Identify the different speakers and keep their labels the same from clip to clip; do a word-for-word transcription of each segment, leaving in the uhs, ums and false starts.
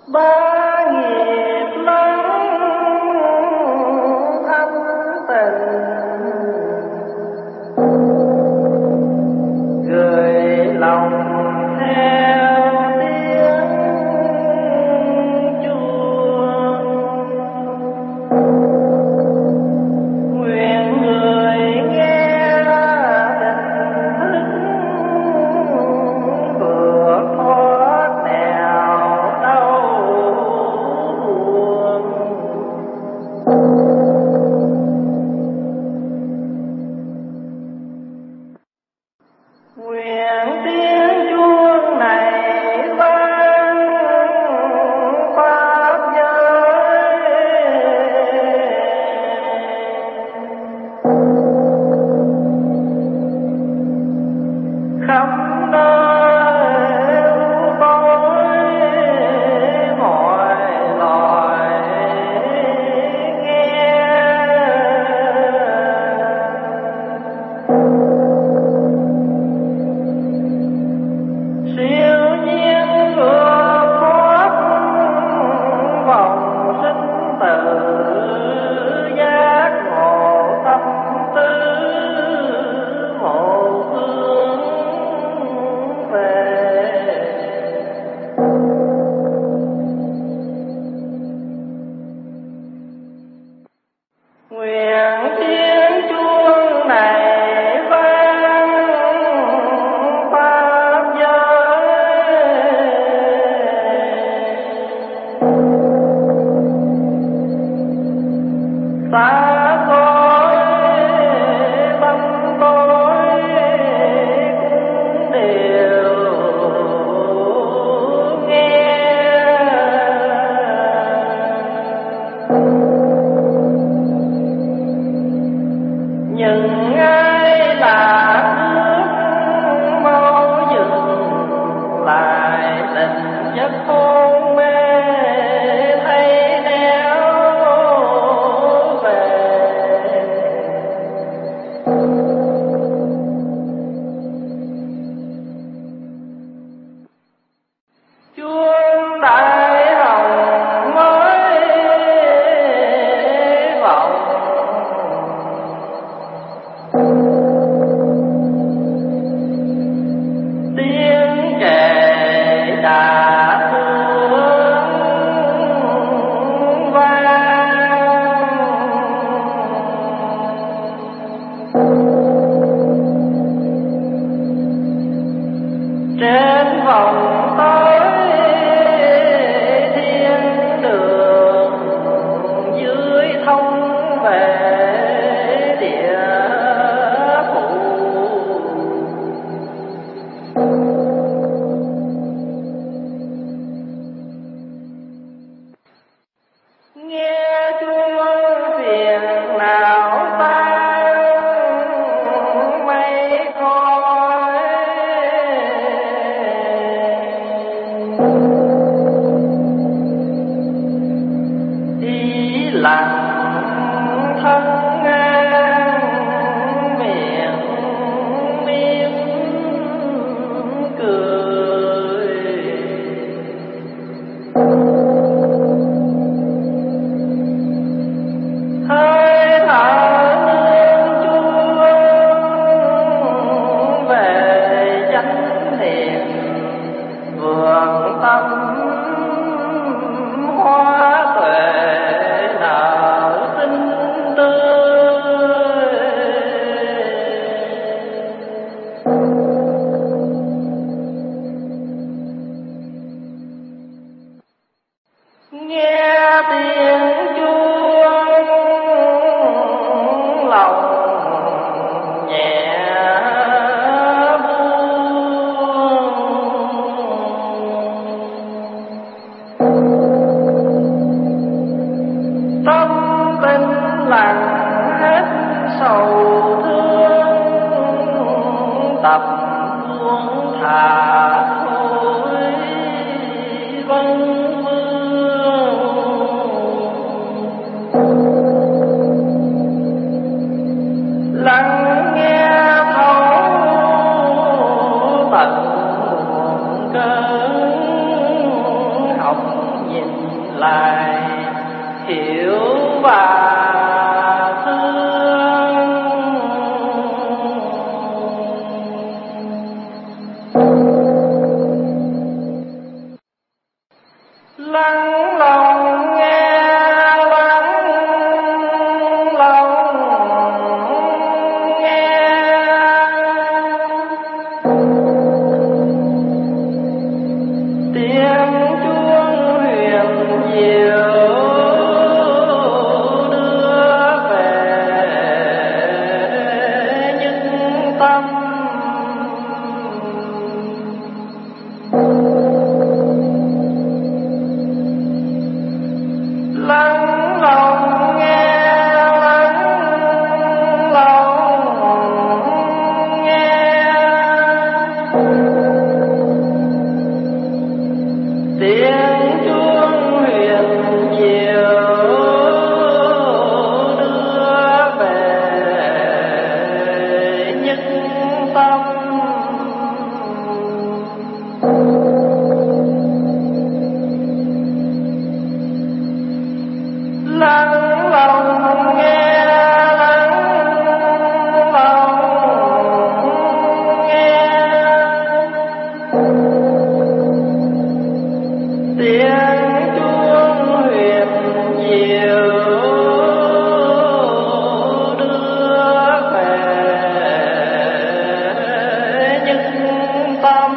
Speaker 1: ba nghiệp lắm thâm tình, gửi lòng theo tiếng chuông. Nguyện người nghe tình thức vượt thoát nẻo đau buồn. Nguyện tiếng chuông này vang pháp giới, khắp nơi u tối mọi loài nghe. Siêu nhiên vượt thoát vòng sinh tử, giác ngộ tâm tư một hướng về. Nguyện tiếng chuông này vang pháp giới, xa xôi tâm tối cũng đều nghe. Những ai lạc nước mau dừng lại, tình giấc hôn mê thấy néo về. Chuông đại hồng mới vọng, tiếng kệ đã thương vang. Trên vòng tới thiên đường, dưới thông về địa phủ. Nghe chuông phiền não tan mây khói, ý lặng thân ngang miệng mím cười. Hơi thở nương chuông về chánh niệm, vườn tâm hoa tuệ nở xinh tươi. Nghe tiếng chuông lòng nhẹ buông. Tâm tình lặng hết sầu thương, tập buông thả thôi vân vương. Lắng nghe thấu tận cơn học nhẹ. lại hiểu và lắng lòng nghe, lắng lòng nghe tiếng chuông huyền diệu đưa về những tâm. Lắng lòng nghe, lắng lòng nghe tiếng chuông huyền diệu đưa về những tâm. Lắng lòng nghe, lắng lòng nghe tiếng chuông huyền diệu đưa về những tâm.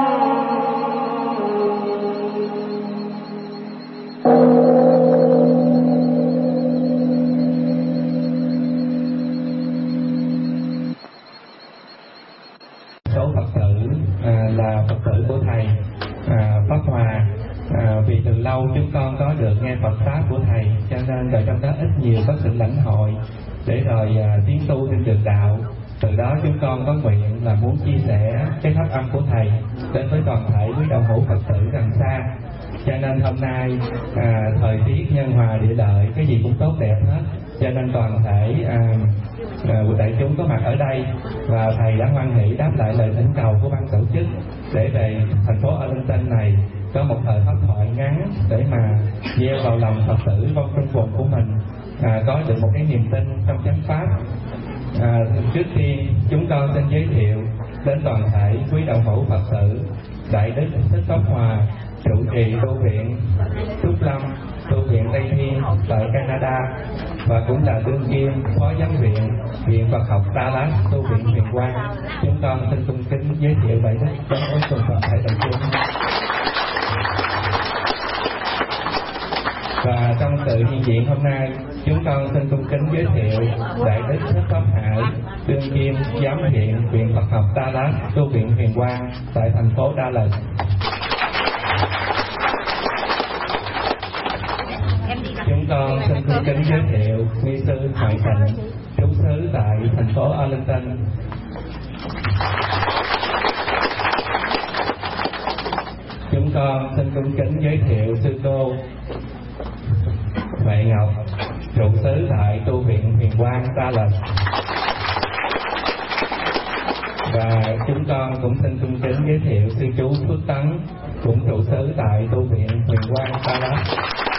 Speaker 2: Số Phật tử à, là Phật tử của Thầy à, Pháp Hòa. À, vì từ lâu chúng con có được nghe Phật Pháp của Thầy, cho nên rồi trong đó ít nhiều có sự lãnh hội để rồi à, tiến tu trên đường đạo. Từ đó chúng con có nguyện là muốn chia sẻ cái pháp âm của Thầy đến với toàn thể quý đạo hữu Phật tử gần xa. Cho nên hôm nay à, thời tiết nhân hòa địa lợi, cái gì cũng tốt đẹp hết, cho nên toàn thể à, à, đại chúng có mặt ở đây, và Thầy đã hoan hỷ đáp lại lời thỉnh cầu của ban tổ chức để về thành phố Arlington này có một thời pháp thoại ngắn để mà gieo vào lòng Phật tử trong trong vùng của mình à, có được một cái niềm tin trong chánh pháp. À, trước tiên chúng con xin giới thiệu đến toàn thể quý đạo hữu Phật tử Đại Đức Thích Pháp Hòa, trụ trì tu viện Trúc Lâm, tu viện Tây Thiên tại Canada, và cũng là đương kim phó giám viện viện Phật học Dallas, tu viện Huyền Quang. Chúng con xin cung kính giới thiệu Đại Đức đến với cùng toàn thể đại chúng. Và trong sự hiện diện hôm nay, chúng con xin cung kính giới thiệu Đại Đức Thích Pháp Hải, đương kim giám viện viện Phật học Dallas, tu viện Huyền Quang tại thành phố Dallas. Chúng con xin cung kính giới thiệu ni sư Hoài Thịnh, trú xứ tại thành phố Arlington. Chúng con xin cung kính giới thiệu sư cô Huệ Ngọc, trụ xứ tại tu viện Huyền Quang Dallas. Và chúng con cũng xin cung kính giới thiệu sư chú Phước Tấn, cũng trụ xứ tại tu viện Huyền Quang Dallas.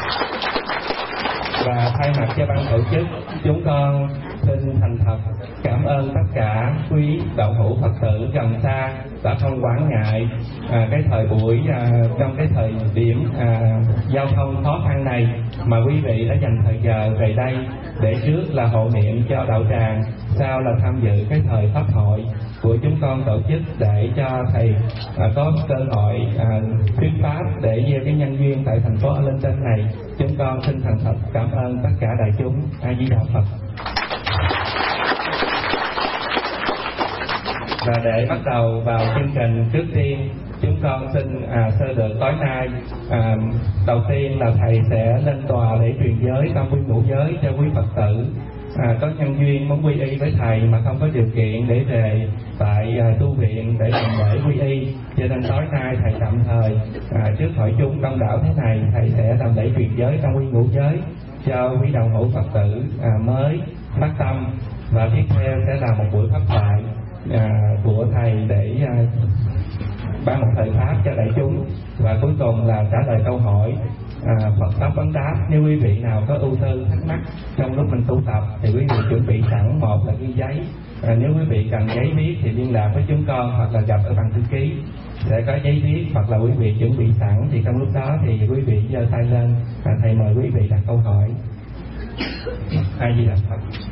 Speaker 2: Và thay mặt cho ban tổ chức, chúng con xin thành thật cảm ơn tất cả quý đạo hữu Phật tử gần xa đã không quản ngại à, cái thời buổi à, trong cái thời điểm à, giao thông khó khăn này mà quý vị đã dành thời giờ về đây để trước là hộ niệm cho đạo tràng, sau là tham dự cái thời pháp hội của chúng con tổ chức để cho thầy à, có cơ hội à, thuyết pháp để gieo cái nhân duyên tại thành phố Arlington này. Chúng con xin thành thật cảm ơn tất cả đại chúng. A Di Đà Phật. Và để bắt đầu vào chương trình, trước tiên chúng con xin à, sơ lược tối nay. À, đầu tiên là thầy sẽ lên tòa để truyền giới tam quy ngũ giới cho quý Phật tử à, có nhân duyên muốn quy y với thầy mà không có điều kiện để về tại à, tu viện để làm lễ quy y, cho nên tối nay thầy tạm thời à, trước hội chúng đông đảo thế này, thầy sẽ làm lễ truyền giới tam quy ngũ giới cho quý đạo hữu Phật tử à, mới phát tâm, và tiếp theo sẽ là một buổi pháp thoại à, của thầy để à, ban một thời pháp cho đại chúng. Và cuối cùng là trả lời câu hỏi à, Phật pháp vấn đáp. Nếu quý vị nào có ưu tư thắc mắc trong lúc mình tu tập thì quý vị chuẩn bị sẵn, một là ghi giấy, à, nếu quý vị cần giấy viết thì liên lạc với chúng con hoặc là gặp ở ban thư ký để có giấy viết, hoặc là quý vị chuẩn bị sẵn thì trong lúc đó thì quý vị giơ tay lên và thầy mời quý vị đặt câu hỏi. A Di Đà Phật.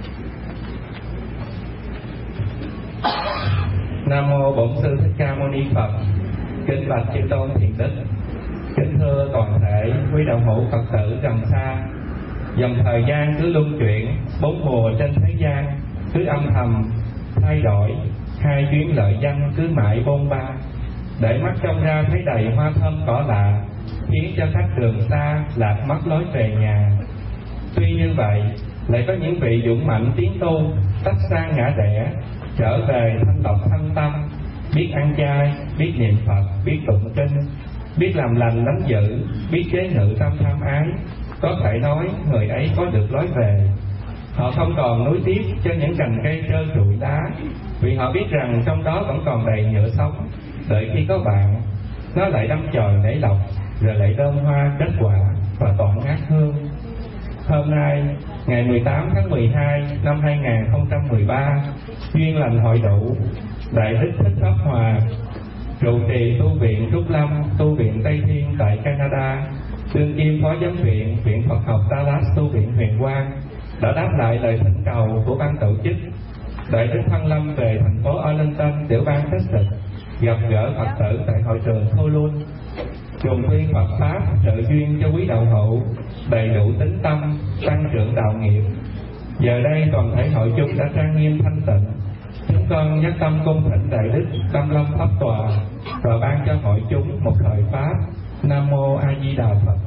Speaker 2: Nam mô Bổn Sư Thích Ca Mâu Ni Phật. Kính bạch chư tôn thiền đức, kính thưa toàn thể quý đạo hữu Phật tử gần xa. Dòng thời gian cứ luân chuyển, bốn mùa trên thế gian cứ âm thầm thay đổi, hai chuyến lợi danh cứ mãi bôn ba. Để mắt trông ra thấy đầy hoa thơm cỏ lạ, khiến cho khách đường xa lạc mất lối về nhà. Tuy như vậy, lại có những vị dũng mạnh tiến tu, tách sang ngã rẽ, trở về thanh lọc thân tâm, biết ăn chay, biết niệm Phật, biết tụng kinh, biết làm lành lánh dữ, biết chế ngự tâm tham ái. Có thể nói người ấy có được lối về. Họ không còn nuối tiếc cho những cành cây trơ trụi lá, vì họ biết rằng trong đó vẫn còn đầy nhựa sống. Đợi khi có bạn, nó lại đâm chồi nảy lọc, rồi lại đơm hoa kết quả và tỏa ngát hương. Hôm nay, ngày mười tám tháng mười hai năm hai nghìn không trăm mười ba, duyên lành hội đủ, Đại Đức Thích Pháp Hòa, trụ trì tu viện Trúc Lâm, tu viện Tây Thiên tại Canada, đương kim phó giám viện Viện Phật học Dallas, tu viện Huyền Quang, đã đáp lại lời thỉnh cầu của ban tổ chức. Đại Đức Thăng Lâm về thành phố Arlington, tiểu bang Texas, gặp gỡ Phật tử tại hội trường Thulun, trùng tuyên Phật pháp trợ duyên cho quý đạo hữu đầy đủ tín tâm, tăng trưởng đạo nghiệp. Giờ đây toàn thể hội chúng đã trang nghiêm thanh tịnh. Chúng con nhất tâm cung thỉnh Đại Đức Tâm Lâm Pháp Tòa và ban cho hội chúng một thời pháp. Nam mô A Di Đà Phật.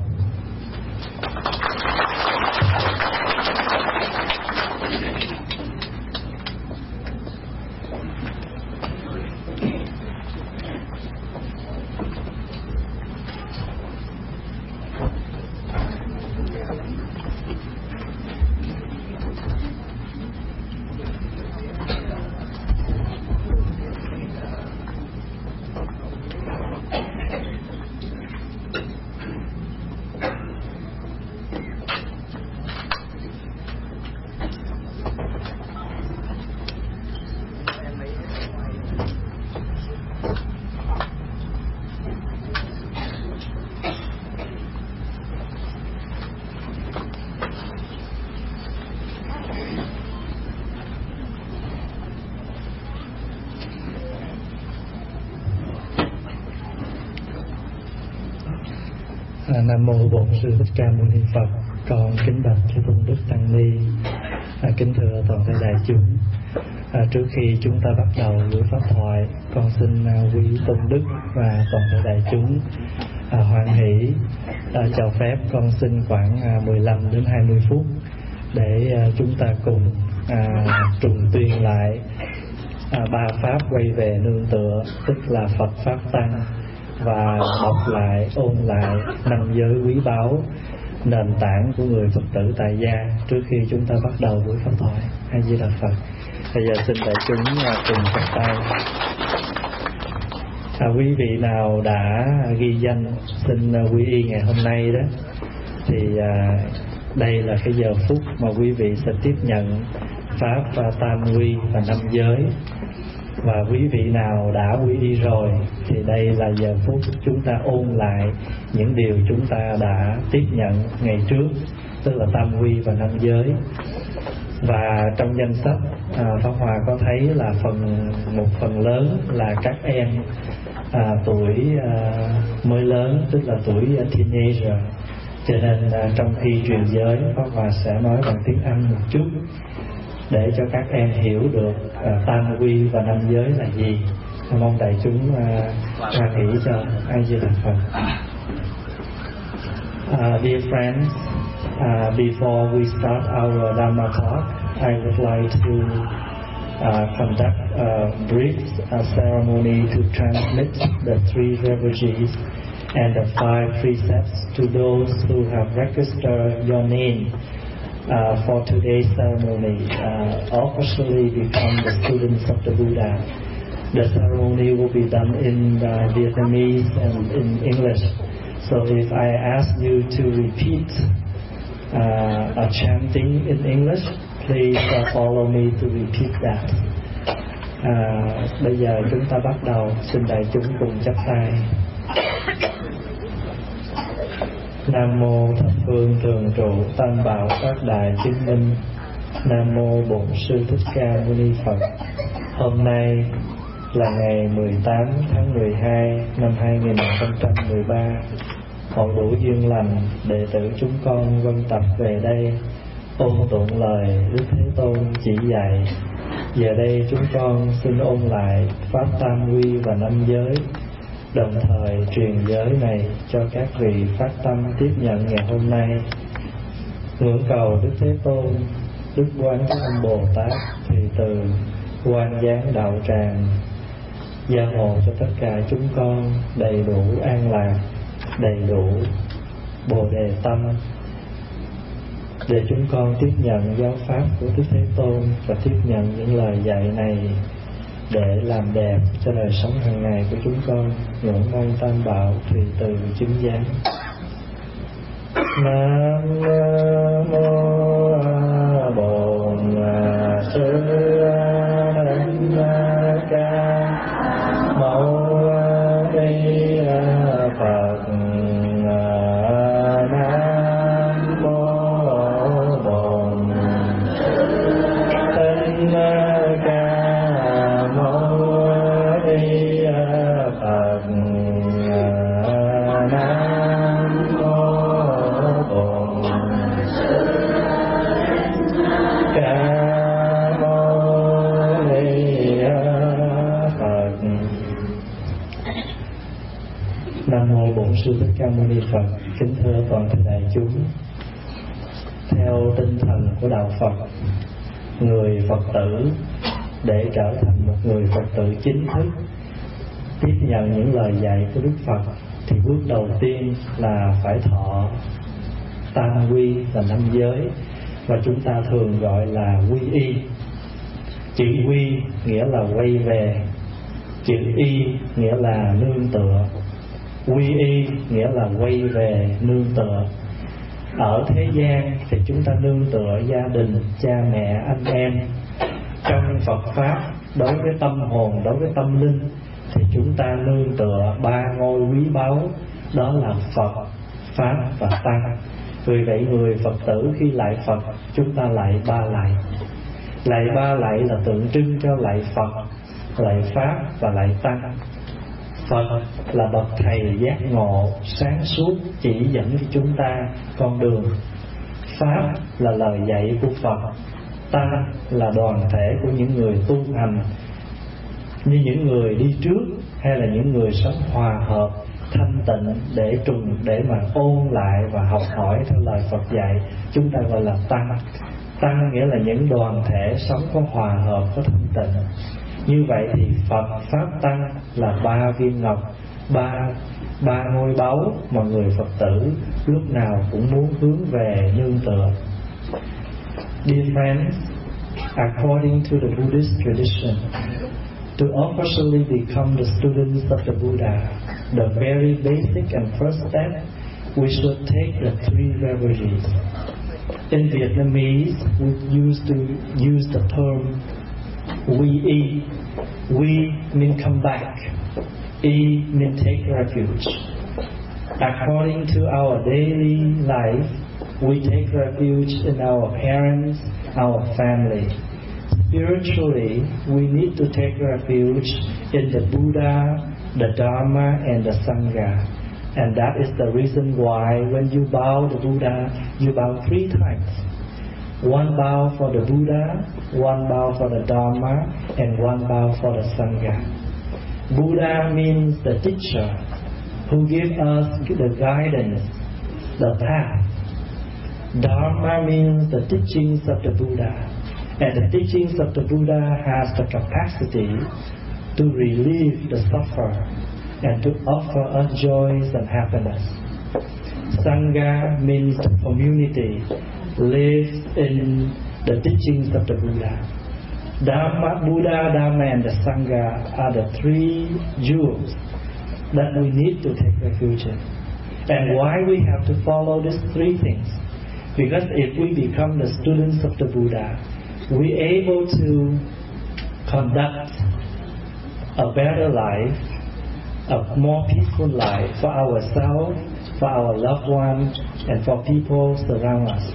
Speaker 3: Nam mô Bổn Sư Thích Ca Mâu Ni Phật. Con kính bạch chư tôn đức tăng ni, à, kính thưa toàn thể đại chúng. À, trước khi chúng ta bắt đầu buổi pháp thoại, con xin à, quý tôn đức và toàn thể đại chúng à, hoan hỷ à, cho phép con xin khoảng à, mười lăm đến hai mươi phút để à, chúng ta cùng à, trùng tuyên lại à, ba pháp quay về nương tựa, tức là Phật pháp tăng, và đọc lại, ôn lại năm giới quý báu, nền tảng của người Phật tử tại gia trước khi chúng ta bắt đầu buổi pháp thoại. A Di Đà Phật. Bây giờ xin đại chúng cùng chắp tay. À, quý vị nào đã ghi danh xin quy y ngày hôm nay đó, thì à, đây là cái giờ phút mà quý vị sẽ tiếp nhận pháp và tam quy và năm giới. Và quý vị nào đã quy y rồi thì đây là giờ phút chúng ta ôn lại những điều chúng ta đã tiếp nhận ngày trước, tức là tam quy và năm giới. Và trong danh sách à, Pháp Hòa có thấy là phần một phần lớn là các em à, tuổi à, mới lớn, tức là tuổi teenager. Cho nên à, trong khi truyền giới, Pháp Hòa sẽ nói bằng tiếng Anh một chút để cho các em hiểu được uh, tam quy và năm giới là gì. Mong đại chúng hoan hỷ cho. A Di Đà Phật. Uh, dear friends, uh, before we start our Dhamma talk, I would like to uh, conduct a brief uh, ceremony to transmit the three refugees and the five precepts to those who have registered your name Uh, for today's ceremony, uh, officially become the students of the Buddha. The ceremony will be done in uh, Vietnamese and in English. So if I ask you to repeat uh, a chanting in English, please uh, follow me to repeat that. Uh, bây giờ chúng ta bắt đầu, xin đại chúng cùng chắp tay. Nam mô thập phương thường trụ tam bảo các đại chứng minh. Nam mô Bổn Sư Thích Ca Mâu Ni Phật. Hôm nay là ngày mười tám tháng mười hai năm hai nghìn không trăm mười ba. Hội đủ duyên lành, đệ tử chúng con vân tập về đây ôn tụng lời Đức Thế Tôn chỉ dạy. Giờ đây chúng con xin ôn lại pháp tam quy và năm giới, đồng thời truyền giới này cho các vị phát tâm tiếp nhận ngày hôm nay. Ngưỡng cầu Đức Thế Tôn, Đức Quán Thế Âm Bồ Tát thì từ quan giáng đạo tràng gia hộ cho tất cả chúng con đầy đủ an lạc, đầy đủ bồ đề tâm, để chúng con tiếp nhận giáo pháp của Đức Thế Tôn và tiếp nhận những lời dạy này để làm đẹp cho đời sống hàng ngày của chúng con. Ngưỡng mong Tam Bảo tùy từ chứng giám. Nam mô Bổn Sư Thích Ca Mâu Ni Phật. Nam mô Bổn Thích Ca Mâu Ni Phật. Nam mô Bổn Ca Mâu Ni Phật. Nam mô Bổn Sư Thích Ca Mâu Ni Phật. Kính thưa toàn thể đại chúng, theo tinh thần của đạo Phật, người Phật tử để trở thành một người Phật tử chính thức, tiếp nhận những lời dạy của Đức Phật, thì bước đầu tiên là phải thọ tam quy là năm giới, và chúng ta thường gọi là quy y. Chữ quy nghĩa là quay về, chữ y nghĩa là nương tựa. Quy y nghĩa là quay về, nương tựa. Ở thế gian thì chúng ta nương tựa gia đình, cha mẹ, anh em. Trong Phật Pháp, đối với tâm hồn, đối với tâm linh, thì chúng ta nương tựa ba ngôi quý báu, đó là Phật, Pháp và Tăng. Vì vậy người Phật tử khi lạy Phật, chúng ta lạy ba lạy. Lạy ba lạy là tượng trưng cho lạy Phật, lạy Pháp và lạy Tăng. Phật là bậc thầy giác ngộ, sáng suốt, chỉ dẫn cho chúng ta con đường. Pháp là lời dạy của Phật. Tăng là đoàn thể của những người tu hành, như những người đi trước hay là những người sống hòa hợp, thanh tịnh để trùng để mà ôn lại và học hỏi theo lời Phật dạy, chúng ta gọi là Tăng. Tăng nghĩa là những đoàn thể sống có hòa hợp, có thanh tịnh. Như vậy thì Phật, Pháp, Tăng là ba viên ngọc, ba ba ngôi báu mà người Phật tử lúc nào cũng muốn hướng về nương tựa. Dear friends, according to the Buddhist tradition, to officially become the students of the Buddha, the very basic and first step, we should take the three refuges. In Vietnamese, we used to use the term we y. We mean come back. E mean take refuge. According to our daily life, we take refuge in our parents, our family. Spiritually, we need to take refuge in the Buddha, the Dharma, and the Sangha. And that is the reason why when you bow the Buddha, you bow three times. One bow for the Buddha, one bow for the Dharma, and one bow for the Sangha. Buddha means the teacher who gives us the guidance, the path. Dharma means the teachings of the Buddha. And the teachings of the Buddha has the capacity to relieve the sufferer and to offer us joys and happiness. Sangha means the community lives in the teachings of the Buddha. Dharma, Buddha, Dharma and the Sangha are the three jewels that we need to take refuge in. And why we have to follow these three things? Because if we become the students of the Buddha, we are able to conduct a better life, a more peaceful life for ourselves, for our loved ones, and for people surround us.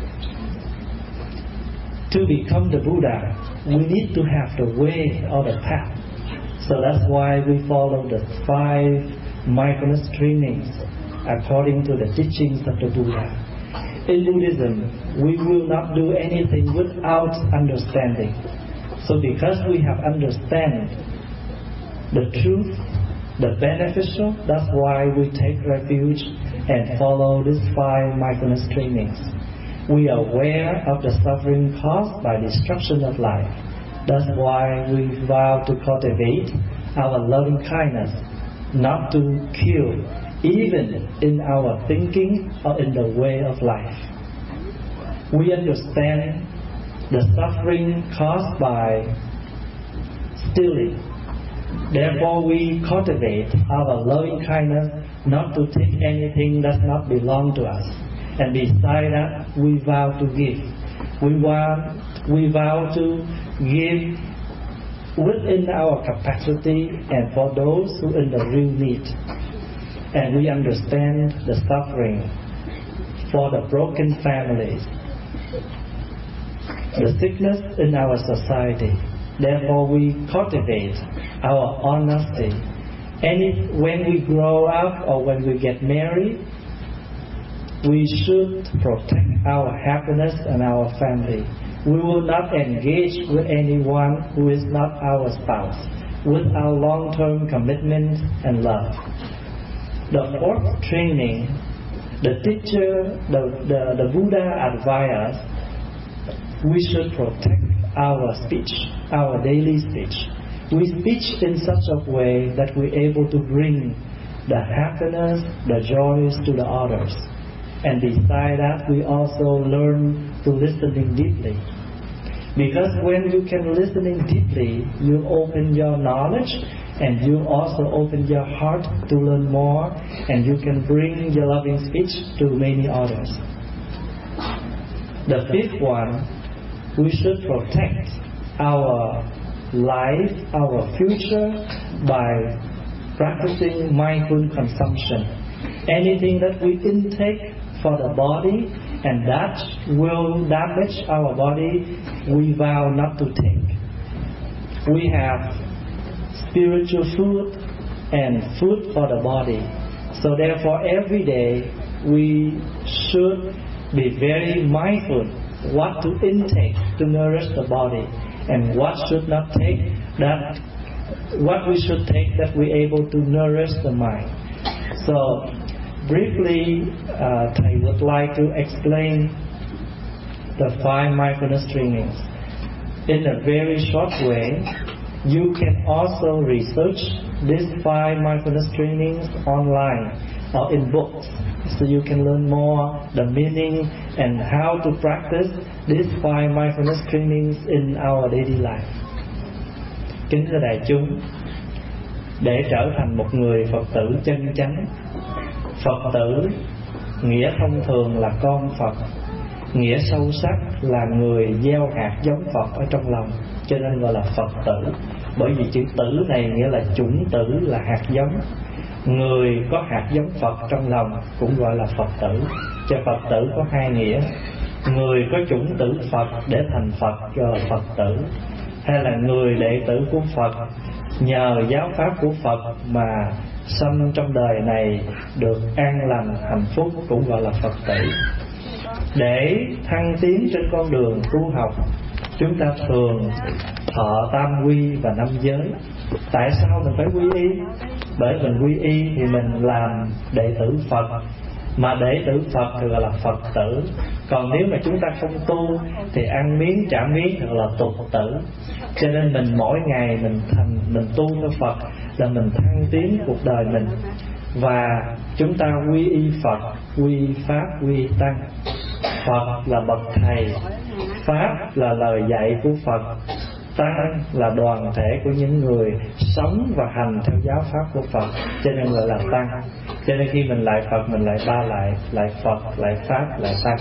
Speaker 3: To become the Buddha, we need to have the way or the path. So that's why we follow the five mindfulness trainings according to the teachings of the Buddha. In Buddhism, we will not do anything without understanding. So because we have understand the truth, the beneficial, that's why we take refuge and follow these five mindfulness trainings. We are aware of the suffering caused by destruction of life. That's why we vow to cultivate our loving kindness, not to kill, even in our thinking or in the way of life. We understand the suffering caused by stealing. Therefore, we cultivate our loving kindness not to take anything that does not belong to us. And beside that, we vow to give. We vow, we vow to give within our capacity and for those who are in the real need. And we understand the suffering for the broken families, the sickness in our society. Therefore, we cultivate our honesty. And when we grow up or when we get married, we should protect our happiness and our family. We will not engage with anyone who is not our spouse, with our long-term commitment and love. The fourth training, the teacher, the, the, the Buddha advised us, we should protect our speech, our daily speech. We speak in such a way that we're able to bring the happiness, the joys to the others. And beside that, we also learn to listening deeply. Because when you can listening deeply, you open your knowledge and you also open your heart to learn more, and you can bring your loving speech to many others. The fifth one, we should protect our life, our future by practicing mindful consumption. Anything that we intake for the body and that will damage our body, we vow not to take. We have spiritual food and food for the body. So therefore every day we should be very mindful what to intake to nourish the body and what should not take, that what we should take that we're able to nourish the mind. So briefly, uh, I would like to explain the five mindfulness trainings. In a very short way, you can also research these five mindfulness trainings online or in books, so you can learn more the meaning and how to practice these five mindfulness trainings in our daily life. Kính thưa đại chúng, để trở thành một người Phật tử chân chánh, Phật tử nghĩa thông thường là con Phật, nghĩa sâu sắc là người gieo hạt giống Phật ở trong lòng, cho nên gọi là Phật tử. Bởi vì chữ tử này nghĩa là chủng tử, là hạt giống. Người có hạt giống Phật trong lòng cũng gọi là Phật tử. Cho Phật tử có hai nghĩa: người có chủng tử Phật để thành Phật gọi là Phật tử, hay là người đệ tử của Phật nhờ giáo pháp của Phật mà sanh trong đời này được an lành hạnh phúc cũng gọi là Phật tử. Để thăng tiến trên con đường tu học, chúng ta thường thọ tam quy và năm giới. Tại sao mình phải quy y? Bởi mình quy y thì mình làm đệ tử Phật, mà đệ tử Phật thì gọi là Phật tử. Còn nếu mà chúng ta không tu thì ăn miếng trả miếng thật là tục tử. Cho nên mình mỗi ngày mình thành mình tu theo Phật là mình thăng tiến cuộc đời mình. Và chúng ta quy y Phật, quy y Pháp, quy y Tăng. Phật là bậc thầy, Pháp là lời dạy của Phật, Tăng là đoàn thể của những người sống và hành theo giáo pháp của Phật, cho nên gọi là tăng. Cho nên khi mình lại Phật, mình lại ba lại, lại Phật, lại Pháp, lại Tăng,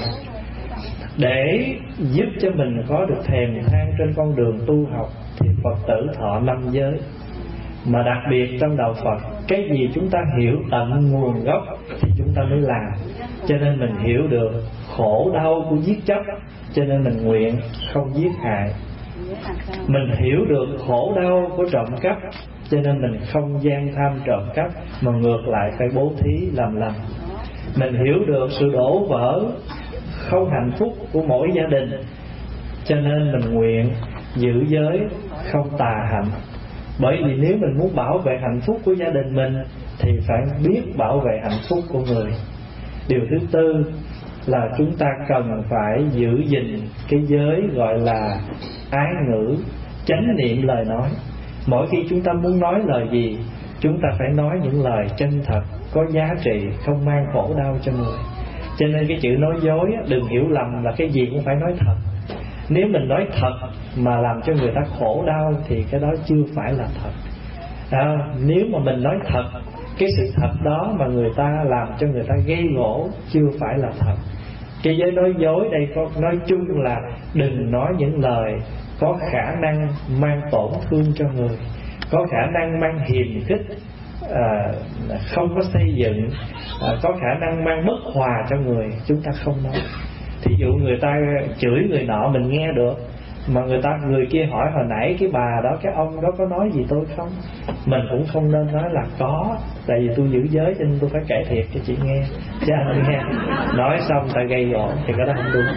Speaker 3: để giúp cho mình có được thèm than trên con đường tu học. Thì Phật tử thọ năm giới, mà đặc biệt trong đạo Phật, cái gì chúng ta hiểu tận nguồn gốc thì chúng ta mới làm. Cho nên mình hiểu được khổ đau của giết chóc, cho nên mình nguyện không giết hại. Mình hiểu được khổ đau của trộm cắp, cho nên mình không gian tham trộm cắp, mà ngược lại phải bố thí làm lành. Mình hiểu được sự đổ vỡ không hạnh phúc của mỗi gia đình, cho nên mình nguyện giữ giới không tà hạnh. Bởi vì nếu mình muốn bảo vệ hạnh phúc của gia đình mình thì phải biết bảo vệ hạnh phúc của người. Điều thứ tư là chúng ta cần phải giữ gìn cái giới gọi là ái ngữ, chánh niệm lời nói. Mỗi khi chúng ta muốn nói lời gì, chúng ta phải nói những lời chân thật, có giá trị, không mang khổ đau cho người. Cho nên cái chữ nói dối đừng hiểu lầm là cái gì cũng phải nói thật. Nếu mình nói thật mà làm cho người ta khổ đau thì cái đó chưa phải là thật. À, nếu mà mình nói thật, cái sự thật đó mà người ta làm cho người ta gây gổ chưa phải là thật. Cái giới nói dối đây có nói chung là đừng nói những lời có khả năng mang tổn thương cho người, có khả năng mang hiềm khích, à, không có xây dựng, à, có khả năng mang bất hòa cho người, chúng ta không nói. Thí dụ người ta chửi người nọ mình nghe được, mà người ta người kia hỏi hồi nãy cái bà đó, cái ông đó có nói gì tôi không, mình cũng không nên nói là có, tại vì tôi giữ giới cho nên tôi phải kể thiệt cho chị nghe, chứ anh nghe nói xong ta gây gổ thì cái đó không đúng.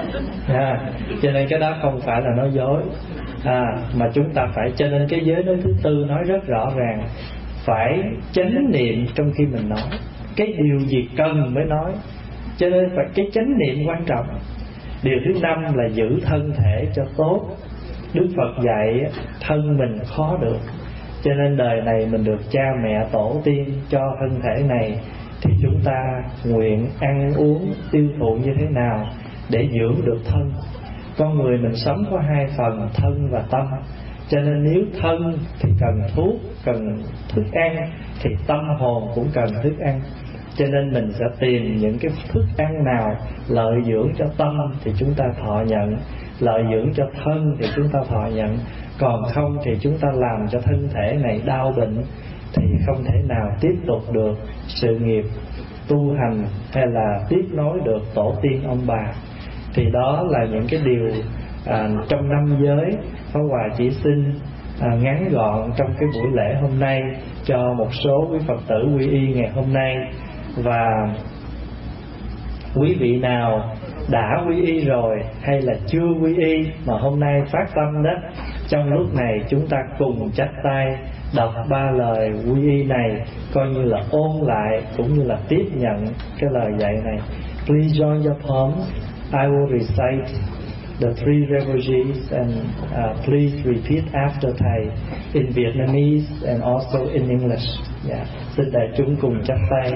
Speaker 3: À, cho nên cái đó không phải là nói dối, à, mà chúng ta phải, cho nên cái giới nói thứ tư nói rất rõ ràng, phải chánh niệm trong khi mình nói, cái điều gì cần mới nói. Cho nên phải cái chánh niệm quan trọng. Điều thứ năm là giữ thân thể cho tốt. Đức Phật dạy thân mình khó được, cho nên đời này mình được cha mẹ tổ tiên cho thân thể này, thì chúng ta nguyện ăn uống tiêu thụ như thế nào để dưỡng được thân. Con người mình sống có hai phần, thân và tâm. Cho nên nếu thân thì cần thuốc, cần thức ăn, thì tâm hồn cũng cần thức ăn. Cho nên mình sẽ tìm những cái thức ăn nào lợi dưỡng cho tâm thì chúng ta thọ nhận, lợi dưỡng cho thân thì chúng ta thọ nhận. Còn không thì chúng ta làm cho thân thể này đau bệnh thì không thể nào tiếp tục được sự nghiệp tu hành hay là tiếp nối được tổ tiên ông bà. Thì đó là những cái điều à, trong năm giới Pháp Hòa chỉ xin à, ngắn gọn trong cái buổi lễ hôm nay cho một số quý Phật tử quy y ngày hôm nay. Và quý vị nào đã quy y rồi hay là chưa quy y mà hôm nay phát tâm đó, trong lúc này chúng ta cùng chắp tay đọc ba lời quy y này, coi như là ôn lại cũng như là tiếp nhận cái lời dạy này. Please join your palms. I will recite the three refugees and uh, please repeat after Thầy in Vietnamese and also in English. Yeah. Xin đại chúng cùng chắp tay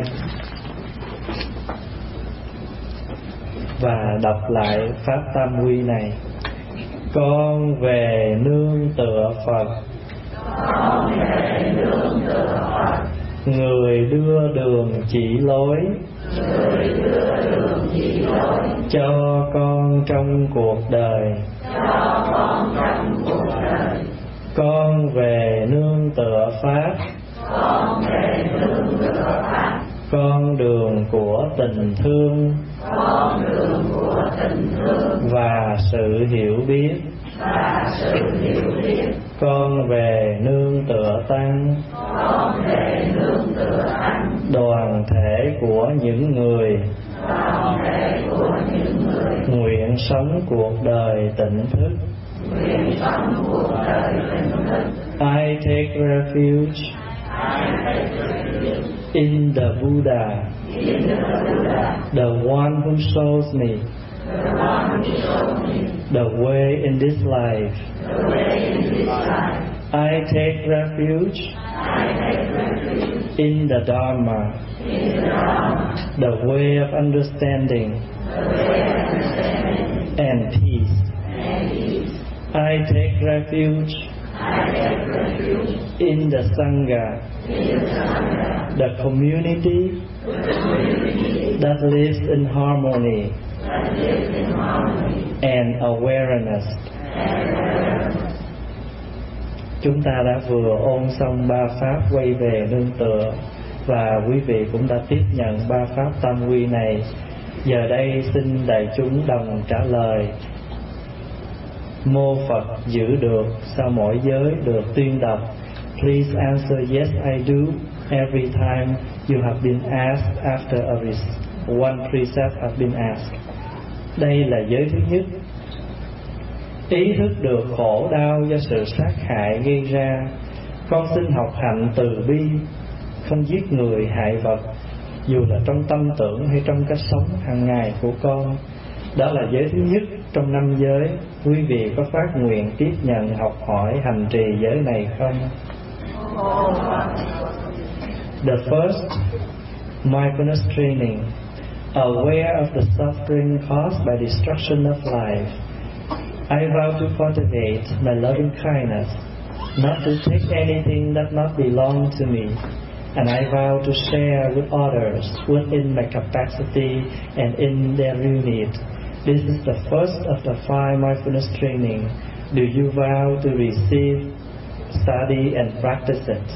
Speaker 3: và đọc lại pháp tam quy này. Con về nương tựa Phật,
Speaker 1: con về nương tựa Phật,
Speaker 3: người đưa đường chỉ lối,
Speaker 1: người đưa đường chỉ lối
Speaker 3: cho con trong cuộc đời,
Speaker 1: cho con trong cuộc đời.
Speaker 3: Con về nương tựa Pháp,
Speaker 1: con về nương tựa Pháp,
Speaker 3: con đường của tình thương,
Speaker 1: con đường của tình thương
Speaker 3: và sự hiểu biết,
Speaker 1: và sự hiểu biết.
Speaker 3: con về nương tựa Tăng,
Speaker 1: con về nương tựa Tăng,
Speaker 3: đoàn thể của những người,
Speaker 1: đoàn thể của những người
Speaker 3: nguyện sống cuộc đời tỉnh thức.
Speaker 1: nguyện sống cuộc đời tỉnh thức.
Speaker 3: I take refuge
Speaker 1: I take refuge
Speaker 3: in the Buddha,
Speaker 1: in the Buddha,
Speaker 3: the one who shows me
Speaker 1: the one who showed me
Speaker 3: the way in this life.
Speaker 1: the way in this life.
Speaker 3: I take refuge
Speaker 1: I take refuge
Speaker 3: in the Dharma,
Speaker 1: in the Dharma,
Speaker 3: the way of understanding
Speaker 1: the way of understanding
Speaker 3: and peace.
Speaker 1: and peace.
Speaker 3: I take refuge in the Sangha, the community that lives in harmony and awareness. Chúng ta đã vừa ôn xong ba pháp quay về nương tựa, và quý vị cũng đã tiếp nhận ba pháp tam quy này. Giờ đây xin đại chúng đồng trả lời: Mô Phật giữ được, sao mỗi giới được tuyên đọc? Please answer yes I do every time you have been asked after a one precept have been asked. Đây là giới thứ nhất. Ý thức được khổ đau do sự sát hại gây ra, con xin học hạnh từ bi, không giết người hại vật, dù là trong tâm tưởng hay trong cách sống hàng ngày của con. Đó là giới thứ nhất trong năm giới. Quý vị có phát nguyện tiếp nhận, học hỏi, hành trì giới này không? The first mindfulness training, aware of the suffering caused by destruction of life. I vow to cultivate my loving kindness, not to take anything that not belong to me, and I vow to share with others within my capacity and in their real need. This is the first of the five mindfulness training. Do you vow to receive, study and practice it?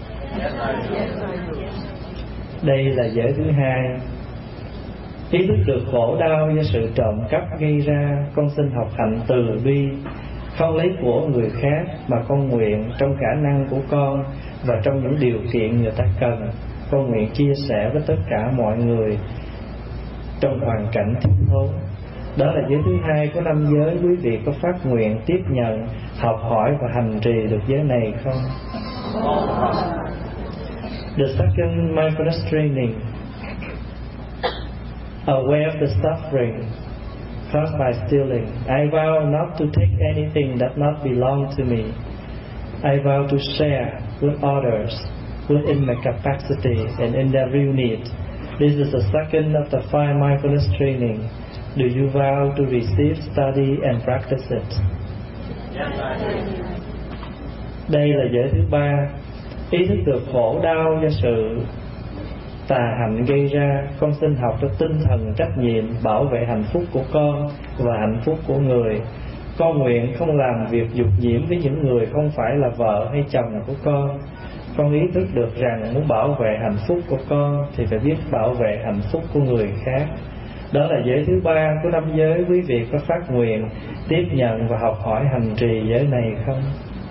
Speaker 3: Đây là giới thứ hai. Ý thức được khổ đau do sự trộm cắp gây ra, con xin học hạnh từ bi, không lấy của người khác mà con nguyện trong khả năng của con và trong những điều kiện người ta cần, con nguyện chia sẻ với tất cả mọi người trong hoàn cảnh thiếu thốn. Đó là giới thứ hai của năm giới. Quý vị có phát nguyện tiếp nhận, học hỏi và hành trì được giới này không? The second mindfulness training, aware of the suffering caused by stealing. I vow not to take anything that not belong to me. I vow to share with others within my capacity and in their real need. This is the second of the five mindfulness training. Do you vow to receive, study and practice it? Đây là giới thứ ba. Ý thức được khổ đau do sự tà hạnh gây ra, con xin học cho tinh thần trách nhiệm bảo vệ hạnh phúc của con và hạnh phúc của người. Con nguyện không làm việc dục nhiễm với những người không phải là vợ hay chồng của con. Con ý thức được rằng muốn bảo vệ hạnh phúc của con thì phải biết bảo vệ hạnh phúc của người khác. Đó là giới thứ ba của năm giới. Quý vị có phát nguyện tiếp nhận và học hỏi hành trì giới này không?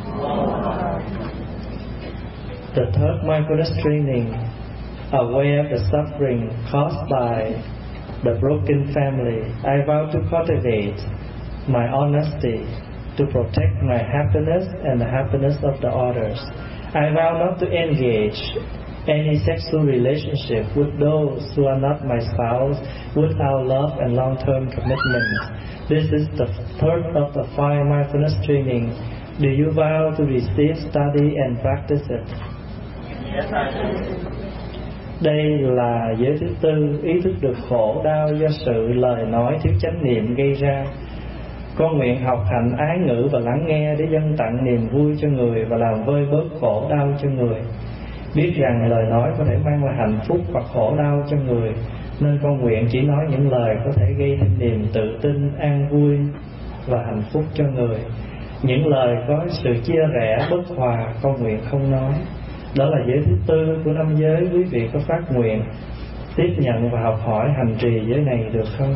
Speaker 3: The third mindfulness training, aware of the suffering caused by the broken family. I vow to cultivate my honesty, to protect my happiness and the happiness of the others. I vow not to engage any sexual relationship with those who are not my spouse without love and long-term commitment. This is the third of the five mindfulness training. Do you vow to receive, study and practice it?
Speaker 1: Yes, I do.
Speaker 3: Đây là giới thứ tư. Ý thức được khổ đau do sự lời nói thiếu chánh niệm gây ra. Con nguyện học hành ái ngữ và lắng nghe để dâng tặng niềm vui cho người và làm vơi bớt khổ đau cho người. Biết rằng lời nói có thể mang lại hạnh phúc hoặc khổ đau cho người, nên con nguyện chỉ nói những lời có thể gây thêm niềm tự tin, an vui và hạnh phúc cho người. Những lời có sự chia rẽ, bất hòa, con nguyện không nói. Đó là giới thứ tư của năm giới. Quý vị có phát nguyện tiếp nhận và học hỏi hành trì giới này được không?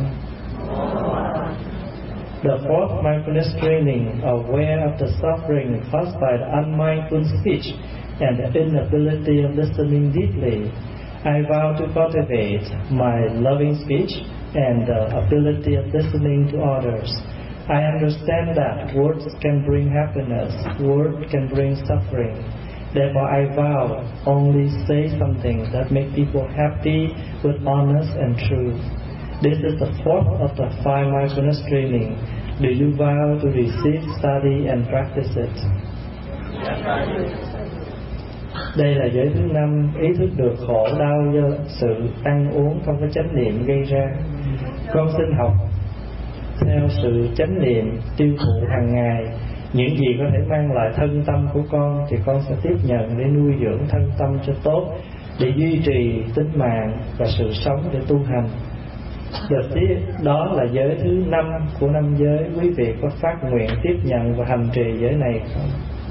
Speaker 3: The fourth mindfulness training, aware of the suffering caused by the unmindful speech and the inability of listening deeply. I vow to cultivate my loving speech and the ability of listening to others. I understand that words can bring happiness, words can bring suffering. Therefore I vow only say something that make people happy with honest and truth. This is the fourth of the five mindfulness training. Do you vow to receive, study and practice it?
Speaker 1: Yes, I do.
Speaker 3: Đây là giới thứ năm. Ý thức được khổ đau do sự ăn uống không có chánh niệm gây ra. Con xin học theo sự chánh niệm tiêu thụ hàng ngày những gì có thể mang lại thân tâm của con, thì con sẽ tiếp nhận để nuôi dưỡng thân tâm cho tốt, để duy trì tính mạng và sự sống để tu hành. Được tiếp đó là giới thứ năm của năm giới. Quý vị có phát nguyện tiếp nhận và hành trì giới này không?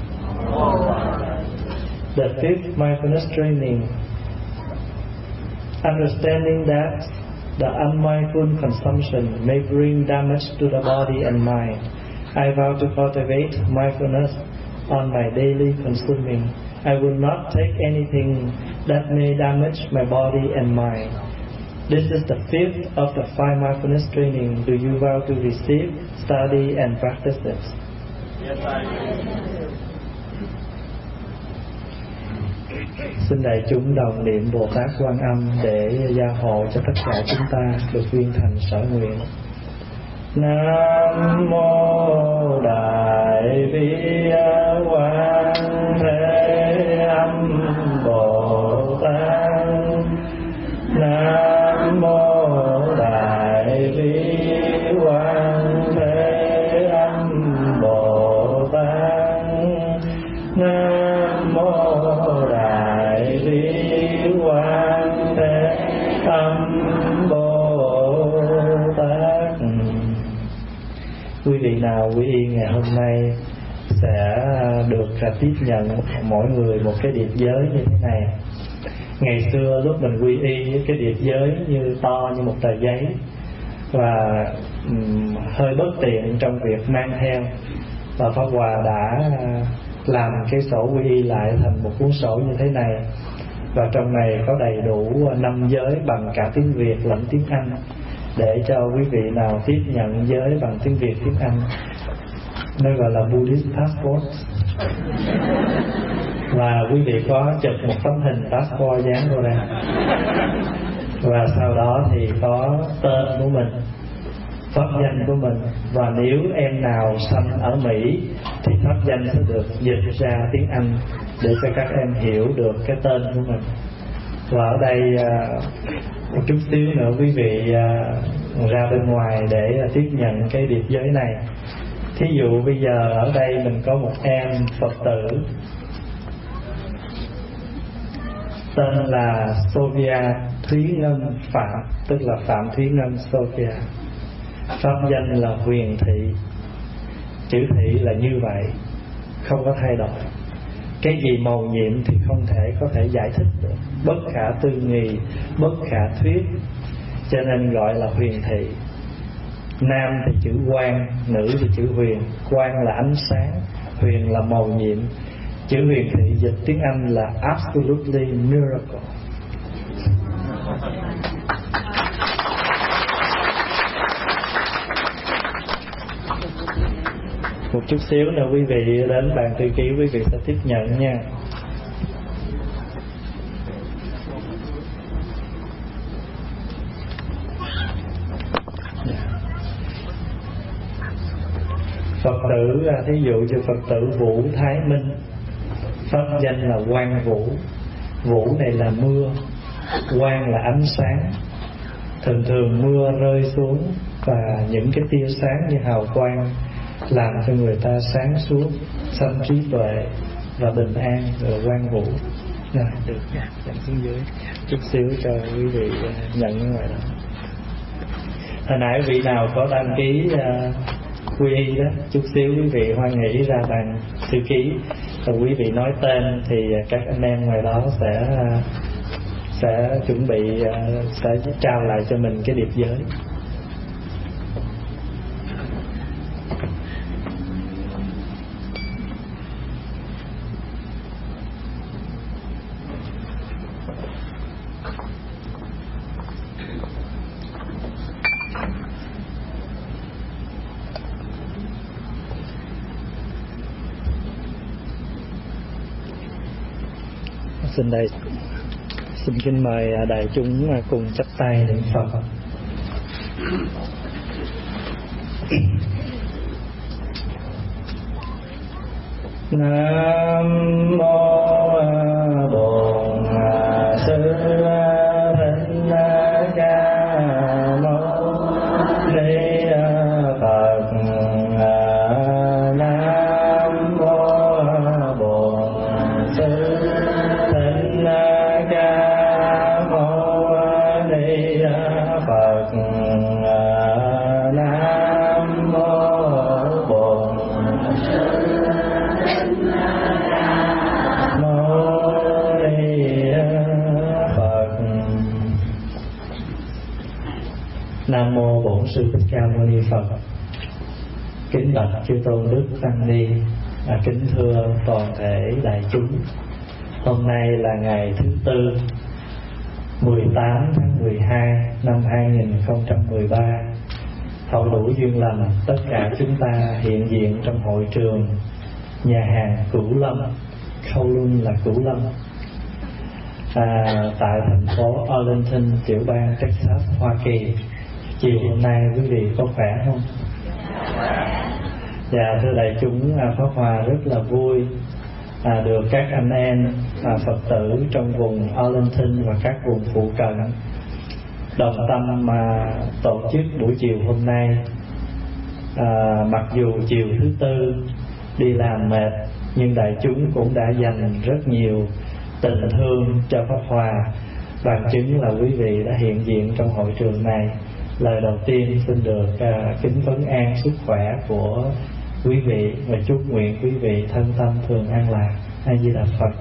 Speaker 3: The fifth mindfulness training. Understanding that the unmindful consumption may bring damage to the body and mind, I vow to cultivate mindfulness on my daily consuming. I will not take anything that may damage my body and mind. This is the fifth of the five mindfulness training. Do you vow to receive, study, and practice it? Yes, I do. Xin đại chúng đồng niệm Bồ Tát Quan Âm để gia hộ cho tất cả chúng ta được viên thành sở nguyện. Nam mô Đại Bi Quan Thế Âm Bồ Tát. Nam mô Đại Bi Quan Thế Âm Bồ Tát. Nam mô Đại Bi Quan Thế Âm Bồ Tát. Quý vị nào quy y ngày hôm nay sẽ được tiếp nhận mỗi người một cái điệp giới như thế này. Ngày xưa lúc mình quy y, cái điệp giới như to như một tờ giấy và um, hơi bất tiện trong việc mang theo, và Pháp Hòa đã làm cái sổ quy y lại thành một cuốn sổ như thế này, và trong này có đầy đủ năm giới bằng cả tiếng Việt lẫn tiếng Anh, để cho quý vị nào tiếp nhận giới bằng tiếng Việt tiếng Anh, nó gọi là Buddhist passport. Và quý vị có chụp một tấm hình passport dán vô đây, và sau đó thì có tên của mình, pháp danh của mình, và nếu em nào sanh ở Mỹ thì pháp danh sẽ được dịch ra tiếng Anh để cho các em hiểu được cái tên của mình. Và ở đây một chút xíu nữa quý vị ra bên ngoài để tiếp nhận cái điệp giới này. Thí dụ bây giờ ở đây mình có một em Phật tử tên là Sophia Thúy Ngân Phạm, tức là Phạm Thúy Ngân Sophia. Pháp danh là Huyền Thị. Chữ Thị là như vậy, không có thay đổi. Cái gì mầu nhiệm thì không thể có thể giải thích được, bất khả tư nghị, bất khả thuyết, cho nên gọi là Huyền Thị. Nam thì chữ Quang, nữ thì chữ Huyền. Quang là ánh sáng, Huyền là mầu nhiệm. Chữ Huyền Thị dịch tiếng Anh là Absolutely Miracle. Một chút xíu nữa quý vị đến bàn thư ký, quý vị sẽ tiếp nhận nha. Phật tử, thí dụ như Phật tử Vũ Thái Minh, pháp danh là Quang Vũ. Vũ này là mưa, quang là ánh sáng. Thường thường mưa rơi xuống và những cái tia sáng như hào quang làm cho người ta sáng suốt, sanh trí tuệ và bình an, rồi Quang Vũ. Rồi, được nha, dẫn xuống dưới chút xíu cho quý vị nhận cái ngoài đó. Hồi nãy vị nào có đăng ký uh, quy y đó, chút xíu quý vị hoan hỷ ra bàn thư ký, rồi quý vị nói tên thì các anh em ngoài đó sẽ uh, sẽ chuẩn bị uh, sẽ trao lại cho mình cái điệp giới. Xin đây, xin kính mời đại chúng cùng chắp tay niệm Phật. Nam mô Bổn Sư Thích Ca Mâu Ni Nam mô Bổn Sư Thích Ca Mâu Ni Phật. Kính bạch chư tôn đức tăng ni, à, kính thưa toàn thể đại chúng. Hôm nay là ngày thứ tư, mười tám tháng mười hai năm hai nghìn không trăm mười ba. Hậu đủ duyên lành, tất cả chúng ta hiện diện trong hội trường nhà hàng Cửu Lâm, Khâu Luân là Cửu Lâm, à, tại thành phố Arlington, tiểu bang Texas, Hoa Kỳ. Chiều hôm nay quý vị có khỏe không? Dạ, thưa đại chúng, Pháp Hòa rất là vui à, được các anh em à, Phật tử trong vùng Arlington và các vùng phụ cận đồng tâm mà tổ chức buổi chiều hôm nay. À, mặc dù chiều thứ tư đi làm mệt, nhưng đại chúng cũng đã dành rất nhiều tình thương cho Pháp Hòa. Bằng chứng là quý vị đã hiện diện trong hội trường này. Lời đầu tiên xin được uh, kính vấn an sức khỏe của quý vị và chúc nguyện quý vị thân tâm thường an lạc. A Di Đà Phật.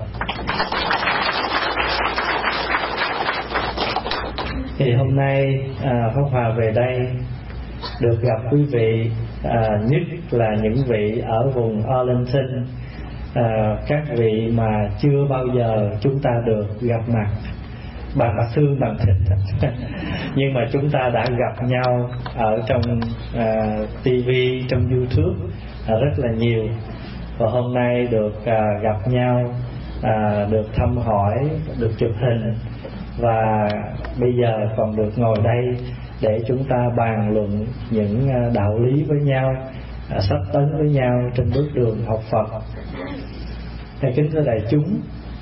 Speaker 3: Thì hôm nay uh, Pháp Hòa về đây được gặp quý vị, uh, nhất là những vị ở vùng Arlington, uh, các vị mà chưa bao giờ chúng ta được gặp mặt bằng xương bằng thịt nhưng mà chúng ta đã gặp nhau ở trong uh, ti vi, trong YouTube uh, rất là nhiều. Và hôm nay được uh, gặp nhau, uh, được thăm hỏi, được chụp hình, và bây giờ còn được ngồi đây để chúng ta bàn luận những uh, đạo lý với nhau, uh, sách tấn với nhau trên bước đường học Phật. Thầy kính thưa đại chúng,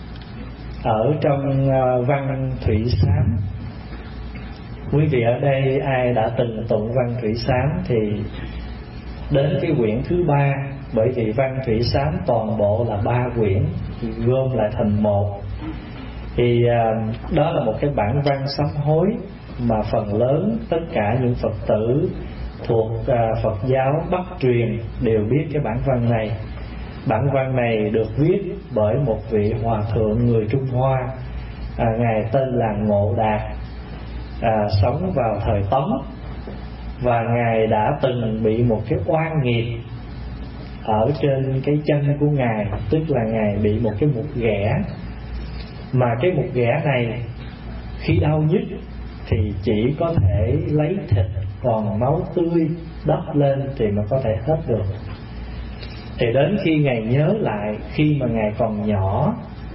Speaker 3: ở trong uh, văn Thủy Sám, quý vị ở đây ai đã từng tụng văn Thủy Sám thì đến cái quyển thứ ba, bởi vì văn Thủy Sám toàn bộ là ba quyển gom lại thành một. Thì uh, đó là một cái bản văn sám hối mà phần lớn tất cả những Phật tử thuộc uh, Phật giáo Bắc truyền đều biết cái bản văn này. Bản văn này được viết bởi một vị hòa thượng người Trung Hoa, à, ngài tên là Ngộ Đạt, à, sống vào thời Tống, và ngài đã từng bị một cái oan nghiệp ở trên cái chân của ngài, tức là ngài bị một cái mụt ghẻ, mà cái mụt ghẻ này khi đau nhức thì chỉ có thể lấy thịt còn máu tươi đắp lên thì mới có thể hết được. Thì đến khi ngài nhớ lại khi mà ngài còn nhỏ,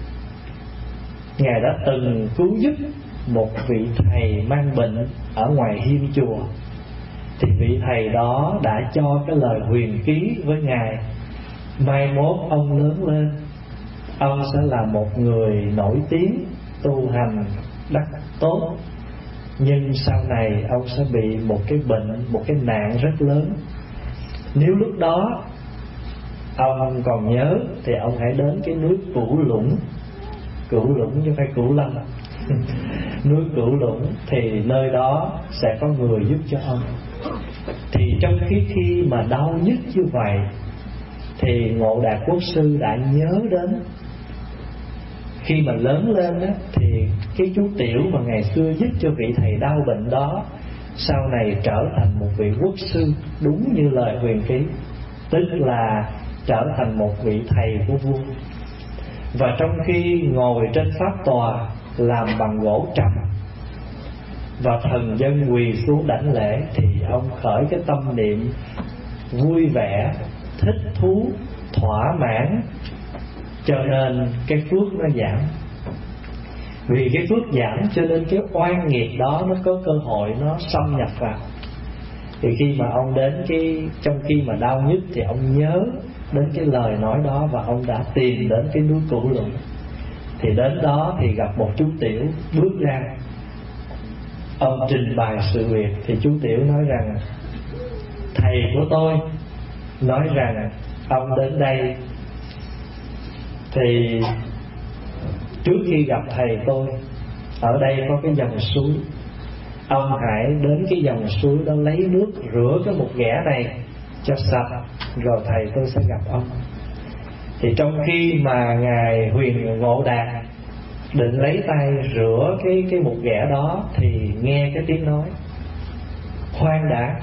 Speaker 3: ngài đã từng cứu giúp một vị thầy mang bệnh ở ngoài hiên chùa. Thì vị thầy đó đã cho cái lời huyền ký với ngài: mai mốt ông lớn lên, ông sẽ là một người nổi tiếng, tu hành đắc tốt, nhưng sau này ông sẽ bị một cái bệnh, một cái nạn rất lớn. Nếu lúc đó ông còn nhớ thì ông hãy đến cái núi Cửu Lũng, Cửu Lũng chứ phải Cửu Lâm núi Cửu Lũng, thì nơi đó sẽ có người giúp cho ông. Thì trong khi khi mà đau nhức như vậy thì Ngộ Đạt Quốc sư đã nhớ đến khi mà lớn lên á, thì cái chú Tiểu mà ngày xưa giúp cho vị thầy đau bệnh đó sau này trở thành một vị quốc sư, đúng như lời huyền ký, tức là trở thành một vị thầy của vua. Và trong khi ngồi trên pháp tòa làm bằng gỗ trầm và thần dân quỳ xuống đảnh lễ, thì ông khởi cái tâm niệm vui vẻ, thích thú, thỏa mãn, cho nên cái phước nó giảm. Vì cái phước giảm cho nên cái oan nghiệp đó nó có cơ hội nó xâm nhập vào. Thì khi mà ông đến cái trong khi mà đau nhức thì ông nhớ đến cái lời nói đó, và ông đã tìm đến cái núi Cửu Lũng. Thì đến đó thì gặp một chú Tiểu bước ra, ông trình bày sự việc. Thì chú Tiểu nói rằng thầy của tôi nói rằng ông đến đây thì trước khi gặp thầy tôi, ở đây có cái dòng suối, ông hãy đến cái dòng suối đó lấy nước rửa cái một ghẻ này cho sạch, rồi thầy tôi sẽ gặp ông. Thì trong khi mà ngài Huyền Ngộ Đạt định lấy tay rửa cái cái một ghẻ đó, thì nghe cái tiếng nói: khoan đã,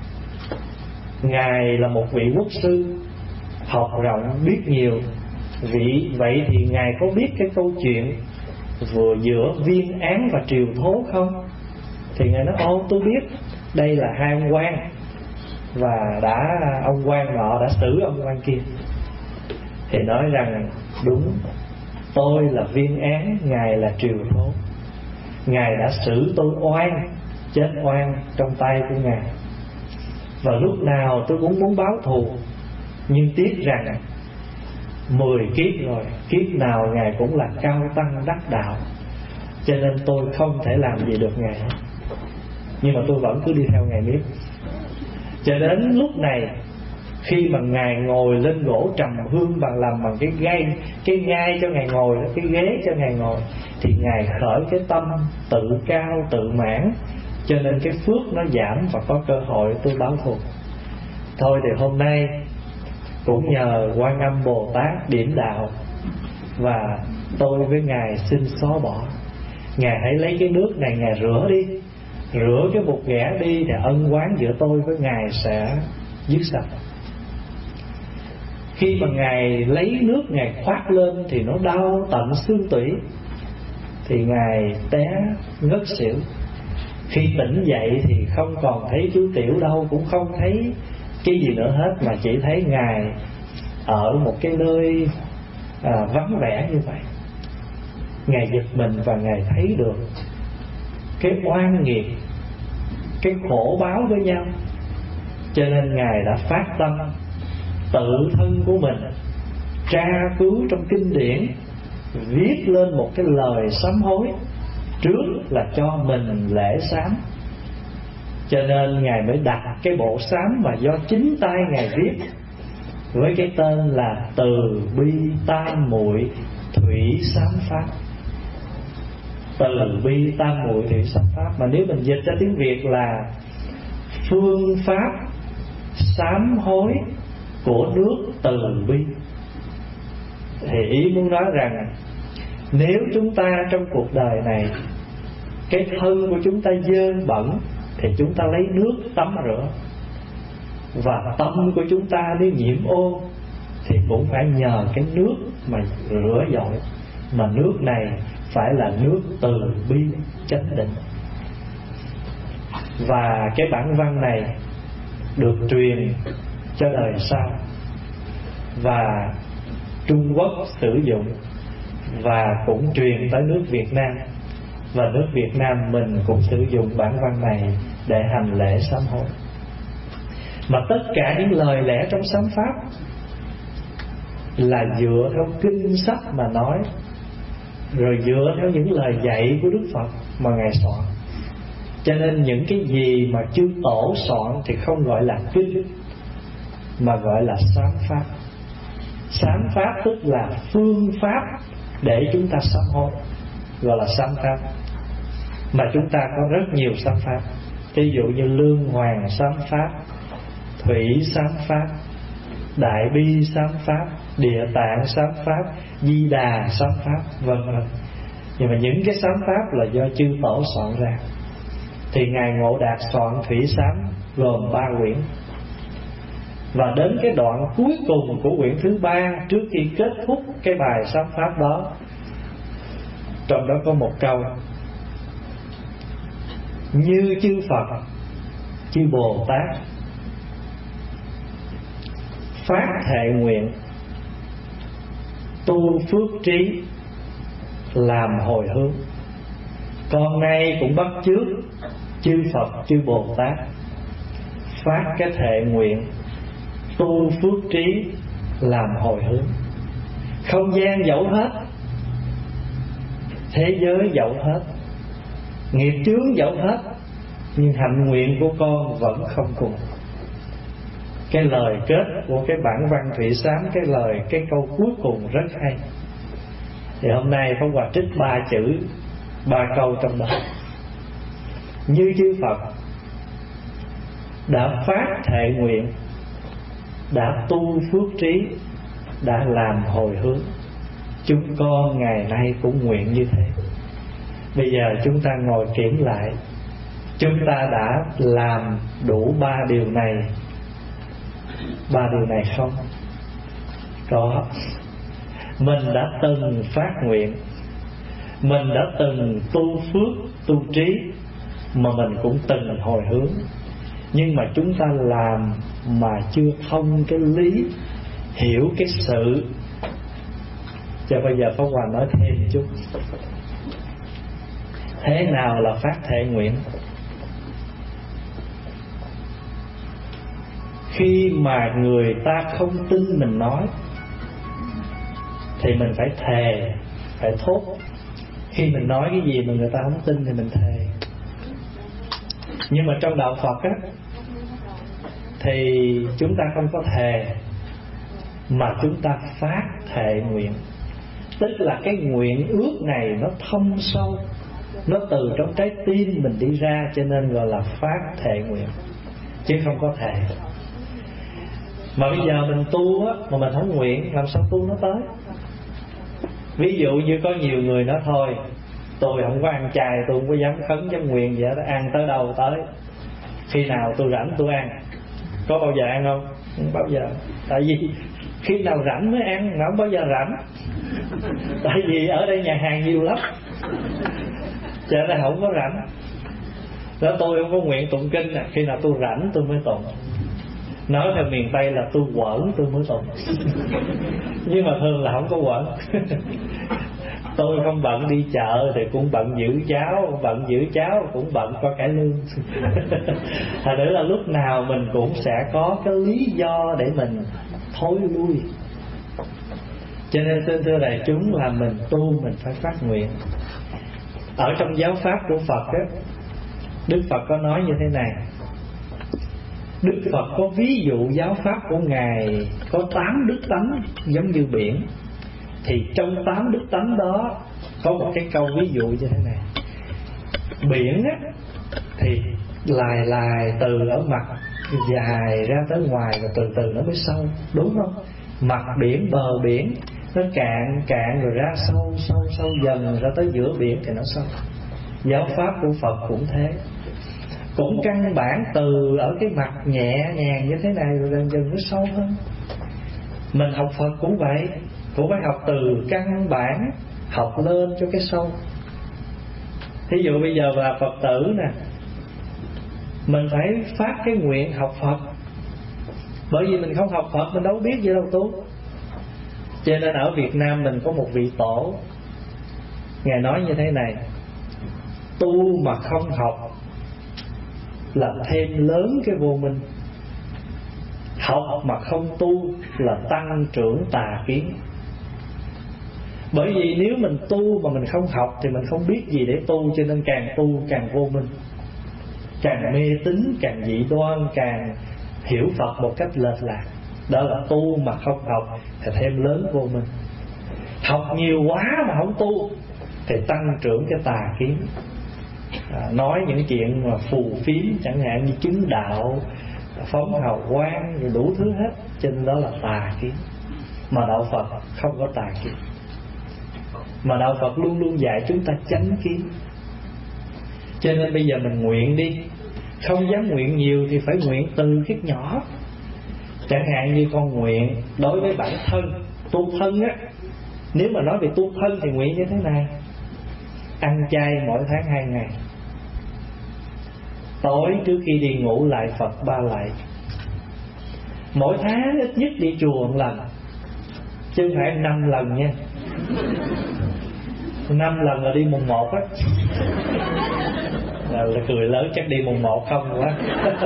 Speaker 3: Ngài là một vị quốc sư, học rộng biết nhiều, vị vậy thì Ngài có biết cái câu chuyện vừa giữa Viên Án và Triều Thố không? Thì Ngài nói: ô, tôi biết, đây là hai ông quan, và đã ông quan nọ đã xử ông quan kia. Thì nói rằng đúng, tôi là Viên Án, Ngài là Triều Thố. Ngài đã xử tôi oan, chết oan trong tay của Ngài, và lúc nào tôi cũng muốn báo thù, nhưng tiếc rằng mười kiếp rồi, kiếp nào Ngài cũng là cao tăng đắc đạo, cho nên tôi không thể làm gì được Ngài. Nhưng mà tôi vẫn cứ đi theo Ngài miết. Cho đến lúc này, khi mà Ngài ngồi lên gỗ trầm hương bằng làm bằng cái gai, cái gai cho Ngài ngồi, cái ghế cho Ngài ngồi, thì Ngài khởi cái tâm tự cao tự mãn, cho nên cái phước nó giảm và có cơ hội tôi báo thù. Thôi thì hôm nay cũng nhờ Quan Âm Bồ Tát điểm đạo, và tôi với Ngài xin xóa bỏ. Ngài hãy lấy cái nước này Ngài rửa đi, rửa cái bụt ghẻ đi, thì ân oán giữa tôi với Ngài sẽ dứt sạch. Khi mà Ngài lấy nước Ngài khoác lên thì nó đau tận xương tủy, thì Ngài té ngất xỉu. Khi tỉnh dậy thì không còn thấy chú Tiểu đâu, cũng không thấy cái gì nữa hết, mà chỉ thấy Ngài ở một cái nơi à, vắng vẻ như vậy. Ngài giật mình và Ngài thấy được cái oan nghiệp, cái khổ báo với nhau, cho nên Ngài đã phát tâm tự thân của mình tra cứu trong kinh điển, viết lên một cái lời sám hối, trước là cho mình lễ sám. Cho nên Ngài mới đặt cái bộ sám mà do chính tay Ngài viết, với cái tên là Từ Bi Tam Muội Thủy Sám Pháp. Từ Bi Tam Muội Thủy Sám Pháp, mà nếu mình dịch ra tiếng Việt là phương pháp sám hối của nước từ bi. Thì ý muốn nói rằng nếu chúng ta trong cuộc đời này cái thân của chúng ta dơ bẩn, thì chúng ta lấy nước tắm rửa. Và tâm của chúng ta nếu nhiễm ô, thì cũng phải nhờ cái nước mà rửa dội. Mà nước này phải là nước từ bi chánh định. Và cái bản văn này được truyền cho đời sau, và Trung Quốc sử dụng, và cũng truyền tới nước Việt Nam. Và nước Việt Nam mình cũng sử dụng bản văn này để hành lễ sám hối. Mà tất cả những lời lẽ trong sám pháp là dựa theo kinh sách mà nói, rồi dựa theo những lời dạy của Đức Phật mà Ngài soạn. Cho nên những cái gì mà chư tổ soạn thì không gọi là kinh, mà gọi là sám pháp. Sám pháp tức là phương pháp để chúng ta sám hối, gọi là sám pháp. Mà chúng ta có rất nhiều sám pháp. Ví dụ như Lương Hoàng sám pháp, Thủy sám pháp, Đại Bi sám pháp, Địa Tạng sám pháp, Di Đà sám pháp, vân vân. Nhưng mà những cái sám pháp là do chư tổ soạn ra. Thì Ngài Ngộ Đạt soạn Thủy sám gồm ba quyển. Và đến cái đoạn cuối cùng của quyển thứ ba, trước khi kết thúc cái bài sám pháp đó, trong đó có một câu: như chư Phật, chư Bồ Tát phát thệ nguyện tu phước trí làm hồi hướng, con nay cũng bắt chước chư Phật chư Bồ Tát phát cái thệ nguyện tu phước trí làm hồi hướng. Không gian dẫu hết, thế giới dẫu hết, nghiệp chướng dẫu hết, nhưng hạnh nguyện của con vẫn không cùng. Cái lời kết của cái bản văn Thủy Sám, cái lời, cái câu cuối cùng rất hay. Thì hôm nay Pháp Hòa trích ba chữ, ba câu trong đó. Như chư Phật đã phát thệ nguyện, đã tu phước trí, đã làm hồi hướng, chúng con ngày nay cũng nguyện như thế. Bây giờ chúng ta ngồi kiểm lại chúng ta đã làm đủ ba điều này. Ba điều này không? Có. Mình đã từng phát nguyện, mình đã từng tu phước, tu trí, mà mình cũng từng hồi hướng. Nhưng mà chúng ta làm mà chưa thông cái lý, hiểu cái sự. Cho bây giờ Pháp Hòa nói thêm chút. Thế nào là phát thệ nguyện? Khi mà người ta không tin mình nói thì mình phải thề, phải thốt. Khi mình nói cái gì mà người ta không tin thì mình thề. Nhưng mà trong đạo Phật á, thì chúng ta không có thề, mà chúng ta phát thệ nguyện. Tức là cái nguyện ước này nó thâm sâu, nó từ trong trái tim mình đi ra, cho nên gọi là phát thệ nguyện, chứ không có thề. Mà bây giờ mình tu á, mà mình không nguyện, làm sao tu nó tới? Ví dụ như có nhiều người nói thôi, tôi không có ăn chay, tôi không có dám khấn dám nguyện vậy đó, ăn tới đâu tới. Khi nào tôi rảnh tôi ăn. Có bao giờ ăn không? Không bao giờ. Tại vì khi nào rảnh mới ăn, mà không bao giờ rảnh. Tại vì ở đây nhà hàng nhiều lắm, cho nên không có rảnh. Đó, tôi không có nguyện tụng kinh à. Khi nào tôi rảnh tôi mới tụng. Nói theo miền Tây là tôi quẩn tôi mới tụng. Nhưng mà thường là không có quẩn. Tôi không bận đi chợ thì cũng bận giữ cháo, bận giữ cháo cũng bận có cải lương. Thật nữa là lúc nào mình cũng sẽ có cái lý do để mình thối lui. Cho nên xin thưa đại chúng là mình tu mình phải phát nguyện. Ở trong giáo pháp của Phật á, Đức Phật có nói như thế này. Đức Phật có ví dụ giáo pháp của Ngài có tám đức tánh giống như biển. Thì trong tám đức tánh đó có một cái câu ví dụ như thế này. Biển á, thì lài lài từ ở mặt dài ra tới ngoài, và từ từ nó mới sâu, đúng không? Mặt biển, bờ biển nó cạn cạn rồi ra sâu sâu sâu dần ra tới giữa biển thì nó sâu. Giáo pháp của Phật cũng thế, cũng căn bản từ ở cái mặt nhẹ nhàng như thế này rồi dần dần nó sâu hơn. Mình học Phật cũng vậy, cũng phải học từ căn bản học lên cho cái sâu. Thí dụ bây giờ là Phật tử nè, mình phải phát cái nguyện học Phật. Bởi vì mình không học Phật mình đâu biết gì đâu tu. Cho nên ở Việt Nam mình có một vị tổ, Ngài nói như thế này: tu mà không học là thêm lớn cái vô minh, học mà không tu là tăng trưởng tà kiến. Bởi vì nếu mình tu mà mình không học thì mình không biết gì để tu, cho nên càng tu càng vô minh, càng mê tín, càng dị đoan, càng hiểu Phật một cách lệch lạc. Đó là tu mà không học thì thêm lớn vô minh. Học nhiều quá mà không tu thì tăng trưởng cái tà kiến, à, nói những chuyện mà phù phiếm, chẳng hạn như chứng đạo, phóng hào quang rồi đủ thứ hết. Cho nên đó là tà kiến. Mà đạo Phật không có tà kiến, mà đạo Phật luôn luôn dạy chúng ta chánh kiến. Cho nên bây giờ mình nguyện đi, không dám nguyện nhiều thì phải nguyện từ cái nhỏ. Chẳng hạn như con nguyện đối với bản thân, tu thân á. Nếu mà nói về tu thân thì nguyện như thế này: ăn chay mỗi tháng hai ngày, tối trước khi đi ngủ lại Phật ba lạy, mỗi tháng ít nhất đi chùa một lần, chứ không phải năm lần nha. Năm lần là đi mùng một á, là, là cười lớn, chắc đi mùng một không quá.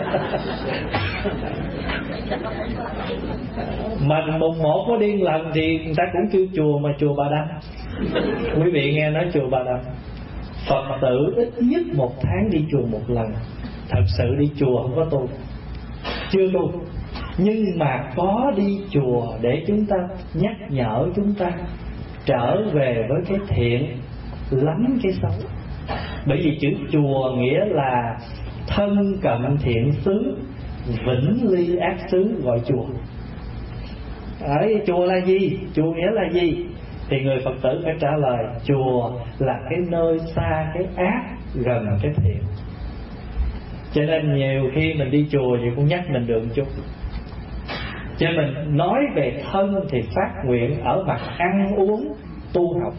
Speaker 3: Mà mùng một có đi lần thì người ta cũng kêu chùa, mà chùa Bà Đanh. Quý vị nghe nói chùa Bà Đanh, Phật tử ít nhất một tháng đi chùa một lần. Thật sự đi chùa không có tu, chưa tu, nhưng mà có đi chùa để chúng ta nhắc nhở chúng ta trở về với cái thiện, lánh cái xấu. Bởi vì chữ chùa nghĩa là thân cận thiện xứ, vĩnh ly ác xứ, gọi chùa. Ở chùa là gì? Chùa nghĩa là gì? Thì người Phật tử phải trả lời: chùa là cái nơi xa cái ác, gần cái thiện. Cho nên nhiều khi mình đi chùa thì cũng nhắc mình được một chút. Cho mình nói về thân thì phát nguyện ở mặt ăn uống tu học.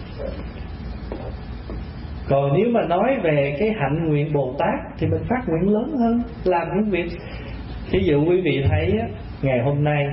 Speaker 3: Còn nếu mà nói về cái hạnh nguyện Bồ Tát thì mình phát nguyện lớn hơn, làm những việc. Ví dụ quý vị thấy á, ngày hôm nay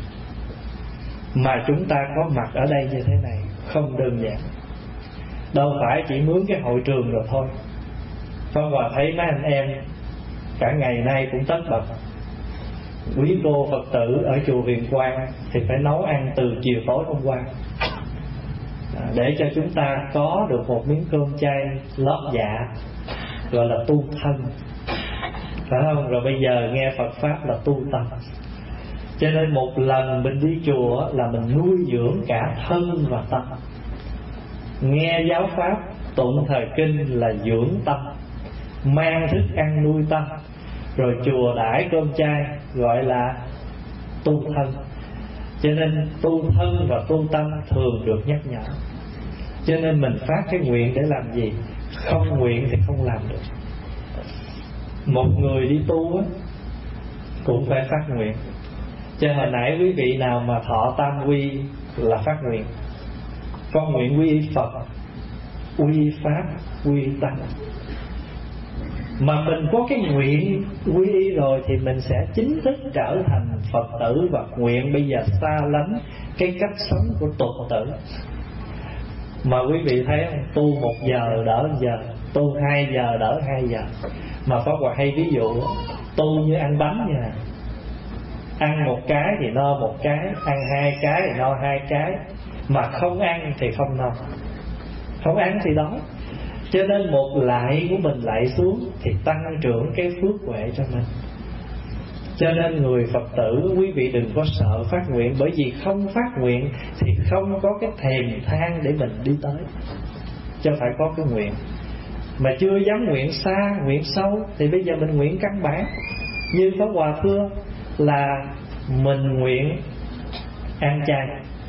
Speaker 3: mà chúng ta có mặt ở đây như thế này không đơn giản. Đâu phải chỉ mướn cái hội trường rồi thôi. Con Hòa thấy mấy anh em cả ngày nay cũng tất bật. Quý cô Phật tử ở chùa Huyền Quang thì phải nấu ăn từ chiều tối hôm qua, để cho chúng ta có được một miếng cơm chay lót dạ, gọi là tu thân, phải không? Rồi bây giờ nghe Phật Pháp là tu tâm. Cho nên một lần mình đi chùa là mình nuôi dưỡng cả thân và tâm. Nghe giáo Pháp, tụng thời kinh là dưỡng tâm, mang thức ăn nuôi tâm. Rồi chùa đãi cơm chay gọi là tu thân. Cho nên tu thân và tu tâm thường được nhắc nhở. Cho nên mình phát cái nguyện để làm gì? Không nguyện thì không làm được. Một người đi tu á, cũng phải phát nguyện. Cho hồi nãy quý vị nào mà thọ tam quy là phát nguyện. Con nguyện quy y Phật, quy y Pháp, quy y Tăng. Mà mình có cái nguyện quy y rồi thì mình sẽ chính thức trở thành Phật tử, và nguyện bây giờ xa lánh cái cách sống của tục tử. Mà quý vị thấy không? Tu một giờ đỡ giờ, tu hai giờ đỡ hai giờ. Mà Pháp Hòa hay ví dụ tu như ăn bánh như này, ăn một cái thì no một cái, ăn hai cái thì no hai cái, mà không ăn thì không no, không ăn thì đói. Cho nên một lại của mình lại xuống thì tăng trưởng cái phước huệ cho mình. Cho nên người Phật tử, quý vị đừng có sợ phát nguyện, bởi vì không phát nguyện thì không có cái thèm than để mình đi tới. Cho phải có cái nguyện. Mà chưa dám nguyện xa, nguyện sâu thì bây giờ mình nguyện căn bản. Như Pháp Hòa thưa là mình nguyện ăn chay,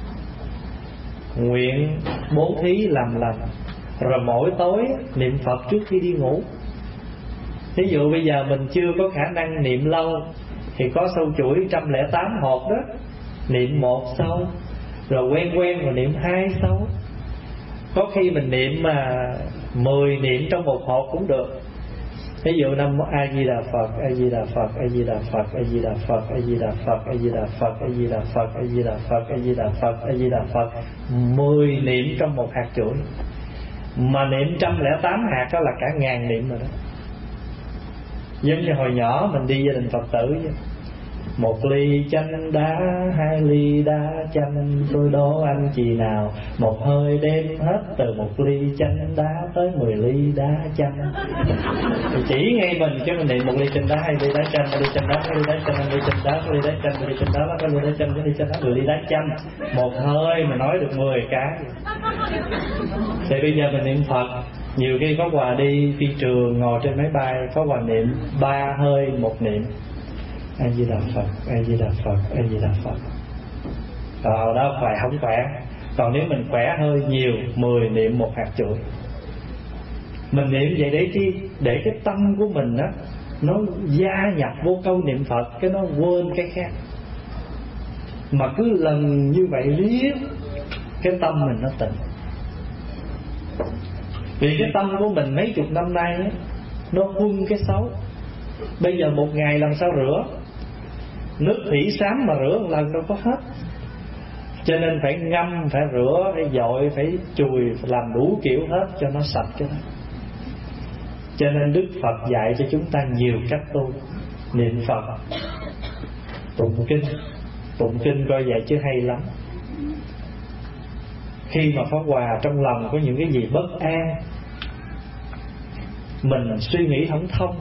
Speaker 3: nguyện bố thí làm lành, rồi mỗi tối niệm Phật trước khi đi ngủ. Ví dụ bây giờ mình chưa có khả năng niệm lâu thì có sâu chuỗi một trăm lẻ tám hộp đó, niệm một sâu, rồi quen quen rồi niệm hai sâu. Có khi mình niệm mà mười niệm trong một hộp cũng được. Ví dụ Nam Mô A Di Đà Phật, A Di Đà Phật, A Di Đà Phật, A Di Đà Phật, A Di Đà Phật, A Di Đà Phật, A Di Đà Phật, A Di Đà Phật, A Di Đà Phật, A Di Đà Phật, mười niệm trong một hạt chuỗi. Mà niệm một trăm lẻ tám hạt đó là cả ngàn niệm rồi đó. Giống như hồi nhỏ mình đi gia đình Phật tử vậy. Một ly chanh đá, hai ly đá chanh, tôi đố anh chị nào một hơi đem hết từ một ly chanh đá tới mười ly đá chanh. Thì chỉ ngay mình chứ mình niệm một ly chanh đá, hai ly đá chanh, một ly chanh đá, hai ly đá chanh, hai ly chanh đá, một ly đá chanh, một ly chanh đá, hai ly đá chanh, một ly chanh đá, mười ly đá chanh. Một hơi mà nói được mười cái. Thì bây giờ mình niệm Phật, nhiều khi có quà đi phi trường ngồi trên máy bay, có quà niệm ba hơi một niệm. A Di Đà Phật, A Di Đà Phật, A Di Đà Phật. Rồi đó khỏe không khỏe. Còn nếu mình khỏe hơi nhiều, mười niệm một hạt chuỗi. Mình niệm vậy để chi? Để cái tâm của mình á, nó gia nhập vô câu niệm Phật, cái nó quên cái khác. Mà cứ lần như vậy riết, cái tâm mình nó tỉnh. Vì cái tâm của mình mấy chục năm nay á, nó huân cái xấu. Bây giờ một ngày làm sao rửa? Nước thủy xám mà rửa một lần đâu có hết. Cho nên phải ngâm, phải rửa, phải dội, phải chùi, phải làm đủ kiểu hết cho nó sạch cho nó. Cho nên Đức Phật dạy cho chúng ta nhiều cách tu. Niệm Phật, tụng kinh. Tụng kinh coi vậy chứ hay lắm. Khi mà Pháp Hòa trong lòng có những cái gì bất an, mình suy nghĩ không thông,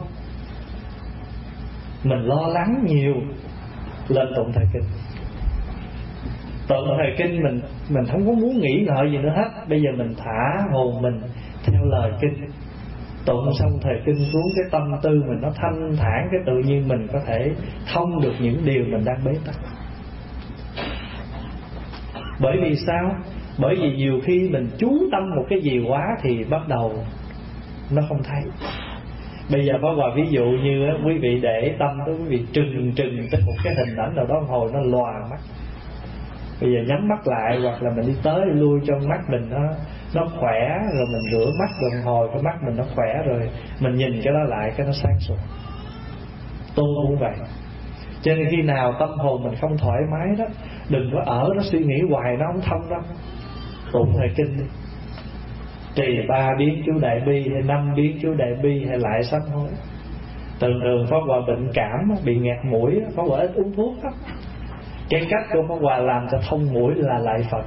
Speaker 3: mình lo lắng nhiều, lên tụng thời kinh. Tụng thời kinh mình mình không có muốn nghĩ ngợi gì nữa hết. Bây giờ mình thả hồn mình theo lời kinh. Tụng xong thời kinh xuống, cái tâm tư mình nó thanh thản, cái tự nhiên mình có thể thông được những điều mình đang bế tắc. Bởi vì sao? Bởi vì nhiều khi mình chú tâm một cái gì quá thì bắt đầu nó không thấy. Bây giờ Pháp Hòa ví dụ như á, quý vị để tâm tới quý vị trừng trừng tới một cái hình ảnh nào đó, hồi nó lòa mắt. Bây giờ nhắm mắt lại, hoặc là mình đi tới đi lui cho mắt mình nó nó khỏe, rồi mình rửa mắt rồi hồi cái mắt mình nó khỏe, rồi mình nhìn cái đó lại cái nó sáng suốt. Tu cũng vậy. Cho nên khi nào tâm hồn mình không thoải mái đó, đừng có ở đó suy nghĩ hoài, nó không thông đâu. Tụng thời kinh đi, trì ba biến chú đại bi hay năm biến chú đại bi hay lại sám hối. Thường thường Pháp Hòa bệnh cảm, bị nghẹt mũi, Pháp Hòa ít uống thuốc đó. Cái cách của Pháp Hòa làm cho thông mũi là lại Phật.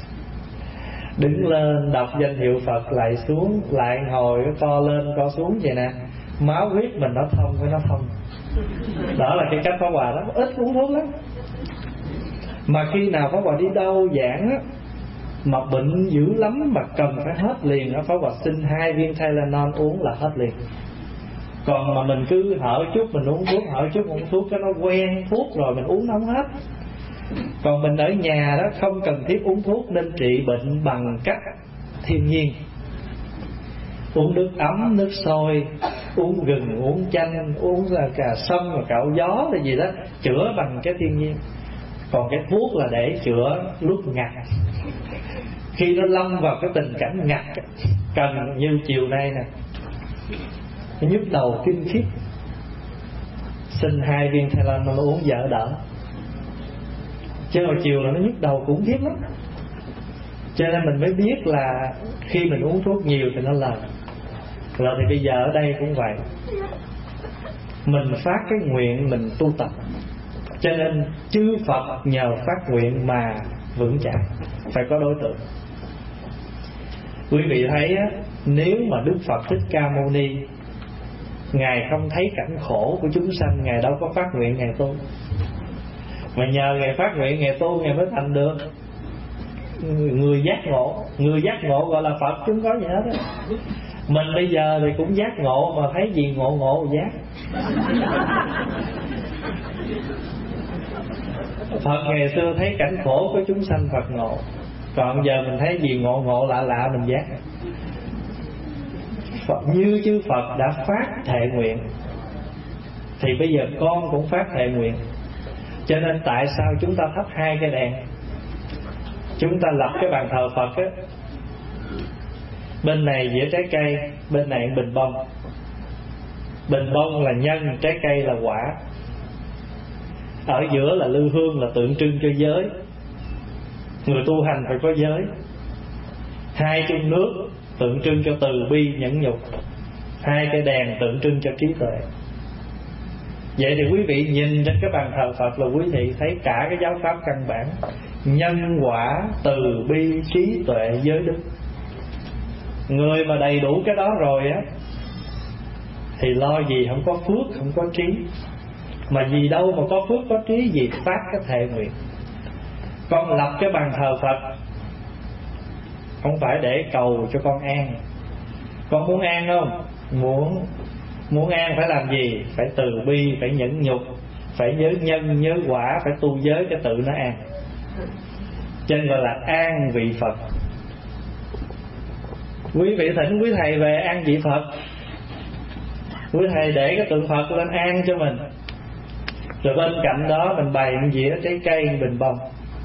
Speaker 3: Đứng lên đọc danh hiệu Phật, lại xuống, lại ngồi co lên co xuống vậy nè, máu huyết mình nó thông với nó thông. Đó là cái cách Pháp Hòa đó, ít uống thuốc lắm. Mà khi nào Pháp Hòa đi đâu giảng á, mà bệnh dữ lắm mà cần phải hết liền á, Pháp Hòa xin hai viên Tylenol uống là hết liền. Còn mà mình cứ hở chút mình uống thuốc, hở chút uống thuốc, cái nó quen thuốc rồi mình uống nó không hết. Còn mình ở nhà đó không cần thiết uống thuốc, nên trị bệnh bằng cách thiên nhiên. Uống nước ấm, nước sôi, uống gừng, uống chanh, uống cà sâm, cạo gió là gì đó, chữa bằng cái thiên nhiên. Còn cái thuốc là để chữa lúc ngặt. Khi nó lâm vào cái tình cảnh ngặt, cần như chiều nay nè, nhức đầu kinh khiếp, xin hai viên Tylenol uống vợ đỡ. Chứ hồi chiều là nó nhức đầu cũng khiếp lắm. Cho nên mình mới biết là khi mình uống thuốc nhiều thì nó lời. Rồi thì bây giờ ở đây cũng vậy, mình phát cái nguyện mình tu tập. Cho nên chư Phật nhờ phát nguyện mà vững chãi. Phải có đối tượng. Quý vị thấy á, nếu mà Đức Phật Thích Ca Mâu Ni, Ngài không thấy cảnh khổ của chúng sanh, Ngài đâu có phát nguyện Ngài tu. Mà nhờ Ngài phát nguyện Ngài tu, Ngài mới thành được người giác ngộ. Người giác ngộ gọi là Phật chứ không có gì hết á. Mình bây giờ thì cũng giác ngộ, mà thấy gì ngộ ngộ giác. Phật ngày xưa thấy cảnh khổ của chúng sanh Phật ngộ, còn giờ mình thấy gì ngộ ngộ lạ lạ mình giác. Phật, như chư Phật đã phát thệ nguyện thì bây giờ con cũng phát thệ nguyện. Cho nên tại sao chúng ta thắp hai cái đèn, chúng ta lập cái bàn thờ Phật á, bên này dĩa trái cây, bên này bình bông. Bình bông là nhân, trái cây là quả, ở giữa là lư hương, là tượng trưng cho giới. Người tu hành phải có giới. Hai chung nước tượng trưng cho từ bi nhẫn nhục. Hai cây đèn tượng trưng cho trí tuệ. Vậy thì quý vị nhìn trên cái bàn thờ Phật là quý vị thấy cả cái giáo pháp căn bản: nhân quả, từ bi, trí tuệ, giới đức. Người mà đầy đủ cái đó rồi á thì lo gì không có phước, không có trí. Mà gì đâu mà có phước có trí gì phát cái thệ nguyện. Con lập cái bàn thờ Phật không phải để cầu cho con an. Con muốn an không? Muốn. Muốn an phải làm gì? Phải từ bi, phải nhẫn nhục, phải nhớ nhân, nhớ quả, phải tu giới cho tự nó an. Cho nên gọi là an vị Phật. Quý vị thỉnh quý thầy về an vị Phật, quý thầy để cái tượng Phật lên an cho mình. Rồi bên cạnh đó mình bày một dĩa trái cây, bình bông.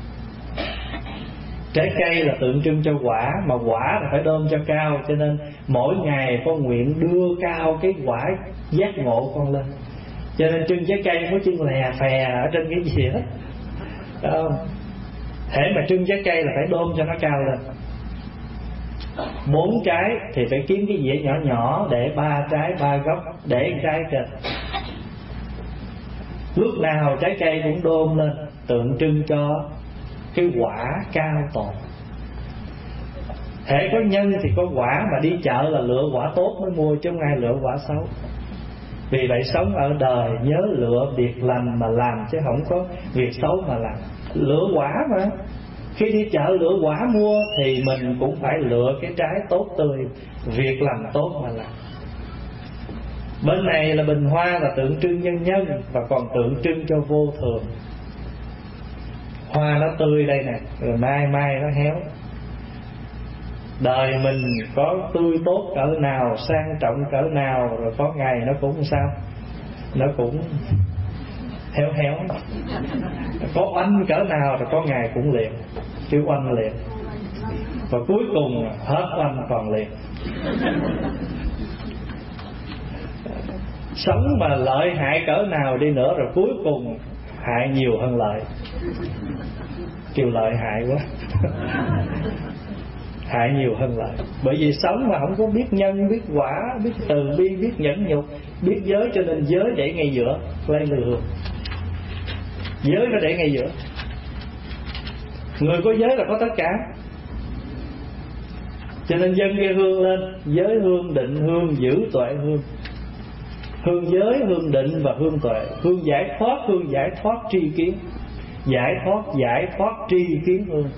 Speaker 3: Trái cây là tượng trưng cho quả, mà quả là phải đơm cho cao. Cho nên mỗi ngày con nguyện đưa cao cái quả giác ngộ con lên. Cho nên trưng trái cây không có trưng lè phè ở trên cái gì hết. Đó không? Hễ mà trưng trái cây là phải đơm cho nó cao lên. Bốn trái thì phải kiếm cái dĩa nhỏ nhỏ để ba trái ba góc, để trái trên. Lúc nào trái cây cũng đôn lên, tượng trưng cho cái quả cao tột. Hễ có nhân thì có quả, mà đi chợ là lựa quả tốt mới mua, chứ không ai lựa quả xấu. Vì vậy sống ở đời nhớ lựa việc lành mà làm, chứ không có việc xấu mà làm. Lựa quả mà. Khi đi chợ lựa quả mua thì mình cũng phải lựa cái trái tốt tươi, việc làm tốt mà làm. Bên này là bình hoa là tượng trưng nhân nhân, và còn tượng trưng cho vô thường. Hoa nó tươi đây nè, rồi mai mai nó héo. đời mình có tươi tốt cỡ nào, sang trọng cỡ nào, rồi có ngày nó cũng sao, nó cũng héo héo. Có oanh cỡ nào rồi có ngày cũng liệt, chứ oanh liệt, và cuối cùng hết oanh còn liệt. Sống mà lợi hại cỡ nào đi nữa rồi cuối cùng hại nhiều hơn lợi. Kêu lợi hại quá. Hại nhiều hơn lợi. Bởi vì sống mà không có biết nhân, biết quả, biết từ bi, biết nhẫn nhục, biết giới, cho nên giới để ngay giữa, lấy lừa hương. Giới nó để ngay giữa. Người có giới là có tất cả. Cho nên dâng cái hương lên, giới hương, định hương, giữ tuệ hương. Hương giới, hương định và hương tuệ. Hương giải thoát, hương giải thoát tri kiến. Giải thoát, giải thoát tri kiến hương.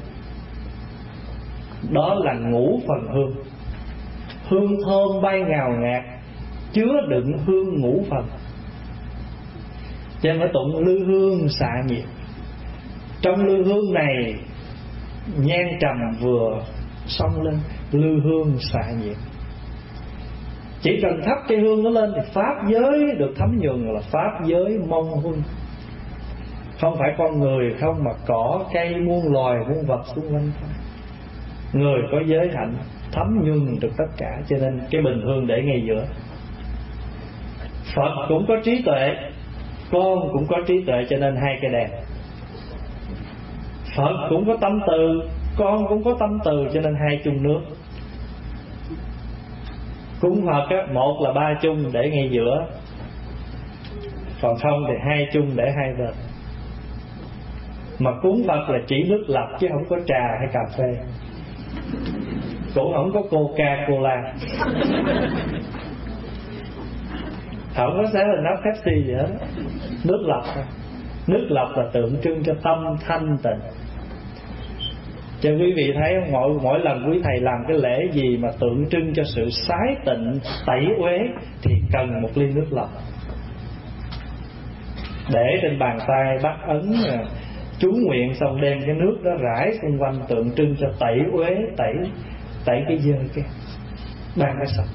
Speaker 3: Đó là ngũ phần hương. Hương thơm bay ngào ngạt, chứa đựng hương ngũ phần. Cho nên phải tụng lư hương xạ nhiệt. Trong lư hương này nhang trầm vừa xông lên, lư hương xạ nhiệt. Chỉ cần thắp cái hương nó lên thì pháp giới được thấm nhuần, là pháp giới mong huân. Không phải con người không, mà cỏ cây muôn loài muôn vật xung quanh. Người có giới hạnh thấm nhuần được tất cả. Cho nên cái bình hương để ngay giữa. Phật cũng có trí tuệ, con cũng có trí tuệ, cho nên hai cái đèn. Phật cũng có tâm từ, con cũng có tâm từ, cho nên hai chung nước. Cúng Phật á, một là ba chung để ngay giữa, còn không thì hai chung để hai bên. Mà cúng Phật là chỉ nước lọc chứ không có trà hay cà phê, cũng không có Coca-Cola, không có xé là nắp Pepsi gì hết. Nước lọc thôi. Nước lọc là tượng trưng cho tâm thanh tịnh. Cho quý vị thấy mỗi, mỗi lần quý thầy làm cái lễ gì mà tượng trưng cho sự sái tịnh, tẩy uế, thì cần một ly nước lọc. Để trên bàn tay bắt ấn, chú nguyện xong đem cái nước đó rải xung quanh, tượng trưng cho tẩy uế, tẩy tẩy cái dơ kia, ban cái sạch.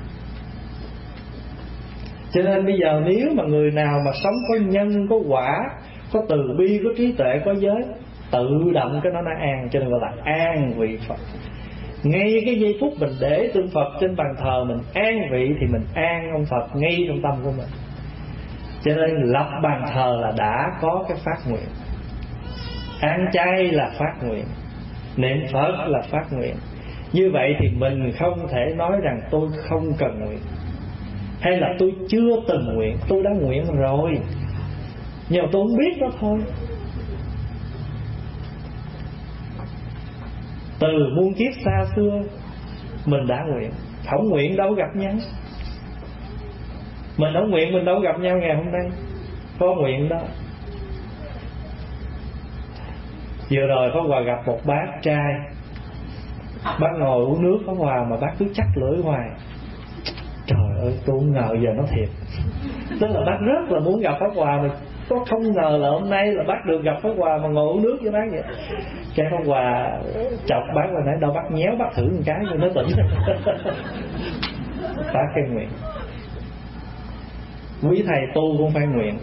Speaker 3: Cho nên bây giờ nếu mà người nào mà sống có nhân, có quả, có từ bi, có trí tuệ, có giới, tự động cái nó nó an. Cho nên gọi là an vị Phật. Ngay cái giây phút mình để tượng Phật trên bàn thờ, mình an vị thì mình an ông Phật ngay trong tâm của mình. Cho nên lập bàn thờ là đã có cái phát nguyện. Ăn chay là phát nguyện, niệm Phật là phát nguyện. Như vậy thì mình không thể nói rằng tôi không cần nguyện, hay là tôi chưa từng nguyện. Tôi đã nguyện rồi, nhưng mà tôi không biết đó thôi. Từ muôn kiếp xa xưa mình đã nguyện. Không nguyện đâu gặp nhau. Mình không nguyện mình đâu gặp nhau ngày hôm nay. Có nguyện đó. Vừa rồi Pháp Hòa gặp một bác trai, bác ngồi uống nước Pháp Hòa mà bác cứ chắc lưỡi hoài. Trời ơi, tôi không ngờ giờ nó thiệt. Tức là bác rất là muốn gặp Pháp Hòa, mà có không ngờ là hôm nay là bác được gặp Pháp Hòa mà ngồi uống nước với bác vậy. Cái Pháp Hòa chọc bác và nói đâu bác nhéo bác thử một cái rồi nó tỉnh. Bác cái nguyện. Quý thầy tu cũng phải nguyện,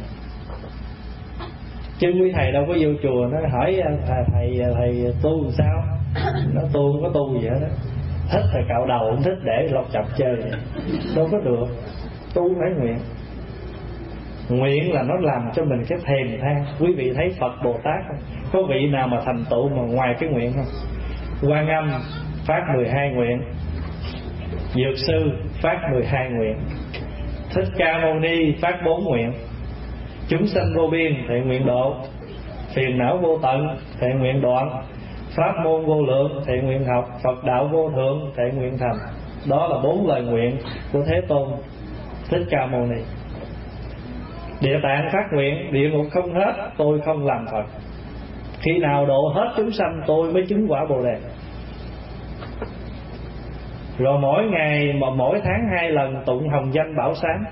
Speaker 3: chứ quý thầy đâu có vô chùa nó hỏi à, thầy thầy tu làm sao, nó tu không có tu gì hết đó. Thích thì cạo đầu, không thích để lọc chọc chơi vậy. Đâu có được. Tu phải nguyện. Nguyện là nó làm cho mình cái thèm than. Quý vị thấy Phật Bồ Tát không? Có vị nào mà thành tựu mà ngoài cái nguyện không? Quan Âm phát mười hai nguyện, Dược Sư phát mười hai nguyện, Thích Ca Mâu Ni phát bốn nguyện. Chúng sanh vô biên thiện nguyện độ, phiền não vô tận thiện nguyện đoạn, pháp môn vô lượng thiện nguyện học, Phật đạo vô thượng thiện nguyện thành. Đó là bốn lời nguyện của Thế Tôn Thích Ca Mâu Ni. Địa Tạng phát nguyện: địa ngục không hết, tôi không làm Phật. Khi nào độ hết chúng sanh, tôi mới chứng quả Bồ Đề. Rồi mỗi ngày mà mỗi tháng hai lần tụng hồng danh bảo sáng.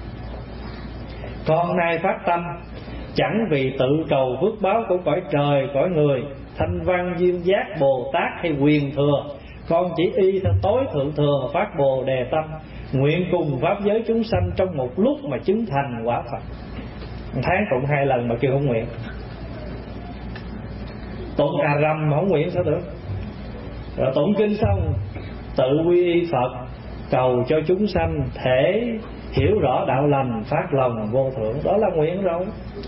Speaker 3: Con nay phát tâm chẳng vì tự cầu phước báo của cõi trời, cõi người, thanh văn duyên giác, Bồ Tát hay quyền thừa, Con chỉ y theo tối thượng thừa mà phát bồ đề tâm, nguyện cùng pháp giới chúng sanh trong một lúc mà chứng thành quả Phật. Tháng tụng hai lần mà kêu không nguyện. Tụng Hà Rầm mà không nguyện sao được. Rồi tụng kinh xong tự quy y Phật, cầu cho chúng sanh thể hiểu rõ đạo lành, phát lòng vô thượng, đó là nguyện rồi.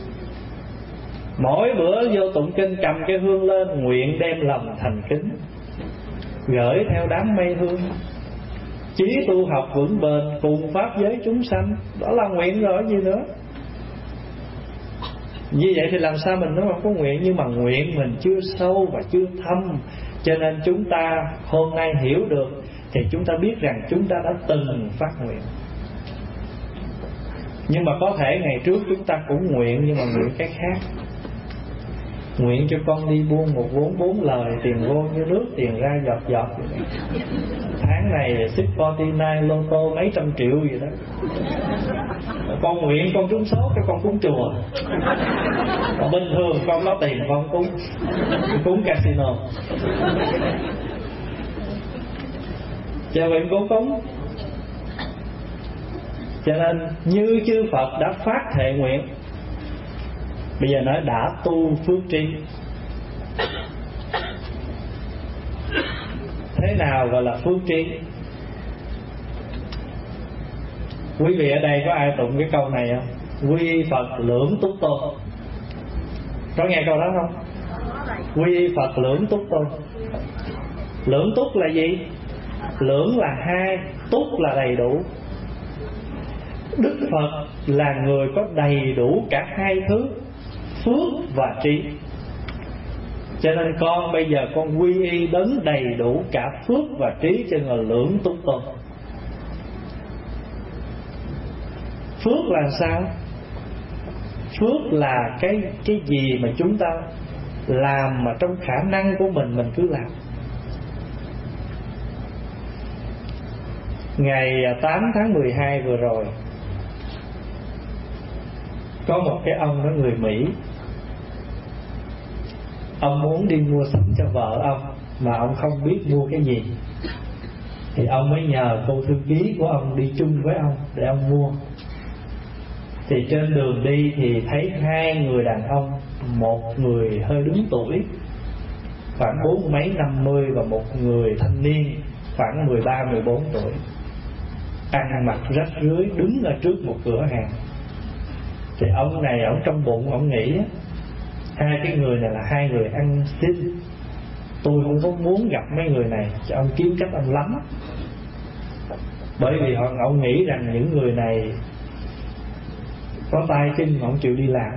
Speaker 3: Mỗi bữa vô tụng kinh cầm cái hương lên, nguyện đem lòng thành kính, gửi theo đám mây hương, chí tu học vững bền cùng pháp giới chúng sanh, đó là nguyện rồi gì nữa. Như vậy thì làm sao mình nói không có nguyện? Nhưng mà nguyện mình chưa sâu và chưa thâm, cho nên chúng ta hôm nay hiểu được thì chúng ta biết rằng chúng ta đã từng phát nguyện. Nhưng mà có thể ngày trước chúng ta cũng nguyện, nhưng mà nguyện cái khác. Nguyện cho con đi buôn một vốn bốn lời, tiền vô như nước, tiền ra giọt giọt vậy đó. Tháng này xích forty nine lô tô mấy trăm triệu vậy đó. Con nguyện con trúng số cái con cúng chùa. Còn bình thường con có tiền con cúng cúng casino. Cho nguyện cố cúng. Cho nên như chư Phật đã phát thệ nguyện, bây giờ nói đã tu phước trí. Thế nào gọi là phước trí? Quý vị ở đây có ai tụng cái câu này không? Quy Phật lưỡng túc tôn. Có nghe câu đó không? Quy Phật lưỡng túc tôn. Lưỡng túc là gì? Lưỡng là hai, túc là đầy đủ. Đức Phật là người có đầy đủ cả hai thứ, phước và trí. Cho nên con bây giờ con quy y đấng đầy đủ cả phước và trí, cho nên là lưỡng túc tôn. Phước là sao? Phước là cái cái gì mà chúng ta làm mà trong khả năng của mình mình cứ làm. Ngày tám tháng mười hai vừa rồi, có một cái ông đó người Mỹ, ông muốn đi mua sắm cho vợ ông mà ông không biết mua cái gì, thì ông mới nhờ cô thư ký của ông đi chung với ông để ông mua. Thì trên đường đi thì thấy hai người đàn ông, một người hơi đứng tuổi khoảng bốn mấy năm mươi và một người thanh niên khoảng mười ba mười bốn tuổi, ăn mặc rách rưới đứng ở trước một cửa hàng. Thì ông này ông trong bụng ông nghĩ hai cái người này là hai người ăn xin, tôi không có muốn gặp mấy người này, cho ông kiếm cách ông lắm. Bởi vì họ, ông nghĩ rằng những người này có tay chân mà ông chịu đi làm.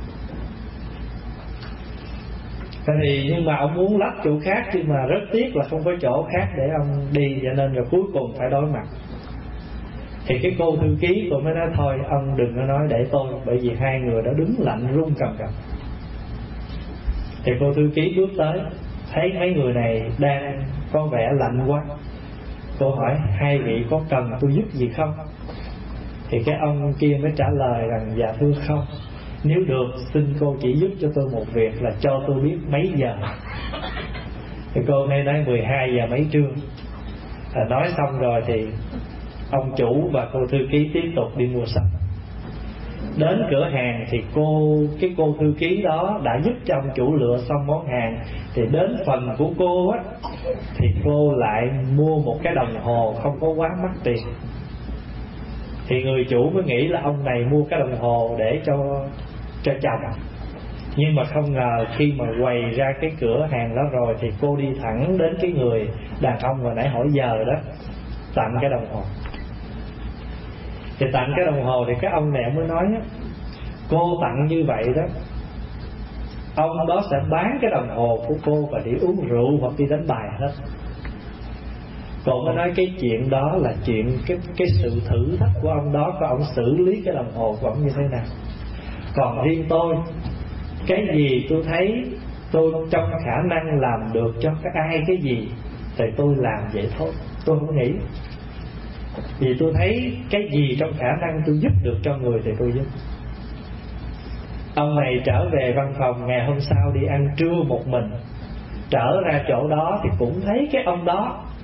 Speaker 3: Thế thì nhưng mà ông muốn lắp chỗ khác, nhưng mà rất tiếc là không có chỗ khác để ông đi, cho nên rồi cuối cùng phải đối mặt. Thì cái cô thư ký tôi mới nói thôi ông đừng có nói để tôi, bởi vì hai người đã đứng lạnh run cầm cập. Thì cô thư ký bước tới, thấy mấy người này đang có vẻ lạnh quá. Cô hỏi hai vị có cần tôi giúp gì không? Thì cái ông kia mới trả lời rằng dạ thưa không, nếu được xin cô chỉ giúp cho tôi một việc là cho tôi biết mấy giờ. Thì cô này nói mười hai giờ mấy trưa. À, nói xong rồi thì ông chủ và cô thư ký tiếp tục đi mua sắm. Đến cửa hàng thì cô cái cô thư ký đó đã giúp cho ông chủ lựa xong món hàng. Thì đến phần của cô á, thì cô lại mua một cái đồng hồ không có quá mắc tiền. Thì người chủ mới nghĩ là ông này mua cái đồng hồ để cho cho chồng. Nhưng mà không ngờ khi mà quay ra cái cửa hàng đó rồi thì cô đi thẳng đến cái người đàn ông hồi nãy hỏi giờ đó, tặng cái đồng hồ. Thì tặng cái đồng hồ thì cái ông này mới nói cô tặng như vậy đó, ông đó sẽ bán cái đồng hồ của cô và đi uống rượu hoặc đi đánh bài hết. Cô mới nói cái chuyện đó là chuyện cái cái sự thử thách của ông đó, có ông xử lý cái đồng hồ của ông như thế nào. Còn riêng tôi, cái gì tôi thấy tôi trong khả năng làm được cho các ai cái gì thì tôi làm vậy thôi, tôi không nghĩ. Vì tôi thấy cái gì trong khả năng tôi giúp được cho người thì tôi giúp. Ông này trở về văn phòng, ngày hôm sau đi ăn trưa một mình. Trở ra chỗ đó thì cũng thấy cái ông đó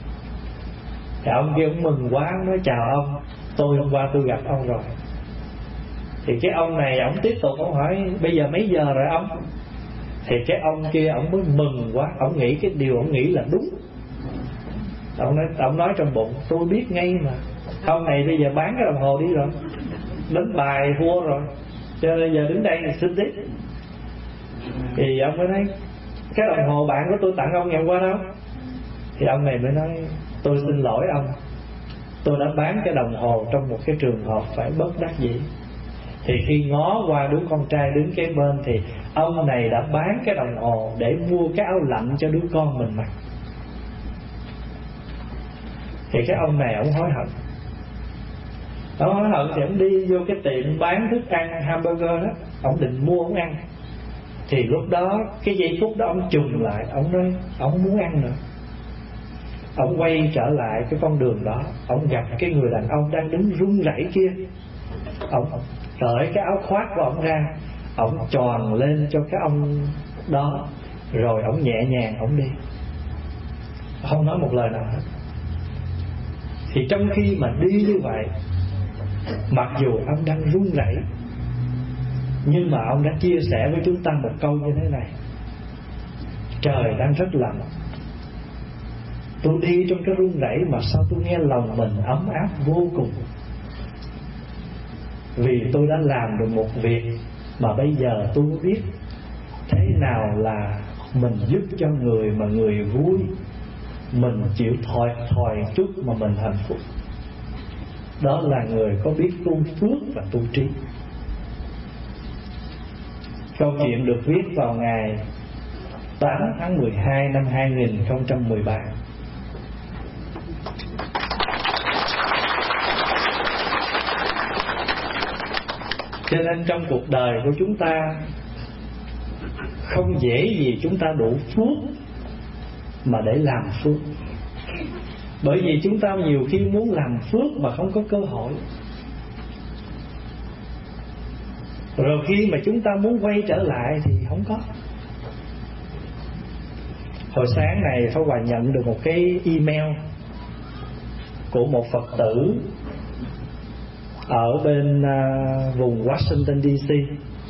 Speaker 3: Thì ông kia ông mừng quá, ông nói chào ông, tôi hôm qua tôi gặp ông rồi. Thì cái ông này ông tiếp tục ông hỏi bây giờ mấy giờ rồi ông? Thì cái ông kia ông mới mừng quá, ông nghĩ cái điều ông nghĩ là đúng. Ông nói, ông nói trong bụng tôi biết ngay mà, ông này bây giờ bán cái đồng hồ đi rồi, đánh bài thua rồi, cho nên giờ đứng đây thì xin tiếp. Thì ông mới nói cái đồng hồ bạn của tôi tặng ông ngày hôm qua đâu? Thì ông này mới nói tôi xin lỗi ông, tôi đã bán cái đồng hồ trong một cái trường hợp phải bất đắc dĩ. Thì khi ngó qua đứa con trai đứng kế bên thì ông này đã bán cái đồng hồ để mua cái áo lạnh cho đứa con mình mặc. Thì cái ông này ông hối hận. Ông hối hận thì ông đi vô cái tiệm bán thức ăn hamburger đó, ông định mua ông ăn. Thì lúc đó cái giây phút đó ông trùng lại, ông nói ông không muốn ăn nữa. Ông quay trở lại cái con đường đó, ông gặp cái người đàn ông đang đứng run rẩy kia. Ông cởi cái áo khoác của ông ra, ông tròn lên cho cái ông đó, rồi ông nhẹ nhàng ông đi, không nói một lời nào hết. Thì trong khi mà đi như vậy, mặc dù ông đang run rẩy, nhưng mà ông đã chia sẻ với chúng ta một câu như thế này: trời đang rất lạnh, tôi đi trong cái run rẩy mà sao tôi nghe lòng mình ấm áp vô cùng, vì tôi đã làm được một việc mà bây giờ tôi mới biết thế nào là mình giúp cho người mà người vui, mình chịu thòi thòi chút mà mình hạnh phúc. Đó là người có biết tu phước và tu trí. Câu chuyện được viết vào ngày tám tháng mười hai năm hai nghìn không trăm mười ba. Cho nên trong cuộc đời của chúng ta không dễ gì chúng ta đủ phước mà để làm phước. Bởi vì chúng ta nhiều khi muốn làm phước mà không có cơ hội. Rồi khi mà chúng ta muốn quay trở lại thì không có. Hồi sáng này Pháp Hòa nhận được một cái email của một Phật tử ở bên uh, vùng Washington đê xê.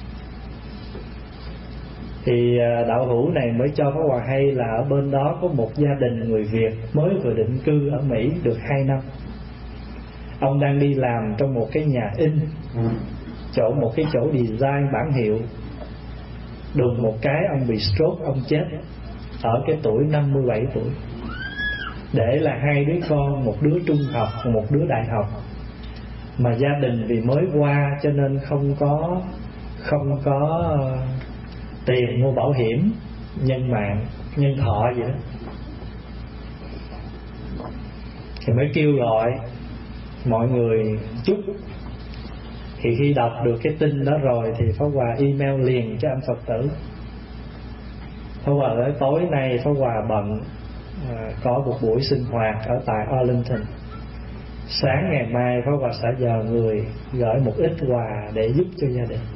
Speaker 3: Thì uh, đạo hữu này mới cho Pháp Hòa hay là ở bên đó có một gia đình người Việt mới vừa định cư ở Mỹ được hai năm. Ông đang đi làm trong một cái nhà in, chỗ một cái chỗ design bản hiệu. Đùng một cái ông bị stroke, ông chết ở cái tuổi năm mươi bảy tuổi. Để là hai đứa con, một đứa trung học và một đứa đại học. Mà gia đình vì mới qua cho nên không có không có tiền mua bảo hiểm nhân mạng, nhân thọ gì đó. Thì mới kêu gọi mọi người chúc. Thì khi đọc được cái tin đó rồi thì Pháp Hòa email liền cho anh Phật tử. Pháp Hòa nói tối nay Pháp Hòa bận, à, có một buổi sinh hoạt ở tại Arlington. Sáng ngày mai Pháp Hòa sẽ nhờ người gửi một ít quà để giúp cho gia đình.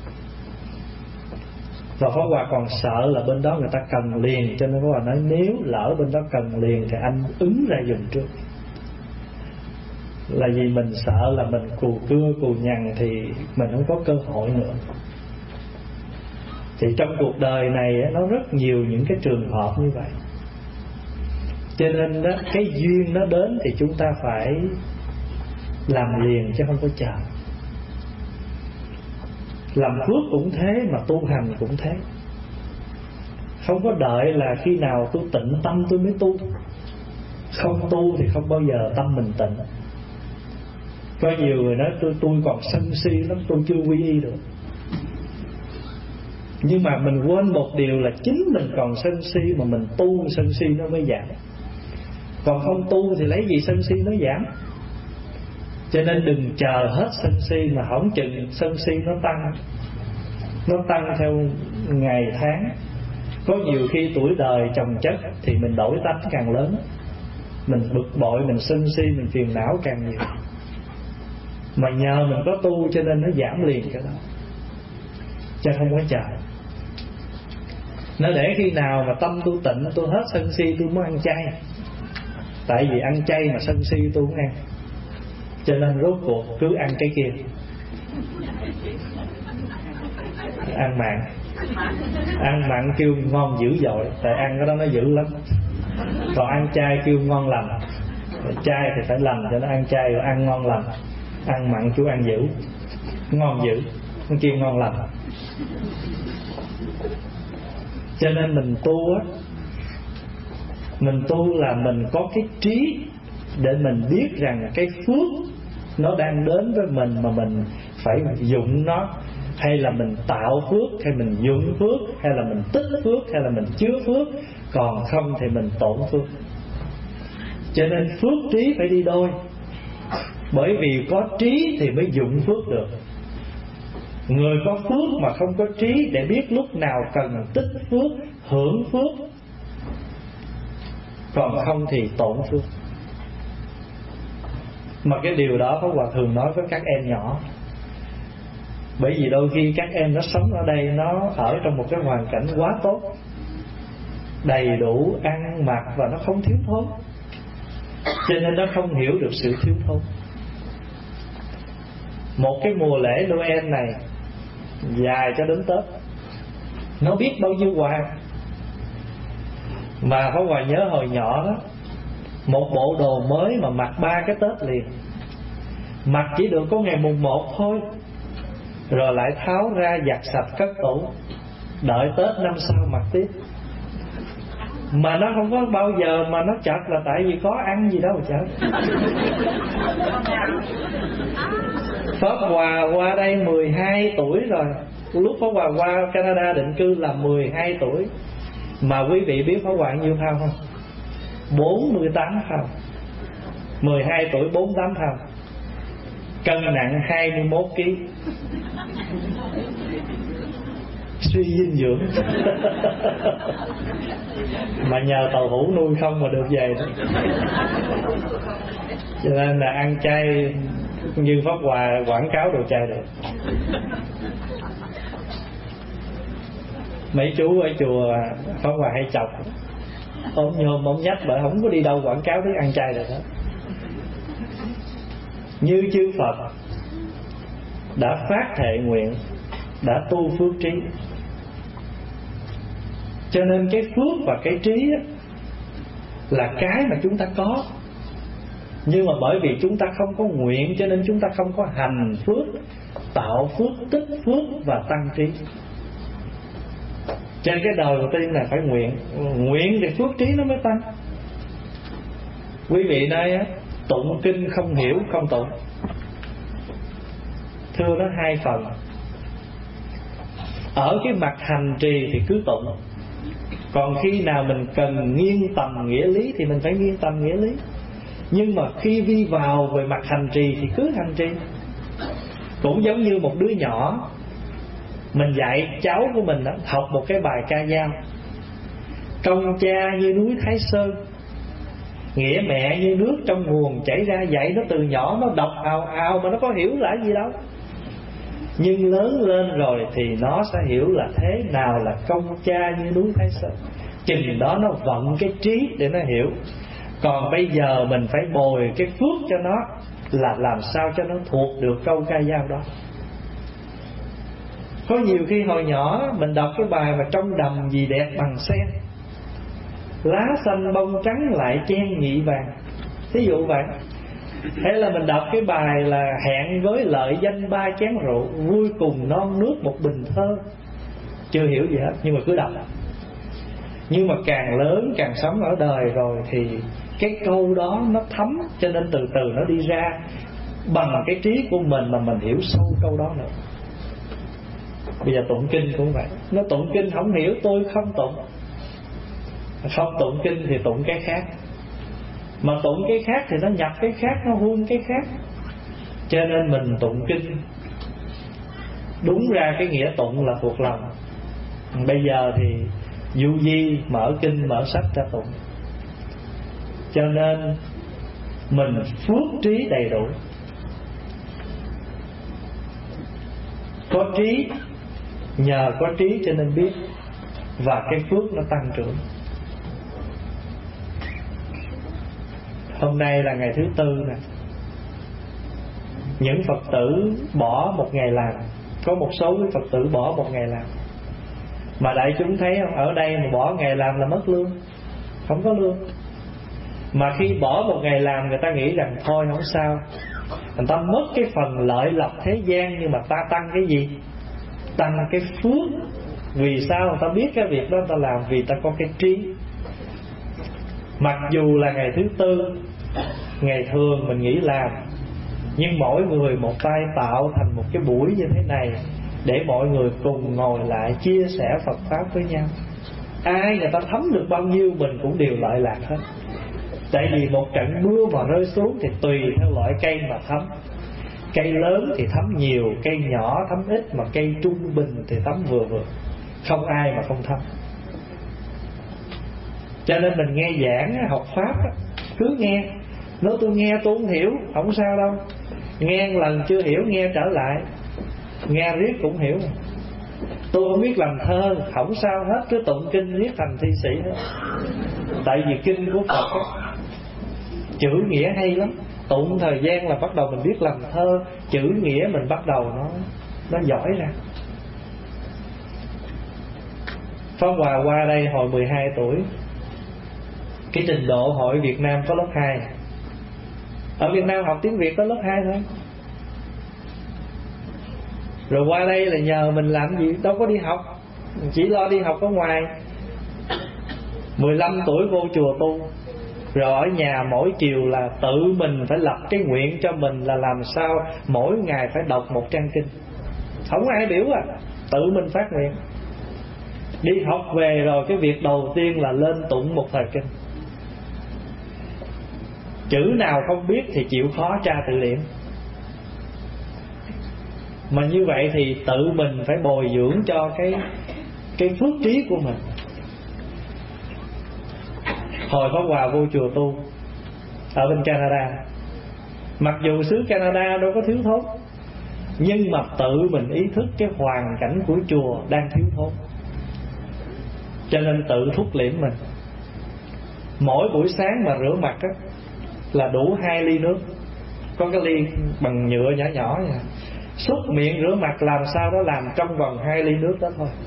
Speaker 3: Và Pháp Hòa còn sợ là bên đó người ta cần liền, cho nên Pháp Hòa nói nếu lỡ bên đó cần liền thì anh ứng ra dùng trước. Là vì mình sợ là mình cù cưa cù nhằn thì mình không có cơ hội nữa. Thì trong cuộc đời này nó rất nhiều những cái trường hợp như vậy. Cho nên đó, cái duyên nó đến thì chúng ta phải làm liền chứ không có chờ. Làm phước cũng thế mà tu hành cũng thế. Không có đợi là khi nào tôi tịnh tâm tôi mới tu. Không tu thì không bao giờ tâm mình tịnh. Có nhiều người nói tôi tôi còn sân si lắm, tôi chưa quy y được. Nhưng mà mình quên một điều là chính mình còn sân si mà mình tu sân si nó mới giảm. Còn không tu thì lấy gì sân si nó giảm. Cho nên đừng chờ hết sân si mà hổng chừng sân si nó tăng. Nó tăng theo ngày tháng. Có nhiều khi tuổi đời chồng chất thì mình đổi tánh càng lớn. Mình bực bội, mình sân si, mình phiền não càng nhiều. Mà nhờ mình có tu cho nên nó giảm liền cái đó, chứ không có chờ. Nó để khi nào mà tâm tôi tịnh, tôi hết sân si, tôi mới ăn chay. Tại vì ăn chay mà sân si tôi không ăn, cho nên rốt cuộc cứ ăn cái kia. Ăn mặn, ăn mặn kêu ngon dữ dội, tại ăn cái đó nó dữ lắm. Còn ăn chay kêu ngon lành. Chay thì phải lành cho nó ăn chay, rồi ăn ngon lành. Ăn mặn chú ăn dữ, ngon dữ, nó kêu ngon lành. Cho nên mình tu á, mình tu là mình có cái trí để mình biết rằng cái phước nó đang đến với mình mà mình phải dụng nó, hay là mình tạo phước, hay mình dụng phước, hay là mình tích phước, hay là mình chứa phước. Còn không thì mình tổn phước. Cho nên phước trí phải đi đôi. Bởi vì có trí thì mới dụng phước được. Người có phước mà không có trí để biết lúc nào cần tích phước, hưởng phước, còn không thì tổn phước. Mà cái điều đó Pháp Hòa thường nói với các em nhỏ. Bởi vì đôi khi các em nó sống ở đây, nó ở trong một cái hoàn cảnh quá tốt, đầy đủ ăn mặc và nó không thiếu thốn, cho nên nó không hiểu được sự thiếu thốn. Một cái mùa lễ Noel này dài cho đến Tết, nó biết bao nhiêu quà. Mà Pháp Hòa nhớ hồi nhỏ đó, một bộ đồ mới mà mặc ba cái Tết liền, mặc chỉ được có ngày mùng một thôi, rồi lại tháo ra giặt sạch cất tủ, đợi Tết năm sau mặc tiếp. Mà nó không có bao giờ mà nó chật, là tại vì có ăn gì đâu mà chật. Pháp Hòa qua đây mười hai tuổi rồi. Lúc Pháp Hòa qua Canada định cư là mười hai tuổi. Mà quý vị biết Pháp Hòa nhiêu pound không? bốn mươi tám pound. mười hai tuổi bốn mươi tám pound. Cân nặng hai mươi mốt ki lô gam. Suy dinh dưỡng. Mà nhờ tàu hũ nuôi không mà được về đó. Cho nên là ăn chay như Pháp Hòa quảng cáo đồ chay được. Mấy chú ở chùa Pháp Hòa hay chọc, ôm nhôm ôm nhách bởi không có đi đâu quảng cáo tới ăn chay được hết. Như chư Phật đã phát thệ nguyện, đã tu phước trí. Cho nên cái phước và cái trí là cái mà chúng ta có. Nhưng mà bởi vì chúng ta không có nguyện, cho nên chúng ta không có hành phước, tạo phước, tích phước và tăng trí. Trên cái đời đầu tiên là phải nguyện. Nguyện thì phước trí nó mới tăng. Quý vị đây tụng kinh không hiểu không tụng. Thưa nó hai phần. Ở cái mặt hành trì thì cứ tụng. Còn khi nào mình cần nghiêng tầm nghĩa lý thì mình phải nghiêng tầm nghĩa lý. Nhưng mà khi đi vào về mặt hành trì thì cứ hành trì. Cũng giống như một đứa nhỏ, mình dạy cháu của mình đó, học một cái bài ca dao. Công cha như núi Thái Sơn, nghĩa mẹ như nước trong nguồn chảy ra. Dạy nó từ nhỏ nó đọc ào ào mà nó có hiểu là gì đâu. Nhưng lớn lên rồi thì nó sẽ hiểu là thế nào là công cha như núi Thái Sơn. Chừng đó nó vận cái trí để nó hiểu. Còn bây giờ mình phải bồi cái phước cho nó, là làm sao cho nó thuộc được câu ca dao đó. Có nhiều khi hồi nhỏ mình đọc cái bài mà trong đầm gì đẹp bằng sen, lá xanh bông trắng lại chen nhị vàng, thí dụ vậy. Hay là mình đọc cái bài là hẹn với lợi danh ba chén rượu, vui cùng non nước một bình thơ. Chưa hiểu gì hết nhưng mà cứ đọc. Nhưng mà càng lớn càng sống ở đời rồi thì cái câu đó nó thấm, cho nên từ từ nó đi ra bằng cái trí của mình mà mình hiểu sâu câu đó nữa. Bây giờ tụng kinh cũng vậy. Nó tụng kinh không hiểu tôi không tụng. Không tụng kinh thì tụng cái khác. Mà tụng cái khác thì nó nhập cái khác, nó huân cái khác. Cho nên mình tụng kinh đúng ra cái nghĩa tụng là thuộc lòng. Bây giờ thì du di mở kinh mở sách ra tụng. Cho nên mình phước trí đầy đủ. Có trí, nhờ có trí cho nên biết, và cái phước nó tăng trưởng. Hôm nay là ngày thứ tư nè. Những Phật tử bỏ một ngày làm. Có một số quý Phật tử bỏ một ngày làm. Mà đại chúng thấy không, ở đây mà bỏ ngày làm là mất lương, không có lương. Mà khi bỏ một ngày làm, người ta nghĩ rằng thôi không sao, người ta mất cái phần lợi lộc thế gian, nhưng mà ta tăng cái gì? Tăng cái phước. Vì sao người ta biết cái việc đó người ta làm? Vì ta có cái trí. Mặc dù là ngày thứ tư, ngày thường mình nghĩ làm, nhưng mỗi người một tay tạo thành một cái buổi như thế này, để mọi người cùng ngồi lại chia sẻ Phật Pháp với nhau. Ai người ta thấm được bao nhiêu mình cũng đều lợi lạc hết. Tại vì một trận mưa mà rơi xuống thì tùy theo loại cây mà thấm. Cây lớn thì thấm nhiều, cây nhỏ thấm ít, mà cây trung bình thì thấm vừa vừa. Không ai mà không thấm. Cho nên mình nghe giảng, học Pháp cứ nghe. Nếu tôi nghe tôi không hiểu, không sao đâu. Nghe một lần chưa hiểu, nghe trở lại, nghe riết cũng hiểu. Tôi không biết làm thơ, không sao hết, cứ tụng kinh riết thành thi sĩ hết. Tại vì kinh của Phật ấy, chữ nghĩa hay lắm. Tụng thời gian là bắt đầu mình biết làm thơ. Chữ nghĩa mình bắt đầu nó Nó giỏi ra. Pháp Hòa qua đây hồi mười hai tuổi. Cái trình độ Hội Việt Nam có lớp hai. Ở Việt Nam học tiếng Việt có lớp hai thôi. Rồi qua đây là nhờ mình làm gì? Đâu có đi học, chỉ lo đi học ở ngoài. Mười lăm tuổi vô chùa tu. Rồi ở nhà mỗi chiều là tự mình phải lập cái nguyện cho mình là làm sao mỗi ngày phải đọc một trang kinh. Không ai biểu à, tự mình phát nguyện. Đi học về rồi cái việc đầu tiên là lên tụng một thời kinh. Chữ nào không biết thì chịu khó tra từ điển. Mà như vậy thì tự mình phải bồi dưỡng cho cái cái phước trí của mình. Hồi Pháp Hòa vô chùa tu ở bên Canada, mặc dù xứ Canada đâu có thiếu thốn, nhưng mà tự mình ý thức cái hoàn cảnh của chùa đang thiếu thốn, cho nên tự thúc liễm mình. Mỗi buổi sáng mà rửa mặt á, là đủ hai ly nước. Có cái ly bằng nhựa nhỏ nhỏ vậy. Xúc miệng rửa mặt làm sao đó làm trong vòng hai ly nước đó thôi.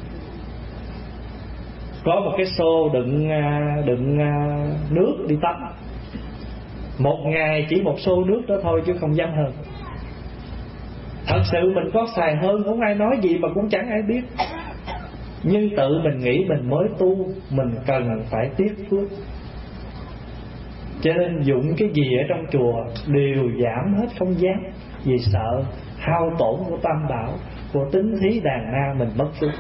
Speaker 3: Có một cái xô đựng đựng nước đi tắm. Một ngày chỉ một xô nước đó thôi chứ không dám hơn. Thật sự mình có xài hơn không ai nói gì mà cũng chẳng ai biết. Nhưng tự mình nghĩ mình mới tu, mình cần phải tiếc phước. Cho nên dụng cái gì ở trong chùa đều giảm hết, không dám. Vì sợ hao tổn của tam bảo, của tính thí đàn na mình mất phước.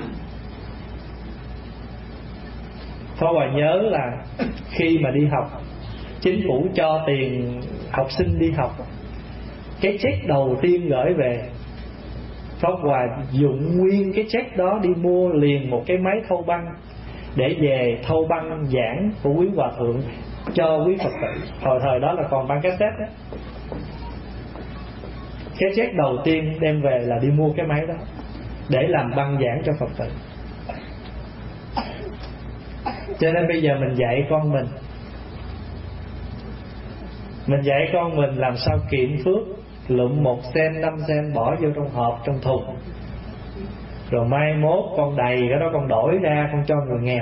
Speaker 3: Pháp Hòa nhớ là khi mà đi học, chính phủ cho tiền học sinh đi học, cái check đầu tiên gửi về, Pháp Hòa dụng nguyên cái check đó đi mua liền một cái máy thâu băng để về thâu băng giảng của quý hòa thượng cho quý Phật tử. Hồi thời đó là còn băng cassette đó. Cái check đầu tiên đem về là đi mua cái máy đó để làm băng giảng cho Phật tử. Cho nên bây giờ mình dạy con mình, Mình dạy con mình làm sao kiệm phước. Lụm một sen, năm sen bỏ vô trong hộp, trong thùng, rồi mai mốt con đầy cái đó con đổi ra, con cho người nghèo.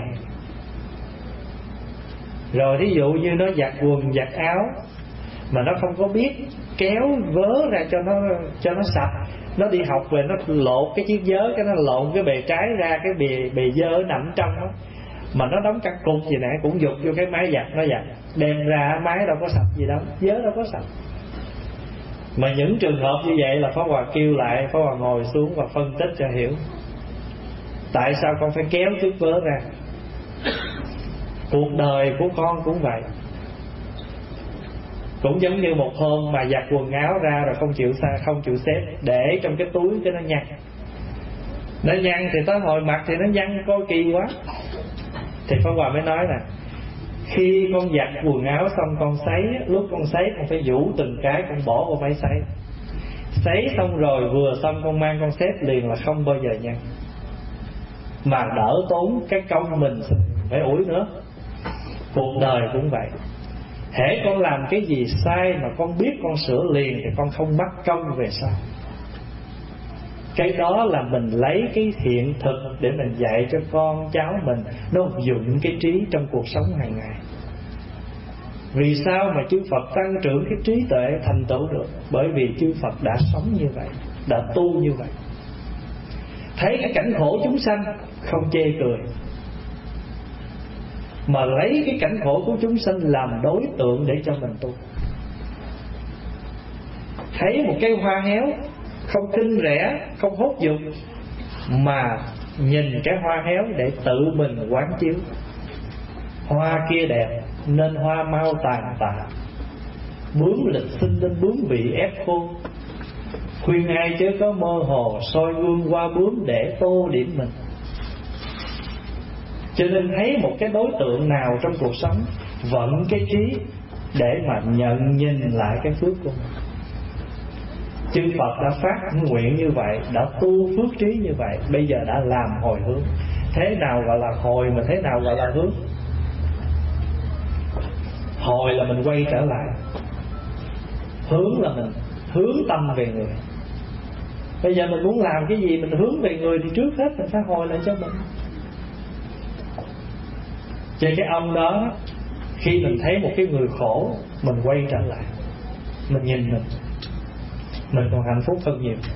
Speaker 3: Rồi thí dụ như nó giặt quần, giặt áo mà nó không có biết kéo vớ ra cho nó cho nó sạch, nó đi học về nó lột cái chiếc vớ, cái nó lộn cái bề trái ra, cái bề bề dơ nằm trong đó, mà nó đóng cả cục gì nè cũng dục vô cái máy giặt, nó giặt đem ra máy đâu có sạch gì đâu, vớ đâu có sạch. Mà những trường hợp như vậy là Pháp Hòa kêu lại, Pháp Hòa ngồi xuống và phân tích cho hiểu tại sao con phải kéo chiếc vớ ra. Cuộc đời của con cũng vậy. Cũng giống như một hôm mà giặt quần áo ra rồi không chịu xa, không chịu xếp, để trong cái túi cái nó nhăn. Nó nhăn thì tới hồi mặc thì nó nhăn coi kỳ quá. Thì Pháp Hòa mới nói nè, khi con giặt quần áo xong con sấy, lúc con sấy con phải vũ từng cái, con bỏ vào máy sấy. Sấy xong rồi vừa xong con mang con xếp liền là không bao giờ nhăn, mà đỡ tốn cái công mình phải ủi nữa. Cuộc đời cũng vậy. Hễ con làm cái gì sai mà con biết con sửa liền thì con không mắc công về sau. Cái đó là mình lấy cái hiện thực để mình dạy cho con cháu mình, nó dụng cái trí trong cuộc sống hàng ngày. Vì sao mà chư Phật tăng trưởng cái trí tuệ thành tựu được? Bởi vì chư Phật đã sống như vậy, đã tu như vậy. Thấy cái cảnh khổ chúng sanh không chê cười, mà lấy cái cảnh khổ của chúng sanh làm đối tượng để cho mình tu. Thấy một cây hoa héo không kinh rẻ, không hốt dụng, mà nhìn cái hoa héo để tự mình quán chiếu. Hoa kia đẹp nên hoa mau tàn tạ, bướm lịch sinh nên bướm bị ép khô. Khuyên ai chớ có mơ hồ, soi gương qua bướm để tô điểm mình. Cho nên thấy một cái đối tượng nào trong cuộc sống, vận cái trí để mà nhận nhìn lại cái phước của mình. Chư Phật đã phát nguyện như vậy, đã tu phước trí như vậy, bây giờ đã làm hồi hướng. Thế nào gọi là hồi, mà thế nào gọi là hướng? Hồi là mình quay trở lại, hướng là mình hướng tâm về người. Bây giờ mình muốn làm cái gì mình hướng về người thì trước hết mình phải hồi lại cho mình. Cho cái ông đó, khi mình thấy một cái người khổ, mình quay trở lại, mình nhìn mình, mình còn hạnh phúc hơn nhiều.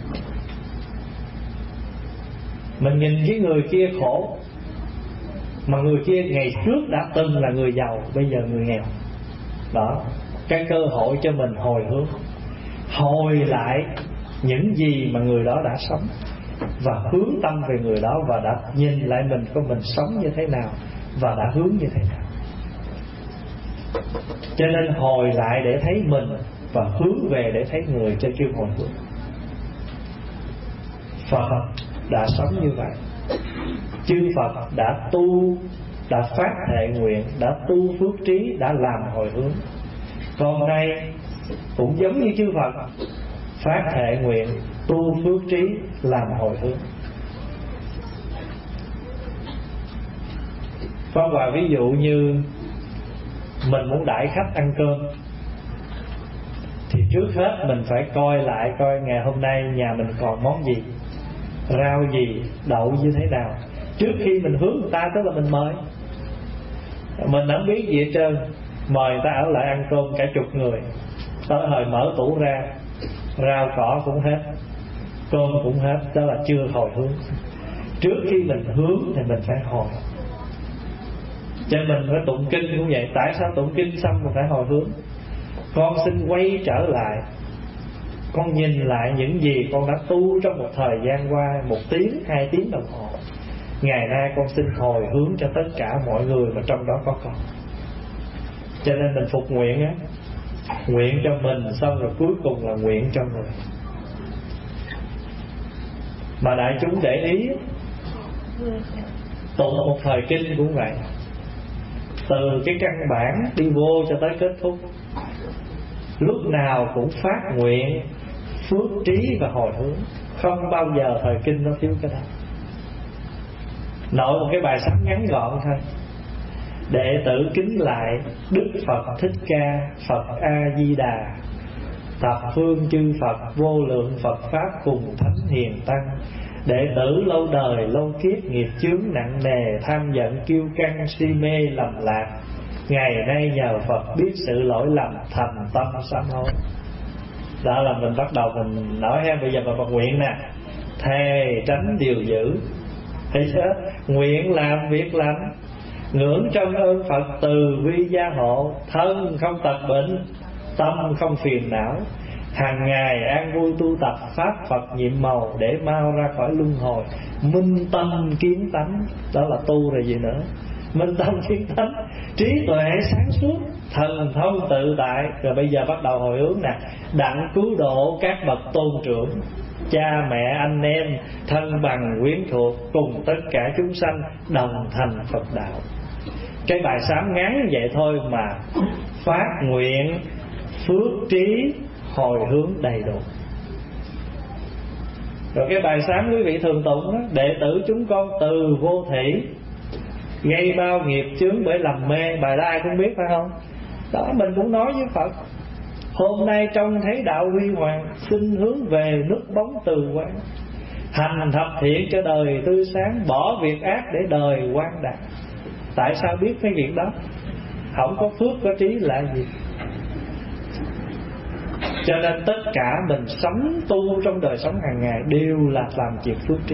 Speaker 3: Mình nhìn cái người kia khổ, mà người kia ngày trước đã từng là người giàu, bây giờ người nghèo. Đó, cái cơ hội cho mình hồi hướng, hồi lại những gì mà người đó đã sống, và hướng tâm về người đó, và đã nhìn lại mình của mình sống như thế nào, và đã hướng như thế nào. Cho nên hồi lại để thấy mình, và hướng về để thấy người, cho kêu hồi hướng. Phật đã sống như vậy. Chư Phật đã tu, đã phát thệ nguyện, đã tu phước trí, đã làm hồi hướng. Còn nay cũng giống như chư Phật, phát thệ nguyện, tu phước trí, làm hồi hướng. Có vài ví dụ như mình muốn đãi khách ăn cơm, thì trước hết mình phải coi lại coi ngày hôm nay nhà mình còn món gì, rau gì, đậu như thế nào, trước khi mình hướng người ta, tức là mình mời. Mình không biết gì hết trơn, mời người ta ở lại ăn cơm cả chục người, tới hồi mở tủ ra, rau cỏ cũng hết, cơm cũng hết, đó là chưa hồi hướng. Trước khi mình hướng thì mình phải hồi. Cho mình phải tụng kinh cũng vậy. Tại sao tụng kinh xong mình phải hồi hướng? Con xin quay trở lại, con nhìn lại những gì con đã tu trong một thời gian qua, một tiếng, hai tiếng đồng hồ. Ngày nay con xin hồi hướng cho tất cả mọi người mà trong đó có con. Cho nên mình phục nguyện á, nguyện cho mình xong rồi cuối cùng là nguyện cho người. Mà đại chúng để ý, tụng một thời kinh cũng vậy, từ cái căn bản đi vô cho tới kết thúc, lúc nào cũng phát nguyện, phước trí và hồi hướng. Không bao giờ thời kinh nó thiếu cái đó. Nội một cái bài sám ngắn gọn thôi: đệ tử kính lại Đức Phật Thích Ca, Phật A Di Đà, thập phương chư Phật, vô lượng Phật Pháp cùng thánh hiền tăng. Đệ tử lâu đời lâu kiếp nghiệp chướng nặng nề, tham giận kiêu căng si mê lầm lạc. Ngày nay nhờ Phật biết sự lỗi lầm, thành tâm sám hối. Đó là mình bắt đầu mình nói ha. Bây giờ mình Phật nguyện nè: thề tránh điều dữ. Thấy chưa? Nguyện làm việc lành, ngưỡng trong ơn Phật từ bi gia hộ. Thân không tật bệnh, tâm không phiền não. Hàng ngày an vui tu tập pháp Phật nhiệm màu, để mau ra khỏi luân hồi. Minh tâm kiến tánh, đó là tu rồi gì nữa. Minh tâm kiến tánh, trí tuệ sáng suốt, thần thông tự tại. Rồi bây giờ bắt đầu hồi hướng nè: đặng cứu độ các bậc tôn trưởng, cha mẹ anh em, thân bằng quyến thuộc, cùng tất cả chúng sanh đồng thành Phật đạo. Cái bài sám ngắn vậy thôi mà phát nguyện, phước trí, hồi hướng đầy đủ. Rồi cái bài sám quý vị thường tụng đó: đệ tử chúng con từ vô thủy, gây bao nghiệp chướng bởi lầm mê. Bài đó ai cũng biết phải không? Đó, mình cũng nói với Phật, hôm nay trông thấy đạo huy hoàng, xin hướng về nước bóng từ quang, hành thập thiện cho đời tươi sáng, bỏ việc ác để đời quang đạt. Tại sao biết mấy việc đó? Không có phước có trí là gì? Cho nên tất cả mình sống tu trong đời sống hàng ngày đều là làm chuyện phước trí.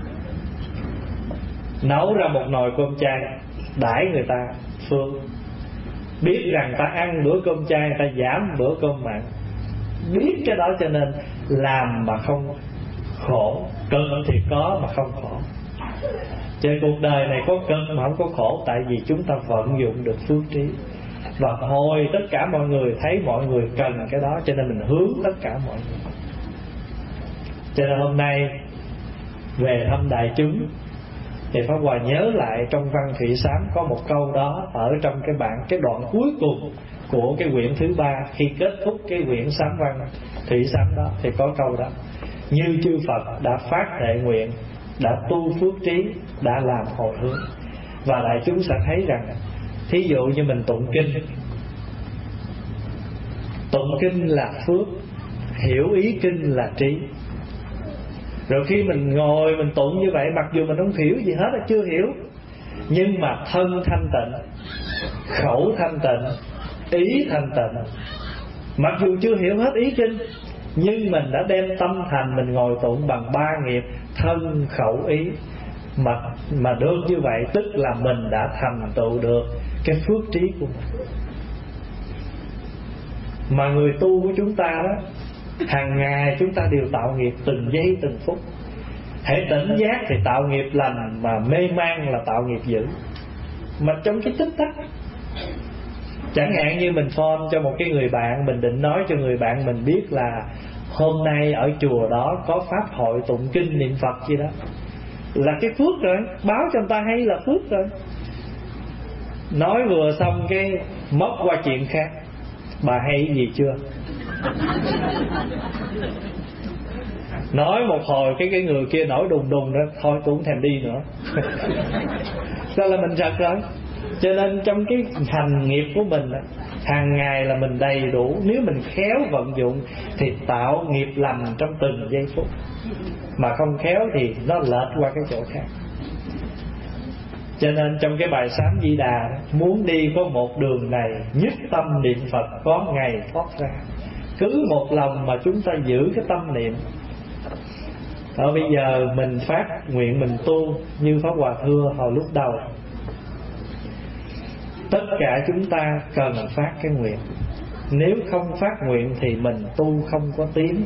Speaker 3: Nấu ra một nồi cơm chay đãi người ta phước, biết rằng ta ăn bữa cơm chay, ta giảm bữa cơm mặn, biết cái đó cho nên làm mà không khổ. Cực thì có mà không khổ. Trên cuộc đời này có cực mà không có khổ, tại vì chúng ta vận dụng được phước trí. Và hồi tất cả mọi người thấy mọi người cần cái đó, cho nên mình hướng tất cả mọi người. Cho nên hôm nay về thăm đại chúng thì Pháp Hòa nhớ lại trong văn Thủy Sám có một câu đó ở trong cái bản, cái đoạn cuối cùng của cái quyển thứ ba. Khi kết thúc cái quyển Sám văn Thủy Sám đó thì có câu đó: như chư Phật đã phát thệ nguyện, đã tu phước trí, đã làm hồi hướng. Và đại chúng sẽ thấy rằng, thí dụ như mình tụng kinh, tụng kinh là phước, hiểu ý kinh là trí. Rồi khi mình ngồi mình tụng như vậy, mặc dù mình không hiểu gì hết, chưa hiểu, nhưng mà thân thanh tịnh, khẩu thanh tịnh, ý thanh tịnh. Mặc dù chưa hiểu hết ý kinh, nhưng mình đã đem tâm thành mình ngồi tụng bằng ba nghiệp thân khẩu ý. Mà, mà được như vậy tức là mình đã thành tựu được cái phước trí của mình. Mà người tu của chúng ta đó, hàng ngày chúng ta đều tạo nghiệp từng giây từng phút. Hễ tỉnh giác thì tạo nghiệp lành, mà mê man là tạo nghiệp dữ. Mà trong cái tích tắc, chẳng hạn như mình phone cho một cái người bạn, mình định nói cho người bạn mình biết là hôm nay ở chùa đó có pháp hội tụng kinh niệm Phật gì đó, là cái phước rồi, báo cho người ta hay là phước rồi. Nói vừa xong cái móc qua chuyện khác: bà hay gì chưa? Nói một hồi cái cái người kia nổi đùng đùng đó, thôi tôi không thèm đi nữa. Sao là mình rật rồi. Cho nên trong cái hành nghiệp của mình, hàng ngày là mình đầy đủ. Nếu mình khéo vận dụng thì tạo nghiệp lành trong từng giây phút, mà không khéo thì nó lệch qua cái chỗ khác. Cho nên trong cái bài Sám Di Đà, muốn đi có một đường này, nhất tâm niệm Phật có ngày thoát ra. Cứ một lòng mà chúng ta giữ cái tâm niệm. Ở bây giờ mình phát nguyện mình tu, như Pháp Hòa thưa hồi lúc đầu, tất cả chúng ta cần phát cái nguyện. Nếu không phát nguyện thì mình tu không có tiến.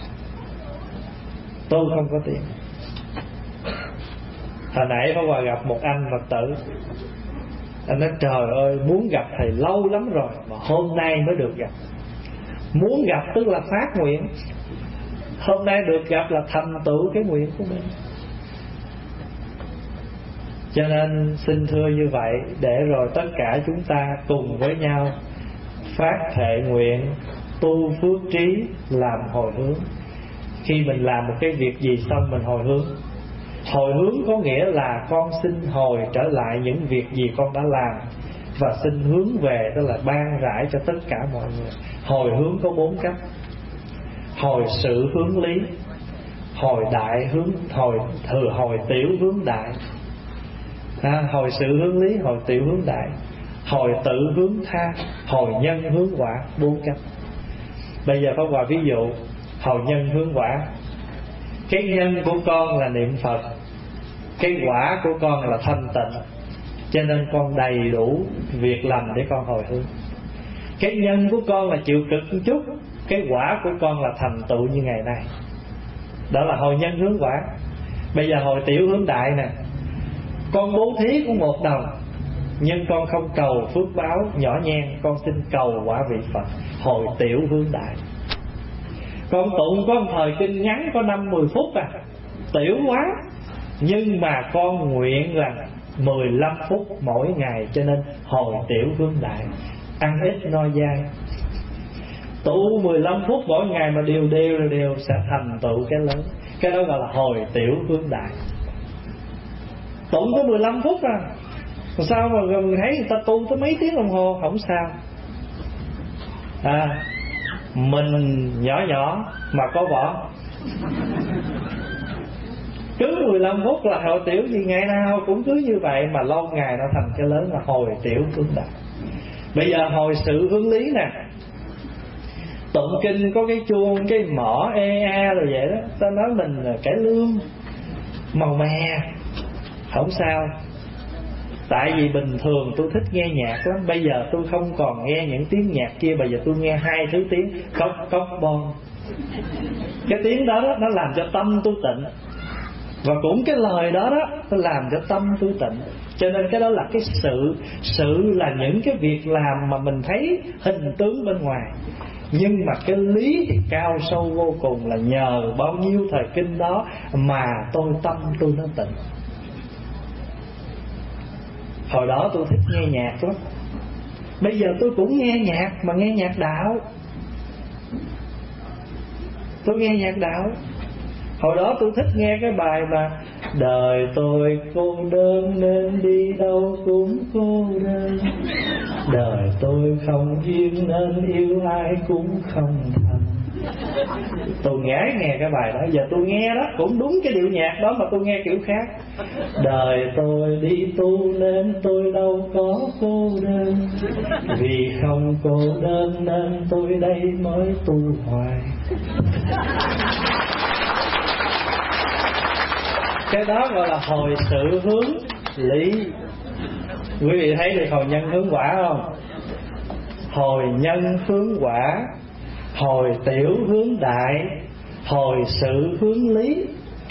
Speaker 3: Tu không có tiến. Hồi nãy Pháp Hòa gặp một anh Phật tử, anh nói trời ơi, muốn gặp thầy lâu lắm rồi mà hôm nay mới được gặp. Muốn gặp tức là phát nguyện, hôm nay được gặp là thành tựu cái nguyện của mình. Cho nên xin thưa như vậy, để rồi tất cả chúng ta cùng với nhau phát thệ nguyện, tu phước trí, làm hồi hướng. Khi mình làm một cái việc gì xong mình hồi hướng. Hồi hướng có nghĩa là con xin hồi trở lại những việc gì con đã làm, và xin hướng về, tức là ban rãi cho tất cả mọi người. Hồi hướng có bốn cách: hồi sự hướng lý, hồi đại hướng hồi thừa hồi tiểu hướng đại. À, hồi sự hướng lý, hồi tiểu hướng đại, hồi tự hướng tha, hồi nhân hướng quả. Bốn cách. Bây giờ Pháp Hòa ví dụ hồi nhân hướng quả. Cái nhân của con là niệm Phật, cái quả của con là thanh tịnh, cho nên con đầy đủ việc làm để con hồi hướng. Cái nhân của con là chịu cực một chút, cái quả của con là thành tựu như ngày nay. Đó là hồi nhân hướng quả. Bây giờ hồi tiểu hướng đại nè. Con bố thí của một đồng, nhưng con không cầu phước báo nhỏ nhen, con xin cầu quả vị Phật. Hồi tiểu hướng đại. Con tụng có một thời kinh ngắn có năm mười phút à, tiểu quá, nhưng mà con nguyện là mười lăm phút mỗi ngày, cho nên hồi tiểu hướng đại. Ăn ít no dai, tụng mười lăm phút mỗi ngày mà đều đều đều sẽ thành tựu cái lớn. Cái đó gọi là hồi tiểu hướng đại. Tụng có mười lăm phút à, sao mà mình thấy người ta tu tới mấy tiếng đồng hồ không sao. à, mình nhỏ nhỏ mà có vỏ. Cứ mười lăm phút là hồi tiểu gì, ngày nào cũng cứ như vậy, mà lâu ngày nó thành cái lớn là hồi tiểu hướng đại. Bây giờ hồi sự hướng lý nè, tụng kinh có cái chuông, cái mỏ e a rồi vậy đó, ta nói mình là cải lương màu mè, không sao. Tại vì bình thường tôi thích nghe nhạc lắm. Bây giờ tôi không còn nghe những tiếng nhạc kia, bây giờ tôi nghe hai thứ tiếng cốc cốc bon. Cái tiếng đó, đó nó làm cho tâm tôi tịnh, và cũng cái lời đó đó nó làm cho tâm tôi tịnh. Cho nên cái đó là cái sự. Sự là những cái việc làm mà mình thấy hình tướng bên ngoài, nhưng mà cái lý thì cao sâu vô cùng, là nhờ bao nhiêu thời kinh đó mà tôi tâm tôi nó tịnh. Hồi đó tôi thích nghe nhạc lắm. Bây giờ tôi cũng nghe nhạc, mà nghe nhạc đạo. Tôi nghe nhạc đạo. Hồi đó tôi thích nghe cái bài mà đời tôi cô đơn nên đi đâu cũng cô đơn, đời tôi không duyên nên yêu ai cũng không thành. Tôi ngái nghe cái bài đó. Giờ tôi nghe đó cũng đúng cái điệu nhạc đó, mà tôi nghe kiểu khác. Đời tôi đi tu nên tôi đâu có cô đơn, vì không cô đơn nên tôi đây mới tu hoài. Cái đó gọi là hồi sự hướng lý. Quý vị thấy được hồi nhân hướng quả không? Hồi nhân hướng quả, hồi tiểu hướng đại, hồi sự hướng lý.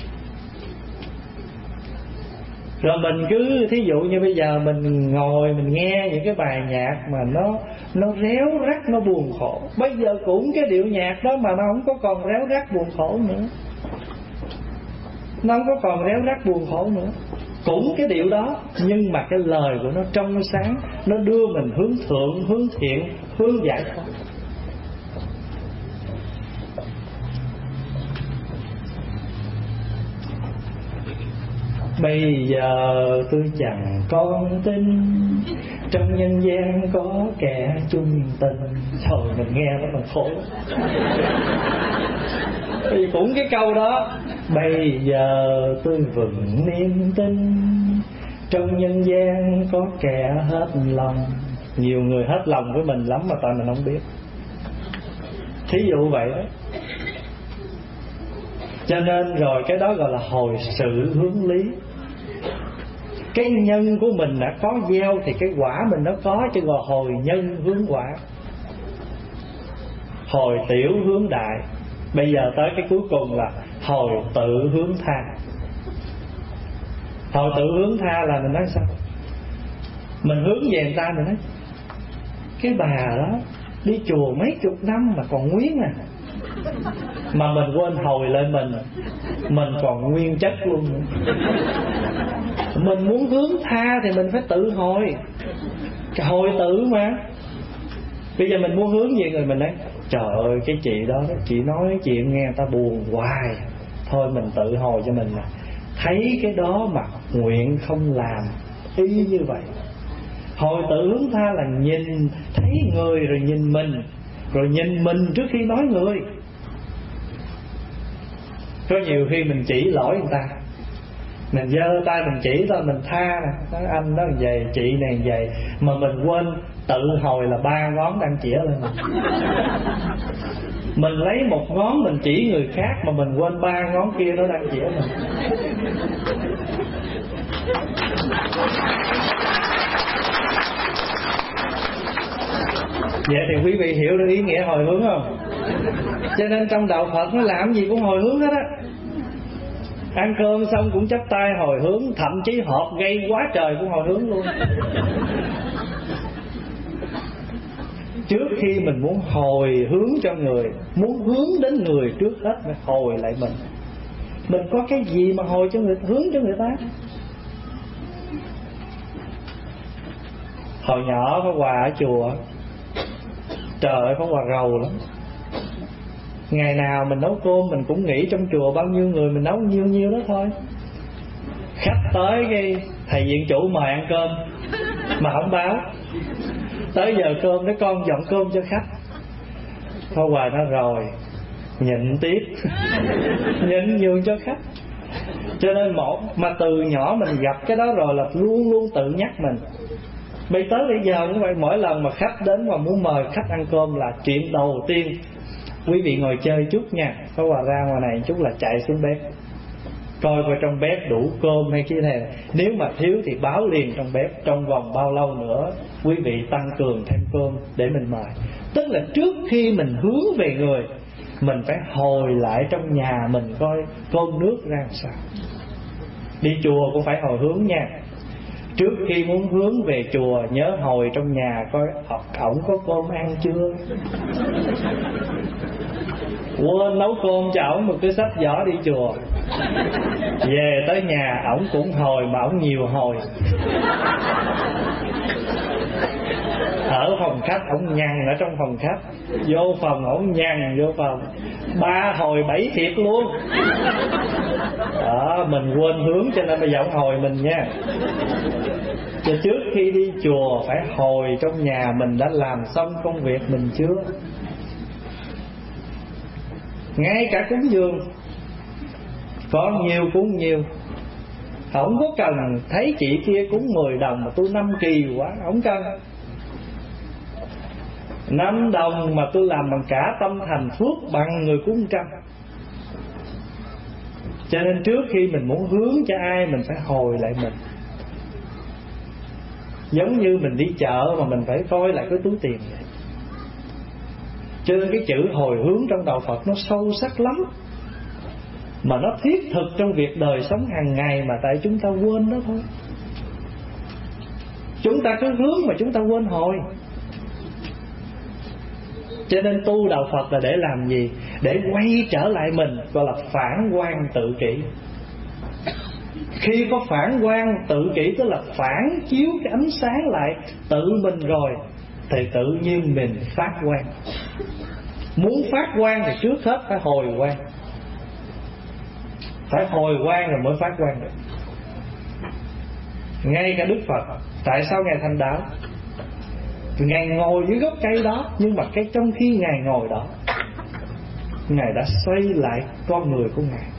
Speaker 3: Rồi mình cứ thí dụ như bây giờ mình ngồi mình nghe những cái bài nhạc mà nó nó réo rắt, nó buồn khổ. Bây giờ cũng cái điệu nhạc đó mà nó không có còn réo rắt buồn khổ nữa. Nó không có còn réo rắt buồn khổ nữa. Cũng cái điệu đó, nhưng mà cái lời của nó trong sáng, nó đưa mình hướng thượng, hướng thiện, hướng giải thoát. Bây giờ tôi chẳng còn tin trong nhân gian có kẻ chung tình. Trời, mình nghe nó mình khổ. Thì cũng cái câu đó, bây giờ tôi vững niềm tin trong nhân gian có kẻ hết lòng. Nhiều người hết lòng với mình lắm mà tại mình không biết. Thí dụ vậy đó. Cho nên rồi cái đó gọi là hồi sự hướng lý. Cái nhân của mình đã có gieo thì cái quả mình nó có, chứ gọi hồi nhân hướng quả, hồi tiểu hướng đại. Bây giờ tới cái cuối cùng là hồi tự hướng tha. Hồi tự hướng tha là mình nói sao? Mình hướng về người ta, mình nói cái bà đó đi chùa mấy chục năm mà còn nguyên à, mà mình quên hồi lại mình, mình còn nguyên chất luôn. Mình muốn hướng tha thì mình phải tự hồi, hồi tự mà. Bây giờ mình muốn hướng về người mình nói trời ơi cái chị đó, chị nói chuyện nghe người ta buồn hoài, thôi mình tự hồi cho mình nè. Thấy cái đó mà nguyện không làm y như vậy. Hồi tự hướng tha là nhìn thấy người rồi nhìn mình, rồi nhìn mình trước khi nói người. Có nhiều khi mình chỉ lỗi người ta, mình giơ tay mình chỉ thôi, mình tha nè, nói anh đó vậy, chị này vậy, mà mình quên tự hồi là ba ngón đang chĩa lên mình. Mình lấy một ngón mình chỉ người khác, mà mình quên ba ngón kia nó đang chĩa mình. Vậy thì quý vị hiểu được ý nghĩa hồi hướng không? Cho nên trong đạo Phật nó làm gì cũng hồi hướng hết á. Ăn cơm xong cũng chắp tay hồi hướng, thậm chí họp gây quá trời cũng hồi hướng luôn. Trước khi mình muốn hồi hướng cho người, muốn hướng đến người trước hết phải hồi lại mình. Mình có cái gì mà hồi cho người, hướng cho người ta? Hồi nhỏ có quà ở chùa, trời ơi có quà rầu lắm. Ngày nào mình nấu cơm mình cũng nghĩ trong chùa bao nhiêu người mình nấu nhiêu nhiêu đó thôi. Khách tới cái thầy viện chủ mời ăn cơm mà không báo. Tới giờ cơm nói con dọn cơm cho khách. Pháp Hòa nói rồi, nhịn tiếp. Nhịn nhường cho khách. Cho nên một mà từ nhỏ mình gặp cái đó rồi là luôn luôn tự nhắc mình. Bây tới bây giờ cũng vậy, mỗi lần mà khách đến mà muốn mời khách ăn cơm là chuyện đầu tiên, quý vị ngồi chơi chút nha, Pháp Hòa ra ngoài này chút là chạy xuống bếp coi coi trong bếp đủ cơm hay cái này. Nếu mà thiếu thì báo liền trong bếp, trong vòng bao lâu nữa quý vị tăng cường thêm cơm để mình mời. Tức là trước khi mình hướng về người, mình phải hồi lại trong nhà mình coi cơm nước ra sao. Đi chùa cũng phải hồi hướng nha. Trước khi muốn hướng về chùa nhớ hồi trong nhà coi ổng có cơm ăn chưa. Quên nấu cơm cho ổng một cái sách vở đi chùa, về tới nhà ổng cũng hồi mà ổng nhiều hồi. Ở phòng khách ổng nhằn ở trong phòng khách, vô phòng ổng nhằn vô phòng, ba hồi bảy thiệt luôn. Đó, mình quên hướng cho nên bây giờ ổng hồi mình nha. Cho trước khi đi chùa phải hồi trong nhà mình đã làm xong công việc mình chưa. Ngay cả cúng dường có nhiều cúng nhiều, không có cần thấy chị kia cúng mười đồng mà tôi năm kỳ quá, không cần. Năm đồng mà tôi làm bằng cả tâm thành phước bằng người cúng trăm. Cho nên trước khi mình muốn hướng cho ai mình phải hồi lại mình. Giống như mình đi chợ mà mình phải coi lại cái túi tiền vậy. Cho nên cái chữ hồi hướng trong đạo Phật nó sâu sắc lắm, mà nó thiết thực trong việc đời sống hàng ngày, mà tại chúng ta quên đó thôi. Chúng ta cứ hướng mà chúng ta quên hồi. Cho nên tu đạo Phật là để làm gì? Để quay trở lại mình, gọi là phản quan tự kỷ. Khi có phản quan tự kỷ, tức là phản chiếu cái ánh sáng lại tự mình rồi, thì tự nhiên mình phát quan. Muốn phát quan thì trước hết phải hồi quan. Phải hồi quan rồi mới phát quan được. Ngay cả Đức Phật, tại sao Ngài thành đạo? Ngài ngồi dưới gốc cây đó, nhưng mà cái trong khi Ngài ngồi đó, Ngài đã xoay lại con người của Ngài,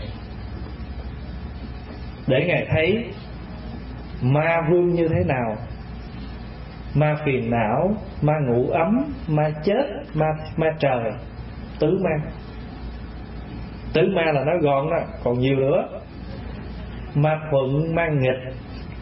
Speaker 3: để Ngài thấy ma vương như thế nào. Ma phiền não, ma ngủ ấm, ma chết, ma, ma trời, tứ ma. Tứ ma là nói gọn đó, còn nhiều nữa. Ma thuận, ma nghịch,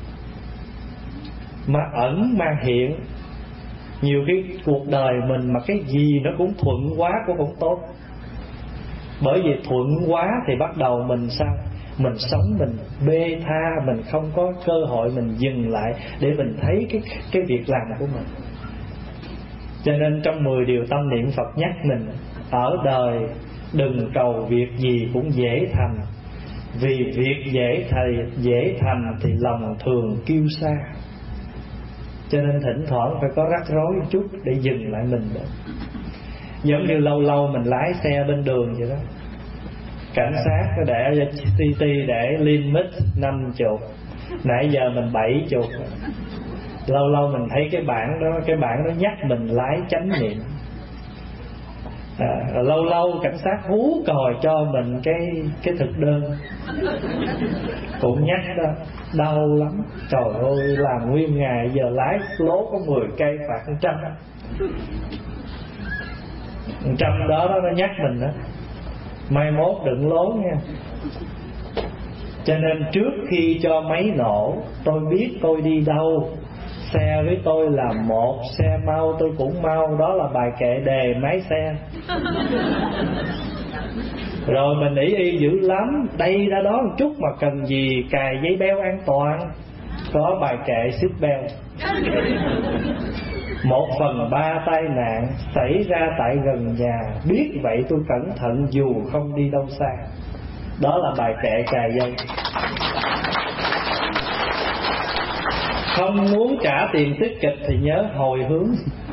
Speaker 3: ma ẩn, ma hiện. Nhiều cái cuộc đời mình mà cái gì nó cũng thuận quá cũng không tốt. Bởi vì thuận quá thì bắt đầu mình sao? Mình sống mình bê tha, mình không có cơ hội mình dừng lại để mình thấy cái, cái việc làm của mình. Cho nên trong mười điều tâm niệm Phật nhắc mình, ở đời đừng cầu việc gì cũng dễ thành, vì việc dễ thầy dễ thành thì lòng thường kiêu sa. Cho nên thỉnh thoảng phải có rắc rối một chút để dừng lại mình đó. Giống như lâu lâu mình lái xe bên đường vậy đó, cảnh sát có để tê tê để limit năm chục, nãy giờ mình bảy chục. Lâu lâu mình thấy cái bảng đó, cái bảng đó nhắc mình lái chánh niệm. À, lâu lâu cảnh sát hú còi cho mình cái cái thực đơn, cũng nhắc đó, đau lắm. Trời ơi, làm nguyên ngày giờ lái lố có mười cây phạt một trăm. Một trăm đó, đó nó nhắc mình đó, mai mốt đừng lố nha. Cho nên trước khi cho máy nổ, tôi biết tôi đi đâu. Xe với tôi là một, xe mau tôi cũng mau. Đó là bài kệ đề máy xe. Rồi mình ý y dữ lắm, đây ra đó một chút mà cần gì cài giấy beo an toàn, có bài kệ seatbelt. Một phần ba tai nạn xảy ra tại gần nhà, biết vậy tôi cẩn thận dù không đi đâu xa. Đó là bài kệ cài dây. Không muốn trả tiền tiết kịch thì nhớ hồi hướng.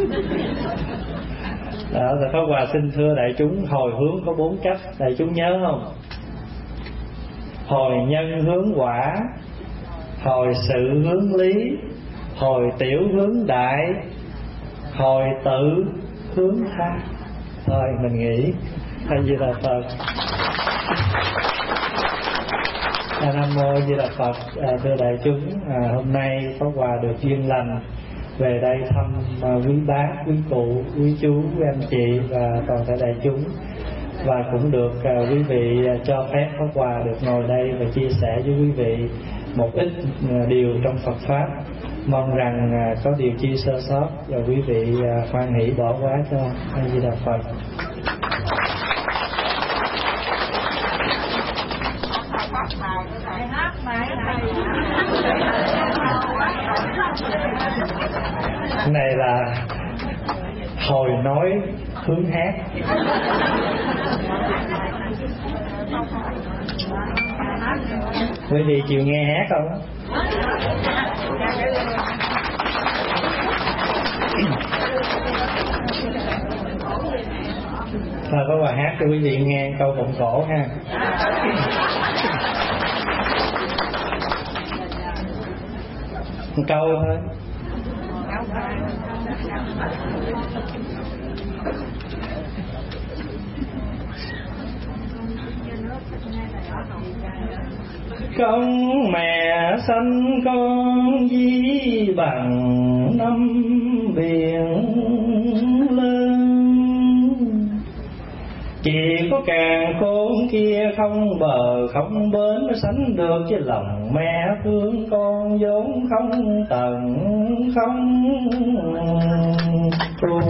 Speaker 3: Đó, thì Pháp Hòa xin thưa đại chúng, hồi hướng có bốn cách, đại chúng nhớ không? Hồi nhân hướng quả, hồi sự hướng lý, hồi tiểu hướng đại, hồi tự hướng tha. Thôi mình nghỉ. A Di Đà Phật. À, Nam mô A Di Đà Phật. À, thưa đại chúng, à, hôm nay Pháp Hòa được duyên lành về đây thăm à, quý bác, quý cụ, quý chú, quý anh chị và toàn thể đại chúng, và cũng được à, quý vị à, cho phép Pháp Hòa được ngồi đây và chia sẻ với quý vị một ít à, điều trong Phật pháp. Mong rằng à, có điều chi sơ sót và quý vị à, hoan hỷ bỏ qua cho. A Di Đà Phật. Cái này là hồi nói hướng hát. Quý vị chịu nghe hát không? Thôi có bài hát cho quý vị nghe câu vọng cổ ha. Một câu thôi. Công mẹ sanh con di bằng năm biển lớn, chỉ có càng khôn kia không bờ không bến mới sánh được với lòng mẹ thương con vốn không tận không cùng.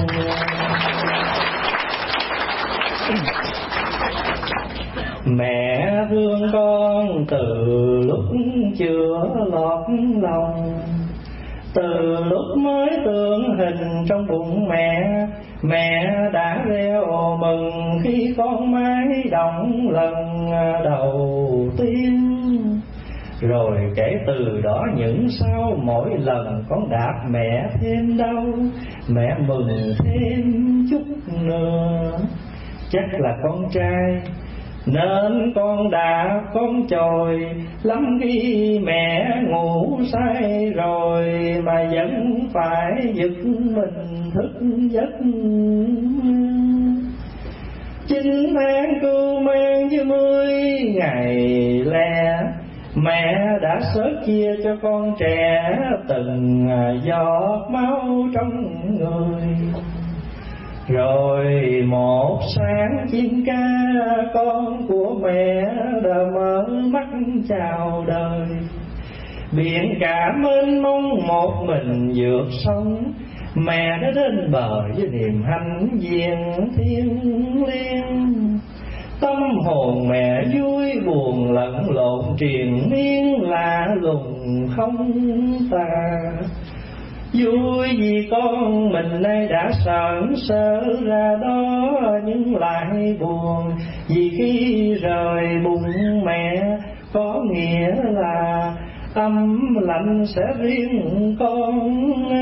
Speaker 3: Mẹ thương con từ lúc chưa lọt lòng, từ lúc mới tưởng hình trong bụng mẹ, mẹ đã reo mừng khi con mái động lần đầu tiên. Rồi kể từ đó những sau mỗi lần con đạp mẹ thêm đau, mẹ mừng thêm chút nữa. Chắc là con trai nên con đã con chồi lắm khi mẹ ngủ say rồi, mà vẫn phải giật mình thức giấc. Chín tháng cưu mang với mươi ngày lẻ, mẹ đã sớt chia cho con trẻ từng giọt máu trong người. Rồi một sáng chim ca con của mẹ đã mở mắt chào đời. Biển cả mênh mông một mình vượt sông, mẹ đã đến bờ với niềm hãnh diện thiêng liêng. Tâm hồn mẹ vui buồn lẫn lộn triền miên lạ lùng không tà. Vui vì con mình nay đã sẵn sỡ ra đó, nhưng lại buồn vì khi rời bụng mẹ có nghĩa là âm lạnh sẽ riêng con.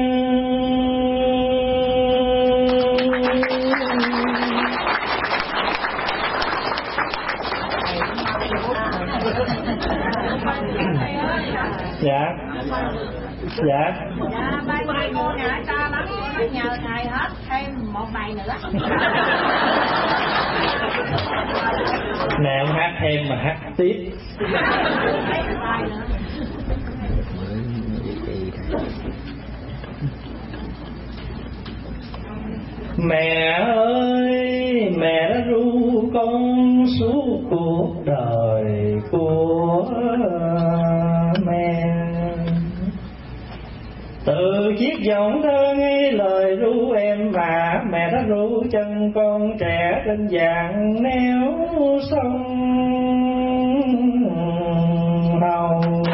Speaker 3: Dạ. Dạ.
Speaker 1: Dạ, bài này cô ngại ta lắm, nhờ thầy hết thêm một bài nữa.
Speaker 3: Nè ông hát thêm mà hát tiếp. Mẹ ơi, mẹ đã ru con suốt cuộc đời của mẹ. Từ chiếc giọng thơ nghe lời ru em mà, mẹ đã ru chân con trẻ trên dạng neo sông Hồng.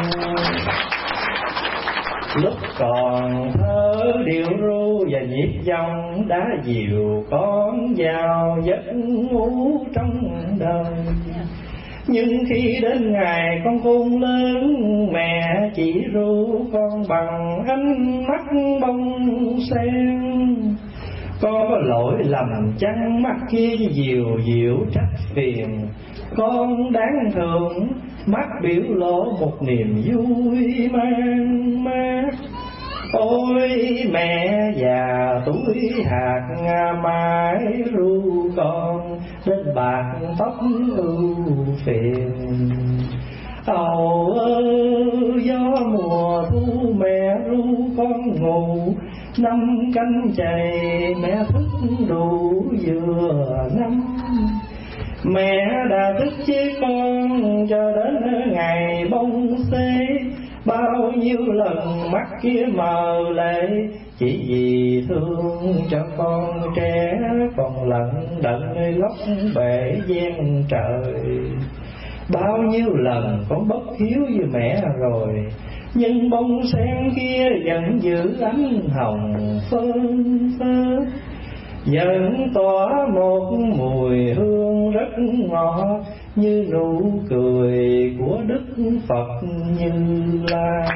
Speaker 3: Lúc còn thơ điệu ru và nhịp dòng đã dìu con vào giấc ngủ trong đời. Nhưng khi đến ngày con khôn lớn, mẹ chỉ ru con bằng ánh mắt bông sen. Con có lỗi lầm chăng mắt kia dịu dịu trách phiền, con đáng thương mắt biểu lộ một niềm vui mang mát. Ôi mẹ già tuổi hạt mãi ru bạc tóc ưu phiền. Ầu ơ gió mùa thu mẹ ru con ngủ, năm canh chày mẹ thức đủ vừa năm. Mẹ đã thức chứ con cho đến ngày bông xế, bao nhiêu lần mắt kia mờ lệ, chỉ vì thương cho con trẻ còn lận đận nơi góc bể gian trời. Bao nhiêu lần con bất hiếu với mẹ rồi, nhưng bông sen kia vẫn giữ ánh hồng phơn phớt, vẫn tỏa một mùi hương rất ngọt như nụ cười của Đức Phật Như Lai.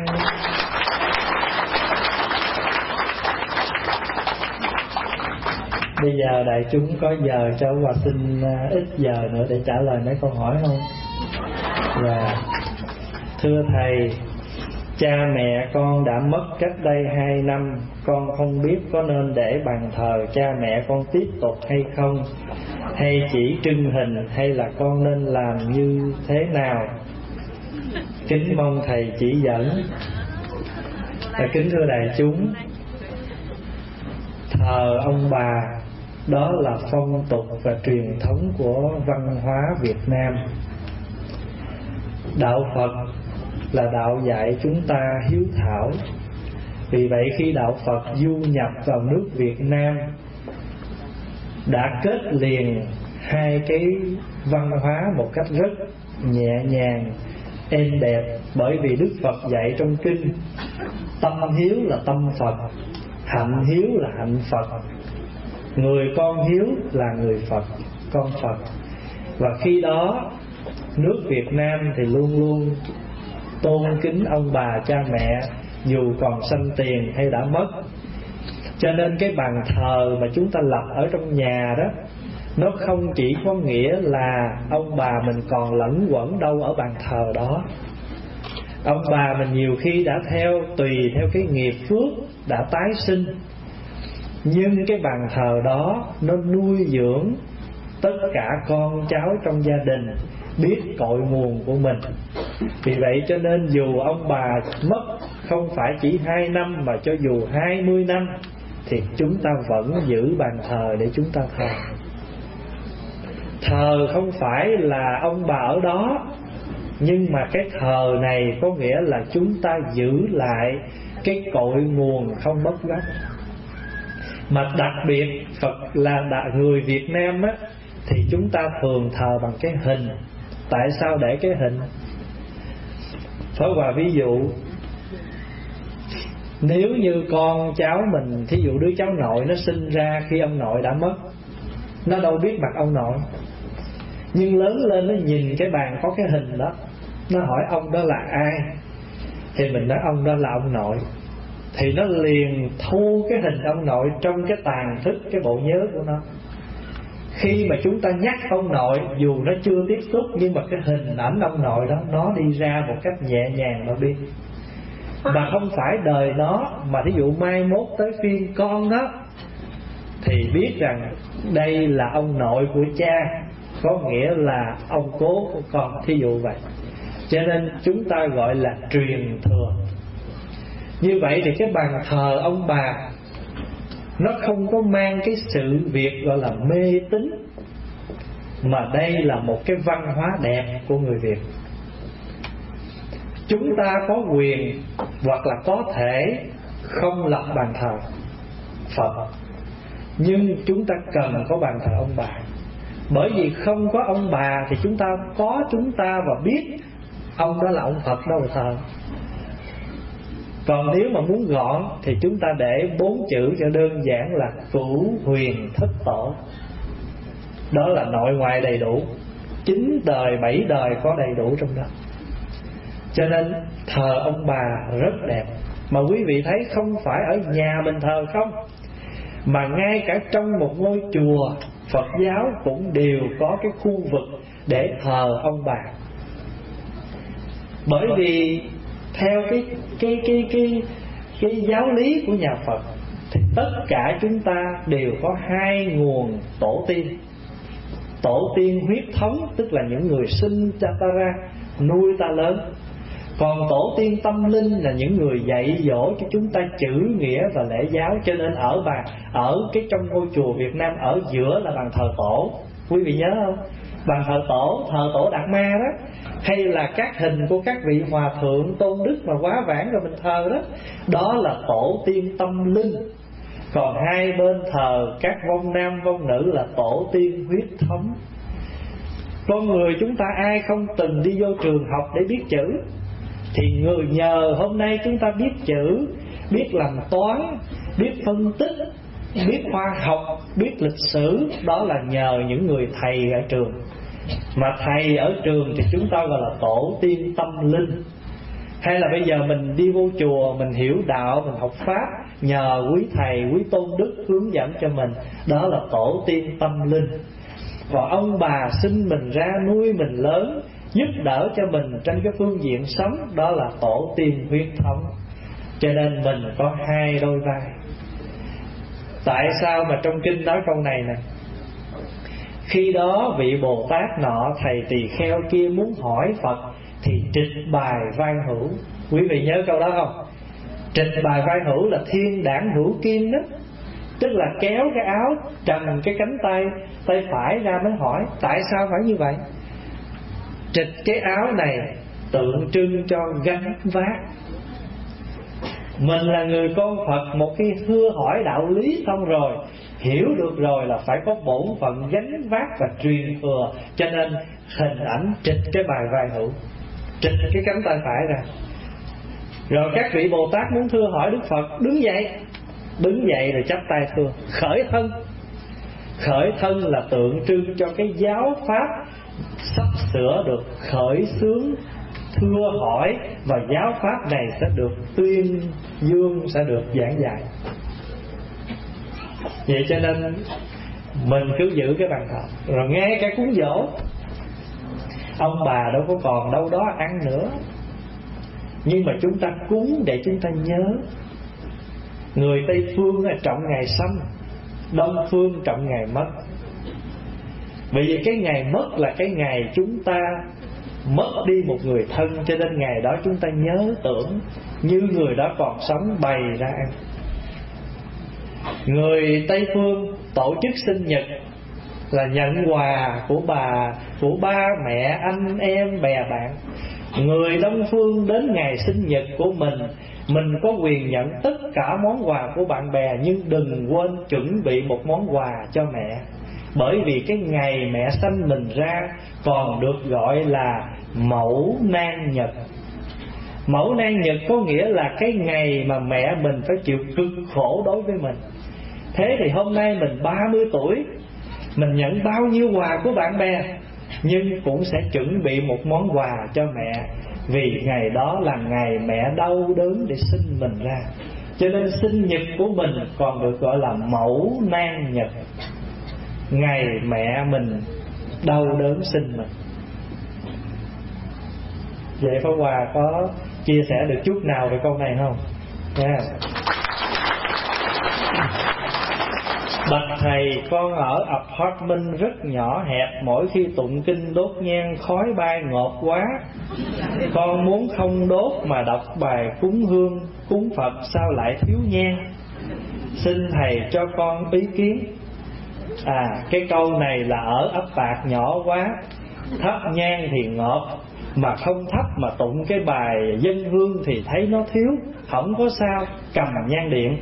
Speaker 3: Bây giờ đại chúng có giờ cho Hòa Sinh ít giờ nữa để trả lời mấy câu hỏi không? Dạ. Thưa Thầy, cha mẹ con đã mất cách đây hai năm, con không biết có nên để bàn thờ cha mẹ con tiếp tục hay không, hay chỉ trưng hình, hay là con nên làm như thế nào? Kính mong Thầy chỉ dẫn. À, kính thưa đại chúng, thờ ông bà đó là phong tục và truyền thống của văn hóa Việt Nam. Đạo Phật là đạo dạy chúng ta hiếu thảo. Vì vậy khi đạo Phật du nhập vào nước Việt Nam, đã kết liền hai cái văn hóa một cách rất nhẹ nhàng, êm đẹp. Bởi vì Đức Phật dạy trong kinh, tâm hiếu là tâm Phật, hạnh hiếu là hạnh Phật, người con hiếu là người Phật, con Phật. Và khi đó nước Việt Nam thì luôn luôn tôn kính ông bà cha mẹ, dù còn sanh tiền hay đã mất. Cho nên cái bàn thờ mà chúng ta lập ở trong nhà đó, nó không chỉ có nghĩa là ông bà mình còn lẫn quẩn đâu ở bàn thờ đó. Ông bà mình nhiều khi đã theo tùy theo cái nghiệp phước đã tái sinh, nhưng cái bàn thờ đó nó nuôi dưỡng tất cả con cháu trong gia đình biết cội nguồn của mình. Vì vậy cho nên dù ông bà mất không phải chỉ hai năm, mà cho dù hai mươi năm thì chúng ta vẫn giữ bàn thờ để chúng ta thờ. Thờ không phải là ông bà ở đó, nhưng mà cái thờ này có nghĩa là chúng ta giữ lại cái cội nguồn không mất gốc. Mà đặc biệt Phật là người Việt Nam á, thì chúng ta thường thờ bằng cái hình. Tại sao để cái hình? Phở Hòa ví dụ, nếu như con cháu mình, thí dụ đứa cháu nội nó sinh ra khi ông nội đã mất, nó đâu biết mặt ông nội, nhưng lớn lên nó nhìn cái bàn có cái hình đó, nó hỏi ông đó là ai, thì mình nói ông đó là ông nội, thì nó liền thu cái hình ông nội trong cái tàn thức, cái bộ nhớ của nó. Khi mà chúng ta nhắc ông nội, dù nó chưa tiếp xúc, nhưng mà cái hình ảnh ông nội đó nó đi ra một cách nhẹ nhàng mà biết. Mà không phải đời nó, mà thí dụ mai mốt tới phiên con đó thì biết rằng đây là ông nội của cha, có nghĩa là ông cố của con, thí dụ vậy. Cho nên chúng ta gọi là truyền thừa. Như vậy thì cái bàn thờ ông bà nó không có mang cái sự việc gọi là mê tín, mà đây là một cái văn hóa đẹp của người Việt. Chúng ta có quyền hoặc là có thể không lập bàn thờ Phật, nhưng chúng ta cần có bàn thờ ông bà. Bởi vì không có ông bà thì chúng ta có chúng ta và biết ông đó là ông Phật đâu mà thờ. Còn nếu mà muốn gọn thì chúng ta để bốn chữ cho đơn giản là Cửu Huyền Thất Tổ. Đó là nội ngoại đầy đủ, chín đời bảy đời có đầy đủ trong đó. Cho nên thờ ông bà rất đẹp. Mà quý vị thấy không phải ở nhà mình thờ không, mà ngay cả trong một ngôi chùa Phật giáo cũng đều có cái khu vực để thờ ông bà. Bởi vì theo cái cái cái cái cái giáo lý của nhà Phật thì tất cả chúng ta đều có hai nguồn tổ tiên. Tổ tiên huyết thống tức là những người sinh cha ta ra, nuôi ta lớn. Còn tổ tiên tâm linh là những người dạy dỗ cho chúng ta chữ nghĩa và lễ giáo. Cho nên ở bà ở cái trong ngôi chùa Việt Nam, ở giữa là bàn thờ tổ. Quý vị nhớ không? Bàn thờ tổ, thờ tổ Đạt Ma đó, hay là các hình của các vị hòa thượng tôn đức mà quá vãng rồi mình thờ đó, đó là tổ tiên tâm linh. Còn hai bên thờ các vong nam vong nữ là tổ tiên huyết thống. Con người chúng ta ai không từng đi vô trường học để biết chữ, thì người nhờ hôm nay chúng ta biết chữ, biết làm toán, biết phân tích, biết khoa học, biết lịch sử. Đó là nhờ những người thầy ở trường. Mà thầy ở trường thì chúng ta gọi là tổ tiên tâm linh. Hay là bây giờ mình đi vô chùa, mình hiểu đạo, mình học pháp, nhờ quý thầy, quý tôn đức hướng dẫn cho mình, đó là tổ tiên tâm linh. Còn ông bà sinh mình ra, nuôi mình lớn, giúp đỡ cho mình trên cái phương diện sống, đó là tổ tiên huyết thống. Cho nên mình có hai đôi vai. Tại sao mà trong kinh nói câu này nè? Khi đó vị Bồ Tát nọ, thầy tỳ kheo kia muốn hỏi Phật thì trịch bài vai hữu. Quý vị nhớ câu đó không? Trịch bài vai hữu là thiên đảng hữu kim đó, tức là kéo cái áo trần cái cánh tay tay phải ra mới hỏi. Tại sao phải như vậy? Trịch cái áo này tượng trưng cho gánh vác. Mình là người con Phật, một khi thưa hỏi đạo lý xong rồi, hiểu được rồi là phải có bổn phận gánh vác và truyền thừa. Cho nên hình ảnh trịch cái bài vai hữu, trịch cái cánh tay phải ra. Rồi các vị Bồ Tát muốn thưa hỏi Đức Phật, đứng dậy. Đứng dậy rồi chắp tay thưa. Khởi thân. Khởi thân là tượng trưng cho cái giáo pháp sắp sửa được khởi xướng, thưa hỏi, và giáo pháp này sẽ được tuyên dương, sẽ được giảng dạy. Vậy cho nên mình cứ giữ cái bàn thờ. Rồi nghe cái cúng dỗ, ông bà đâu có còn đâu đó ăn nữa, nhưng mà chúng ta cúng để chúng ta nhớ. Người Tây Phương trọng ngày sanh, Đông Phương trọng ngày mất. Bởi vì cái ngày mất là cái ngày chúng ta mất đi một người thân, cho nên ngày đó chúng ta nhớ tưởng như người đó còn sống bày ra ăn. Người Tây Phương tổ chức sinh nhật là nhận quà của bà, của ba mẹ, anh em, bè bạn. Người Đông Phương đến ngày sinh nhật của mình, mình có quyền nhận tất cả món quà của bạn bè, nhưng đừng quên chuẩn bị một món quà cho mẹ. Bởi vì cái ngày mẹ sanh mình ra còn được gọi là Mẫu Nan Nhật. Mẫu Nan Nhật có nghĩa là cái ngày mà mẹ mình phải chịu cực khổ đối với mình. Thế thì hôm nay mình ba mươi tuổi, mình nhận bao nhiêu quà của bạn bè, nhưng cũng sẽ chuẩn bị một món quà cho mẹ. Vì ngày đó là ngày mẹ đau đớn để sinh mình ra, cho nên sinh nhật của mình còn được gọi là Mẫu Nan Nhật. Ngày mẹ mình đau đớn sinh mình. Vậy Pháp Hòa có chia sẻ được chút nào về câu này không? Yeah. Bạch thầy, con ở apartment rất nhỏ hẹp, mỗi khi tụng kinh đốt nhang khói bay ngột quá. Con muốn không đốt mà đọc bài cúng hương, cúng Phật sao lại thiếu nhang? Xin thầy cho con ý kiến. À, cái câu này là ở ấp Bạc nhỏ quá, thắp nhang thì ngọt, mà không thắp mà tụng cái bài dân hương thì thấy nó thiếu. Không có sao, cầm nhang điện.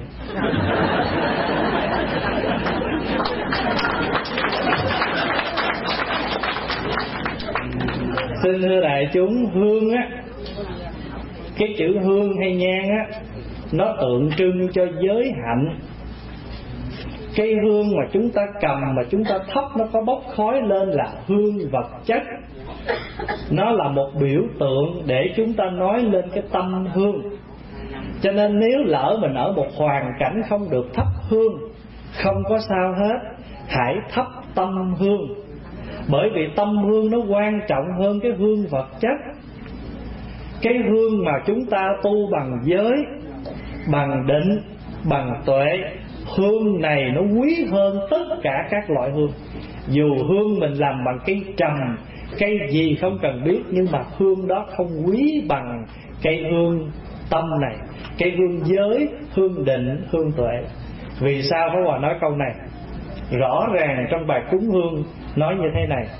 Speaker 3: Xin thưa đại chúng, hương á, cái chữ hương hay nhang á, nó tượng trưng cho giới hạnh. Cây hương mà chúng ta cầm, mà chúng ta thắp, nó có bốc khói lên là hương vật chất. Nó là một biểu tượng để chúng ta nói lên cái tâm hương. Cho nên nếu lỡ mình ở một hoàn cảnh không được thắp hương, không có sao hết, hãy thắp tâm hương. Bởi vì tâm hương nó quan trọng hơn cái hương vật chất. Cái hương mà chúng ta tu bằng giới, bằng định, bằng tuệ, hương này nó quý hơn tất cả các loại hương. Dù hương mình làm bằng cây trầm, cây gì không cần biết, nhưng mà hương đó không quý bằng cây hương tâm này, cây hương giới, hương định, hương tuệ. Vì sao Pháp Hòa nói câu này? Rõ ràng trong bài cúng hương nói như thế này: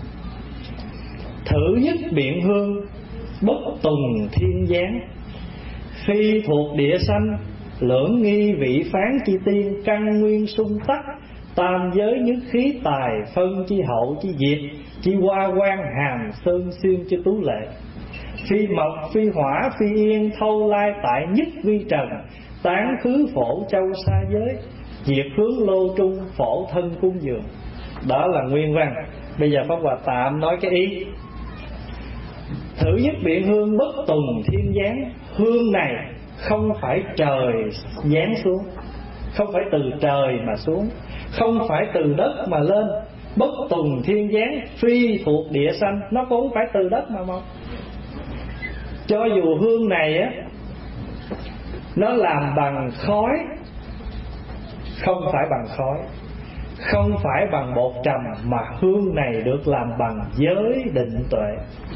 Speaker 3: thử nhất biện hương, bất tùng thiên giáng. Phi thuộc địa sanh, lưỡng nghi vị phán chi tiên. Căn nguyên sung tắc, tam giới nhất khí tài. Phân chi hậu chi diệt, chi hoa quan hàm sơn xuyên chi tú lệ. Phi mộc phi hỏa phi yên, thâu lai tại nhất vi trần. Tán khứ phổ châu xa giới, diệt hướng lô trung, phổ thân cung dường. Đó là nguyên văn. Bây giờ Pháp Hòa tạm nói cái ý. Thử nhất biện hương, bất tùng thiên giáng. Hương này không phải trời giáng xuống, không phải từ trời mà xuống, không phải từ đất mà lên. Bất tùng thiên giáng, phi thuộc địa sanh. Nó cũng không phải từ đất mà mọc. Cho dù hương này á, nó làm bằng khói, không phải bằng khói, không phải bằng bột trầm, mà hương này được làm bằng giới định tuệ.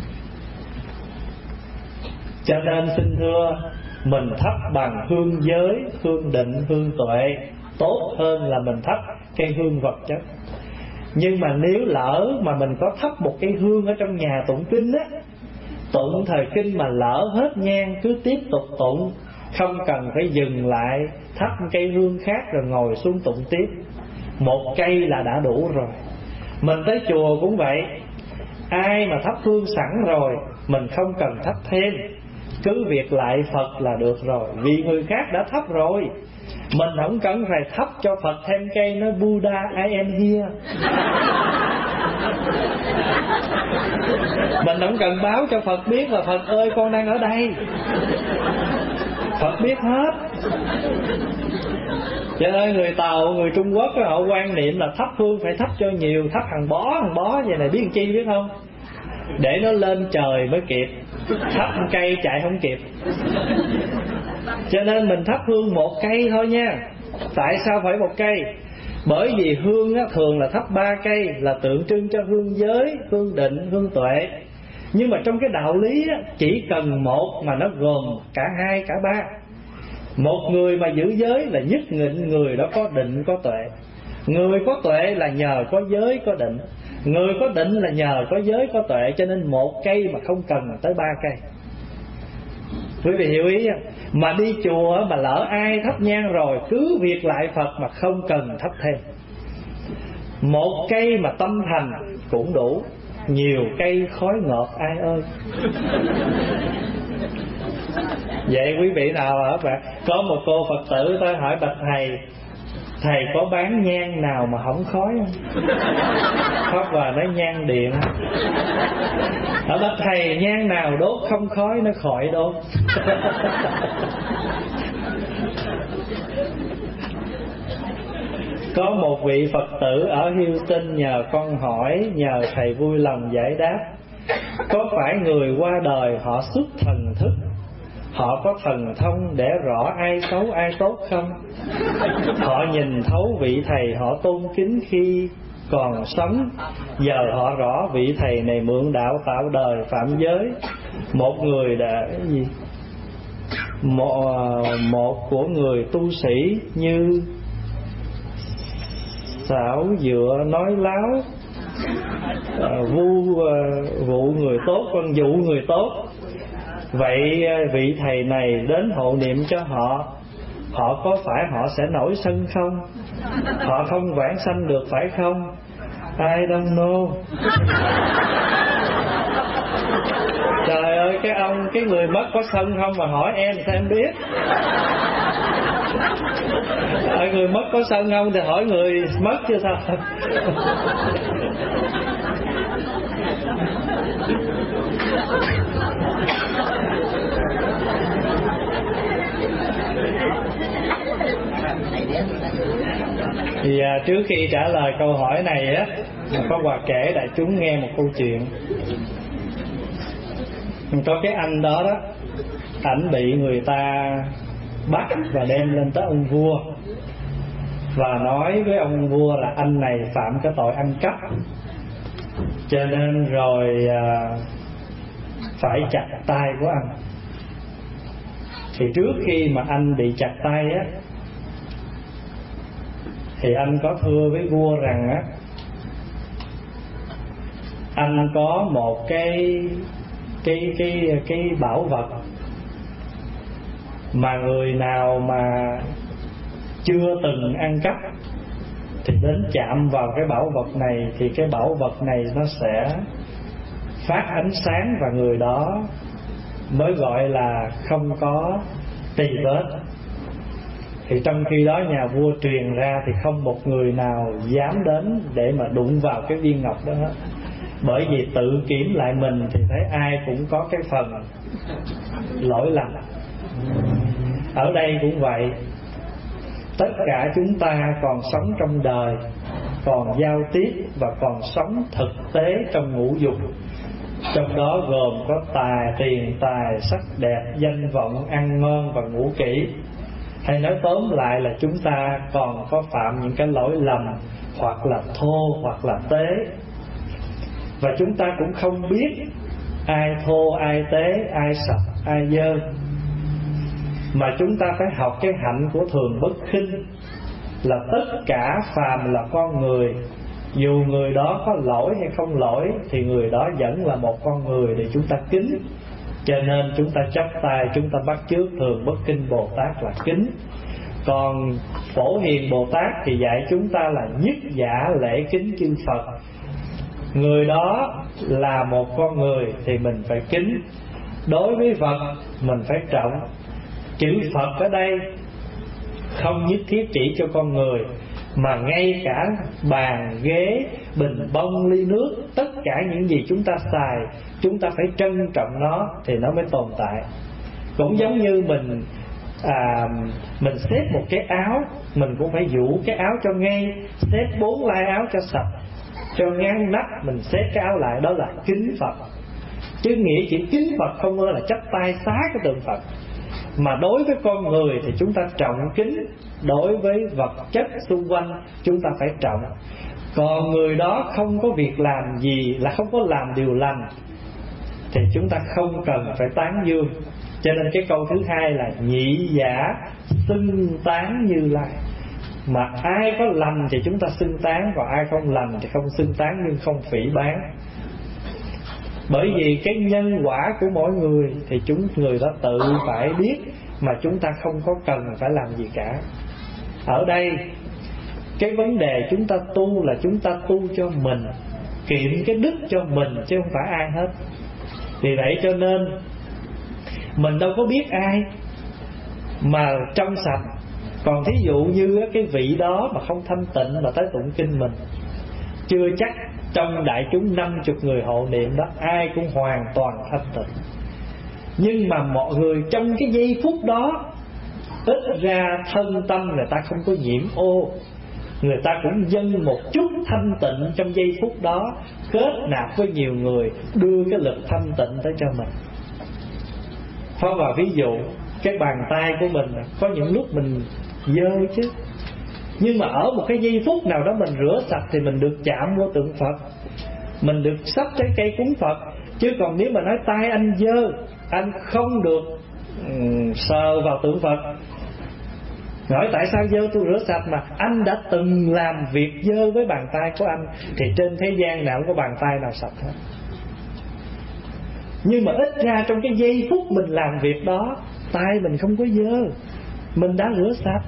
Speaker 3: Cho nên xin thưa, mình thắp bằng hương giới, hương định, hương tuệ tốt hơn là mình thắp cây hương vật chất. Nhưng mà nếu lỡ mà mình có thắp một cây hương ở trong nhà tụng kinh á, tụng thời kinh mà lỡ hết nhang, cứ tiếp tục tụng, không cần phải dừng lại thắp cây hương khác rồi ngồi xuống tụng tiếp. Một cây là đã đủ rồi. Mình tới chùa cũng vậy, ai mà thắp hương sẵn rồi, mình không cần thắp thêm, cứ việc lại Phật là được rồi. Vì người khác đã thắp rồi, mình không cần phải thắp cho Phật thêm cây. Nói Buddha I am here. Mình không cần báo cho Phật biết là Phật ơi con đang ở đây. Phật biết hết. Cho nên người Tàu, người Trung Quốc họ quan niệm là thắp hương phải thắp cho nhiều, thắp hàng bó hàng bó vậy này, biết làm chi biết không? Để nó lên trời mới kịp, thắp một cây chạy không kịp. Cho nên mình thắp hương một cây thôi nha. Tại sao phải một cây? Bởi vì hương á, thường là thắp ba cây, là tượng trưng cho hương giới, hương định, hương tuệ. Nhưng mà trong cái đạo lý á, chỉ cần một mà nó gồm cả hai, cả ba. Một người mà giữ giới là nhất định người đó có định, có tuệ. Người có tuệ là nhờ có giới, có định. Người có định là nhờ có giới, có tuệ. Cho nên một cây mà không cần tới ba cây. Quý vị hiểu ý không? Mà đi chùa mà lỡ ai thắp nhang rồi, cứ việc lại Phật mà không cần thắp thêm. Một cây mà tâm thành cũng đủ, nhiều cây khói ngọt ai ơi. Vậy quý vị nào hả bạn? Có một cô Phật tử tới hỏi bạch thầy, thầy có bán nhang nào mà không khói không? Pháp Hòa nói nhang điện. Ở bạch thầy nhang nào đốt không khói? Nó khỏi đốt. Có một vị Phật tử ở Houston nhờ con hỏi, nhờ thầy vui lòng giải đáp. Có phải người qua đời họ xuất thần thức, họ có thần thông để rõ ai xấu ai tốt không? Họ nhìn thấu vị thầy họ tôn kính khi còn sống, giờ họ rõ vị thầy này mượn đạo tạo đời phạm giới. Một người đã gì? Một, một của người tu sĩ như xảo dựa nói láo, à, vu à, vụ người tốt, con dụ người tốt. Vậy vị thầy này đến hộ niệm cho họ, họ có phải họ sẽ nổi sân không? Họ không vãng sanh được phải không? I don't know. Trời ơi, cái ông, cái người mất có sân không mà hỏi em sao em biết? Hỏi người mất có sân không thì hỏi người mất chứ sao? Thì à, trước khi trả lời câu hỏi này á, có Hòa kể đại chúng nghe một câu chuyện. Có cái anh đó đó, ảnh bị người ta bắt và đem lên tới ông vua. và nói với ông vua là anh này phạm cái tội ăn cắp, cho nên rồi à, phải chặt tay của anh. Thì trước khi mà anh bị chặt tay á, thì anh có thưa với vua rằng á, anh có một cái cái cái cái bảo vật mà người nào mà chưa từng ăn cắp thì đến chạm vào cái bảo vật này thì cái bảo vật này nó sẽ phát ánh sáng và người đó mới gọi là không có tì vết. Thì trong khi đó nhà vua truyền ra thì không một người nào dám đến để mà đụng vào cái viên ngọc đó hết. Bởi vì tự kiểm lại mình thì thấy ai cũng có cái phần lỗi lầm. Ở đây cũng vậy, tất cả chúng ta còn sống trong đời, còn giao tiếp và còn sống thực tế trong ngũ dục, trong đó gồm có tài, tiền, tài, sắc đẹp, danh vọng, ăn ngon và ngủ kỹ. Hay nói tóm lại là chúng ta còn có phạm những cái lỗi lầm, hoặc là thô hoặc là tế. Và chúng ta cũng không biết ai thô, ai tế, ai sạch, ai dơ, mà chúng ta phải học cái hạnh của thường bất khinh, là tất cả phàm là con người, dù người đó có lỗi hay không lỗi thì người đó vẫn là một con người để chúng ta kính. Cho nên chúng ta chắp tay, chúng ta bắt chước thường bất kinh Bồ Tát là kính. Còn Phổ Hiền Bồ Tát thì dạy chúng ta là nhất giả lễ kính chư Phật. Người đó là một con người thì mình phải kính. Đối với Phật mình phải trọng. Chữ Phật ở đây không nhất thiết chỉ cho con người, mà ngay cả bàn, ghế, bình bông, ly nước, tất cả những gì chúng ta xài, chúng ta phải trân trọng nó thì nó mới tồn tại. Cũng giống như mình à, mình xếp một cái áo, mình cũng phải vũ cái áo cho ngay, xếp bốn lai áo cho sạch, cho ngăn nắp, mình xếp cái áo lại, đó là kính Phật. Chứ nghĩa chỉ kính Phật không là chắp tay xá cái tượng Phật. Mà đối với con người thì chúng ta trọng kính, đối với vật chất xung quanh chúng ta phải trọng. Còn người đó không có việc làm gì, là không có làm điều lành, thì chúng ta không cần phải tán dương. Cho nên cái câu thứ hai là nhị giả xưng tán Như Lai. Mà ai có lành thì chúng ta xưng tán, còn ai không lành thì không xưng tán nhưng không phỉ báng. Bởi vì cái nhân quả của mỗi người thì chúng người đó tự phải biết, mà chúng ta không có cần phải làm gì cả. Ở đây cái vấn đề chúng ta tu là chúng ta tu cho mình, kiệm cái đức cho mình chứ không phải ai hết. Vì vậy cho nên mình đâu có biết ai mà trong sạch. Còn thí dụ như cái vị đó mà không thanh tịnh mà tới tụng kinh mình, chưa chắc trong đại chúng năm chục người hộ niệm đó ai cũng hoàn toàn thanh tịnh. Nhưng mà mọi người trong cái giây phút đó, ít ra thân tâm người ta không có nhiễm ô, người ta cũng dâng một chút thanh tịnh trong giây phút đó, kết nạp với nhiều người, đưa cái lực thanh tịnh tới cho mình. Phá vào ví dụ, cái bàn tay của mình có những lúc mình dơ chứ, nhưng mà ở một cái giây phút nào đó mình rửa sạch thì mình được chạm vô tượng Phật, mình được xách trái cây cúng Phật. Chứ còn nếu mà nói tay anh dơ, anh không được um, sờ vào tượng Phật. Hỏi tại sao dơ? Tôi rửa sạch mà. Anh đã từng làm việc dơ với bàn tay của anh thì trên thế gian nào cũng có bàn tay nào sạch hết. Nhưng mà ít ra trong cái giây phút mình làm việc đó, tay mình không có dơ, mình đã rửa sạch.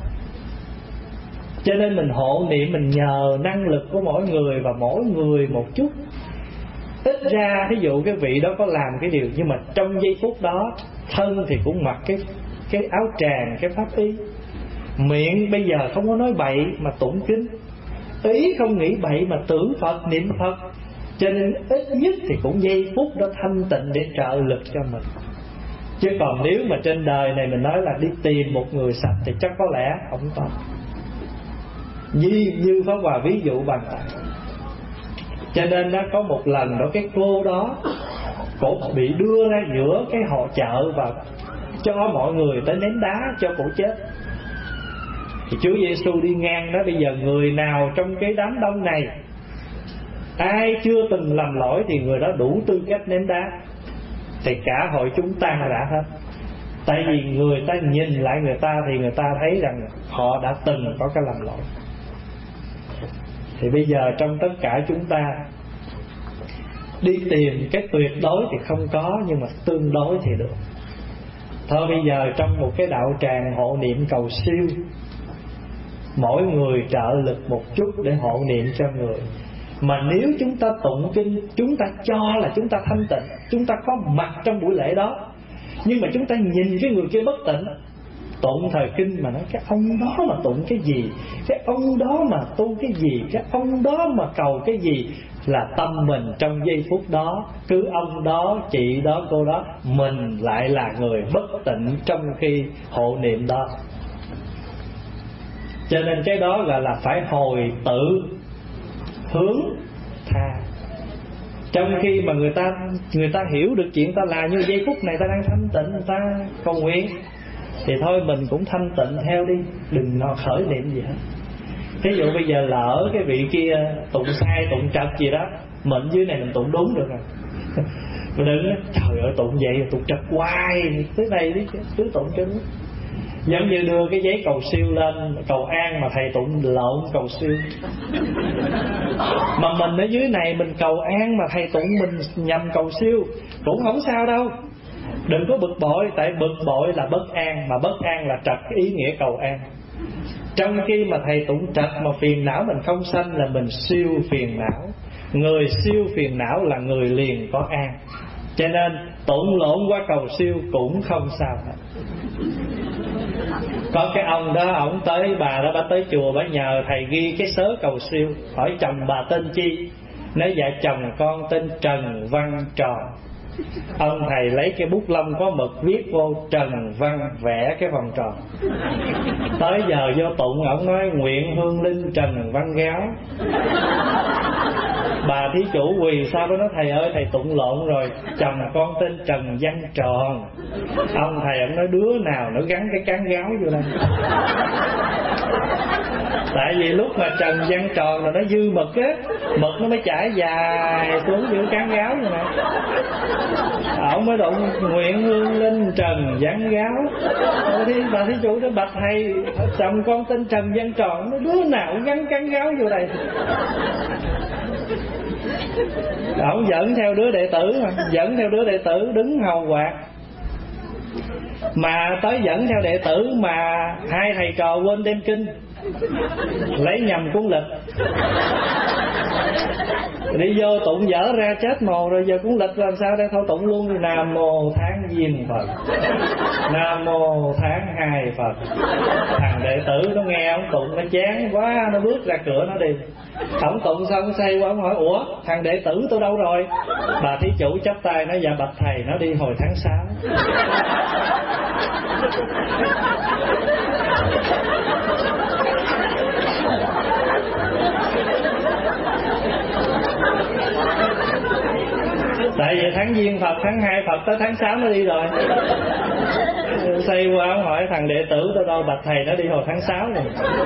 Speaker 3: Cho nên mình hộ niệm, mình nhờ năng lực của mỗi người, và mỗi người một chút. Ít ra ví dụ cái vị đó có làm cái điều, nhưng mà trong giây phút đó thân thì cũng mặc cái cái áo tràng, cái pháp y. Miệng bây giờ không có nói bậy mà tụng kinh, ý không nghĩ bậy mà tưởng Phật, niệm Phật. Cho nên ít nhất thì cũng giây phút đó thanh tịnh để trợ lực cho mình. Chứ còn nếu mà trên đời này mình nói là đi tìm một người sạch thì chắc có lẽ không có. Như, như Pháp Hòa ví dụ bằng tay. Cho nên nó có một lần đó cái cô đó, cổ bị đưa ra giữa cái hội chợ và cho mọi người tới ném đá cho cổ chết. Thì Chúa Giêsu đi ngang đó, bây giờ người nào trong cái đám đông này ai chưa từng làm lỗi thì người đó đủ tư cách ném đá. Thì cả hội chúng ta đã hết. Tại vì người ta nhìn lại người ta thì người ta thấy rằng họ đã từng có cái làm lỗi. Thì bây giờ trong tất cả chúng ta đi tìm cái tuyệt đối thì không có, nhưng mà tương đối thì được. Thôi bây giờ trong một cái đạo tràng hộ niệm cầu siêu, mỗi người trợ lực một chút để hộ niệm cho người. Mà nếu chúng ta tụng kinh, chúng ta cho là chúng ta thanh tịnh, chúng ta có mặt trong buổi lễ đó, nhưng mà chúng ta nhìn cái người kia bất tịnh, tụng thời kinh mà nói cái ông đó mà tụng cái gì, cái ông đó mà tu cái gì, cái ông đó mà cầu cái gì, là tâm mình trong giây phút đó, cứ ông đó, chị đó, cô đó, mình lại là người bất tịnh trong khi hộ niệm đó. Cho nên cái đó gọi là phải hồi tự hướng tha. Trong khi mà người ta người ta hiểu được chuyện ta là như giây phút này ta đang thanh tịnh, người ta cầu nguyện, thì thôi mình cũng thanh tịnh theo đi, đừng nó khởi niệm gì hết. Ví dụ bây giờ lỡ cái vị kia tụng sai, tụng trật gì đó, mình dưới này mình tụng đúng được rồi. Mình đừng trời ơi tụng vậy tụng trật hoài, tới đây đi cứ tụng cho đúng. Giống như đưa cái giấy cầu siêu lên cầu an mà thầy tụng lộn cầu siêu. Mà mình ở dưới này mình cầu an mà thầy tụng mình nhầm cầu siêu cũng không sao đâu. Đừng có bực bội, tại bực bội là bất an, mà bất an là trật cái ý nghĩa cầu an. Trong khi mà thầy tụng trật mà phiền não mình không sanh là mình siêu phiền não. Người siêu phiền não là người liền có an. Cho nên tụng lộn qua cầu siêu cũng không sao hết. Có cái ông đó, ổng tới, bà đó bà tới chùa, bà nhờ thầy ghi cái sớ cầu siêu. Hỏi chồng bà tên chi? Nói dạ chồng con tên Trần Văn Tròn. Ông thầy lấy cái bút lông có mực viết vô Trần Văn, vẽ cái vòng tròn. Tới giờ vô tụng, ổng nói nguyện hương linh Trần Văn Gáo. Bà thí chủ quỳ sao đó nói thầy ơi thầy tụng lộn rồi, chồng con tên Trần Văn Tròn. Ông thầy ổng nói đứa nào nó gắn cái cán gáo vô đây. Tại vì lúc mà Trần Văn Tròn là nó dư mực á, mực nó mới chảy dài xuống giữa cán gáo như này. Ổng mới đụng nguyện hương linh Trần Văn Gáo. Thì bà thí chủ đó bạch thầy chồng con tên Trần Văn Tròn, nó đứa nào cũng gắn cán gáo vô đây. Ổng dẫn theo đứa đệ tử mà, dẫn theo đứa đệ tử đứng hầu quạt. Mà tới dẫn theo đệ tử mà hai thầy trò quên đem kinh, lấy nhầm cuốn lịch, đi vô tụng dở ra chết mồ rồi, giờ cuốn lịch làm sao đây, thôi tụng luôn. Nam mô Tháng Giêng Phật, Nam mô Tháng Hai Phật. Thằng đệ tử nó nghe ông tụng nó chán quá, nó bước ra cửa nó đi. Ông tụng xong say quá, ông hỏi ủa thằng đệ tử tôi đâu rồi? Bà thí chủ chắp tay nói dạ bạch thầy nó đi hồi tháng sáu. Tại vì tháng Giêng Phật, tháng hai Phật, tới tháng sáu nó đi rồi. Xây qua ông hỏi thằng đệ tử tôi đâu, bạch thầy nó đi hồi tháng sáu rồi.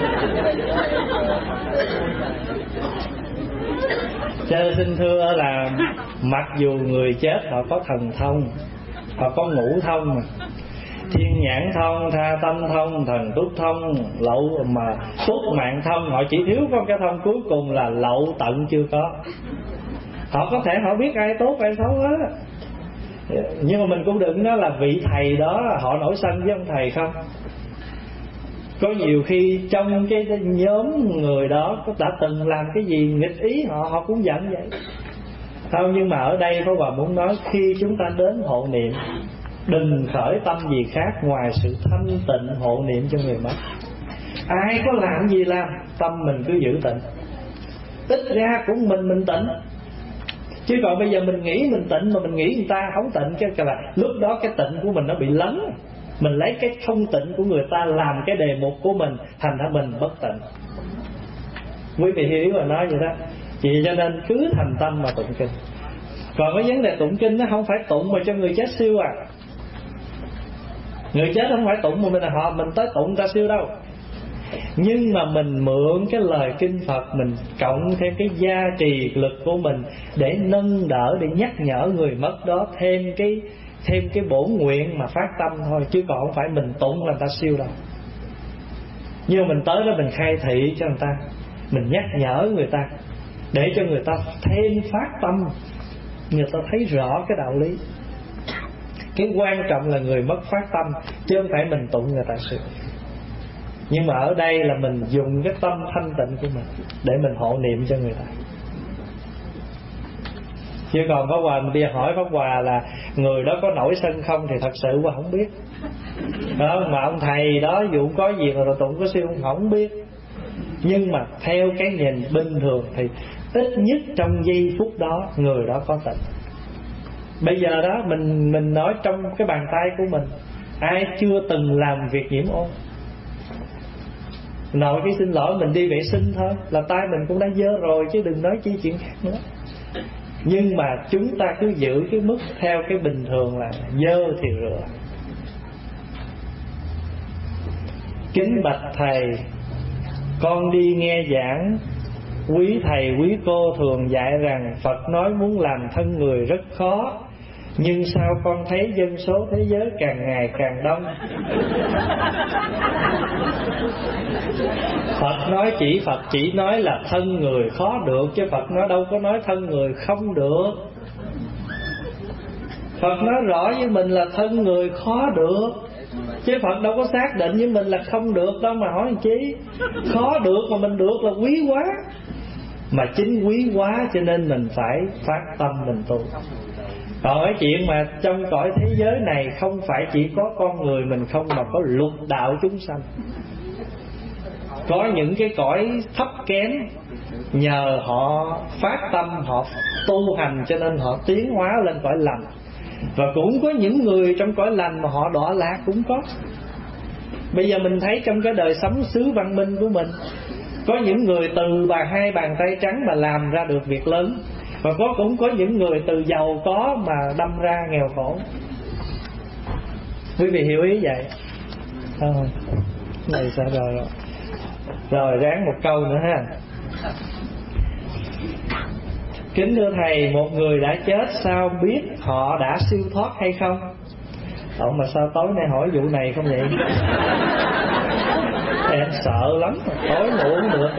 Speaker 3: Cho xin thưa là mặc dù người chết họ có thần thông, họ có ngũ thông mà, thiên nhãn thông, tha tâm thông, thần túc thông, lậu mà túc mạng thông, họ chỉ thiếu có cái thông cuối cùng là lậu tận chưa có. Họ có thể họ biết ai tốt ai xấu hết, nhưng mà mình cũng đừng nói là vị thầy đó họ nổi sân với ông thầy không. Có nhiều khi trong cái nhóm người đó đã từng làm cái gì nghịch ý họ, họ cũng giận vậy. Không, nhưng mà ở đây Pháp Hòa muốn nói khi chúng ta đến hộ niệm, đừng khởi tâm gì khác ngoài sự thanh tịnh hộ niệm cho người mất. Ai có làm gì làm, tâm mình cứ giữ tịnh. Ít ra cũng mình mình tịnh. Chứ còn bây giờ mình nghĩ mình tịnh mà mình nghĩ người ta không tịnh, cái là lúc đó cái tịnh của mình nó bị lấn. Mình lấy cái không tịnh của người ta làm cái đề mục của mình, thành ra mình bất tịnh. Quý vị hiểu mà nói vậy đó. Vì cho nên cứ thành tâm mà tụng kinh. Còn cái vấn đề tụng kinh nó không phải tụng mà cho người chết siêu à. Người chết không phải tụng mà mình là họ mình tới tụng ta siêu đâu. Nhưng mà mình mượn cái lời kinh Phật, mình cộng thêm cái gia trì lực của mình để nâng đỡ, để nhắc nhở người mất đó thêm cái thêm cái bổn nguyện mà phát tâm thôi, chứ còn không phải mình tụng là người ta siêu đâu. Nhưng mình tới đó mình khai thị cho người ta, mình nhắc nhở người ta để cho người ta thêm phát tâm, người ta thấy rõ cái đạo lý. Cái quan trọng là người mất phát tâm, chứ không phải mình tụng người ta siêu. Nhưng mà ở đây là mình dùng cái tâm thanh tịnh của mình để mình hộ niệm cho người ta. Chứ còn Pháp Hòa, bây giờ hỏi Pháp Hòa là người đó có nổi sân không thì thật sự Hòa không biết đó. Mà ông thầy đó dù có gì mà rồi tụng có siêu không biết. Nhưng mà theo cái nhìn bình thường thì ít nhất trong giây phút đó người đó có tịnh. Bây giờ đó mình mình nói trong cái bàn tay của mình, ai chưa từng làm việc nhiễm ô? Nội cái xin lỗi mình đi vệ sinh thôi là tay mình cũng đã dơ rồi, chứ đừng nói chi chuyện khác nữa. Nhưng mà chúng ta cứ giữ cái mức theo cái bình thường là dơ thì rửa. Kính bạch thầy, con đi nghe giảng, quý thầy quý cô thường dạy rằng Phật nói muốn làm thân người rất khó, nhưng sao con thấy dân số thế giới càng ngày càng đông? Phật nói chỉ Phật chỉ nói là thân người khó được, chứ Phật nói đâu có nói thân người không được. Phật nói rõ với mình là thân người khó được, chứ Phật đâu có xác định với mình là không được đâu mà hỏi làm chi. Khó được mà mình được là quý quá. Mà chính quý quá cho nên mình phải phát tâm mình tu. Còn cái chuyện mà trong cõi thế giới này không phải chỉ có con người mình không, mà có lục đạo chúng sanh. Có những cái cõi thấp kém, nhờ họ phát tâm, họ tu hành cho nên họ tiến hóa lên cõi lành. Và cũng có những người trong cõi lành mà họ đọa lạc cũng có. Bây giờ mình thấy trong cái đời sống xứ văn minh của mình, có những người từ bà hai bàn tay trắng mà làm ra được việc lớn, và có cũng có những người từ giàu có mà đâm ra nghèo khổ. Quý vị hiểu ý vậy à, này sao rồi rồi rồi ráng một câu nữa ha. Kính thưa thầy, một người đã chết sao biết họ đã siêu thoát hay không? Ủa mà sao tối nay hỏi vụ này không vậy? Em sợ lắm, tối ngủ không được.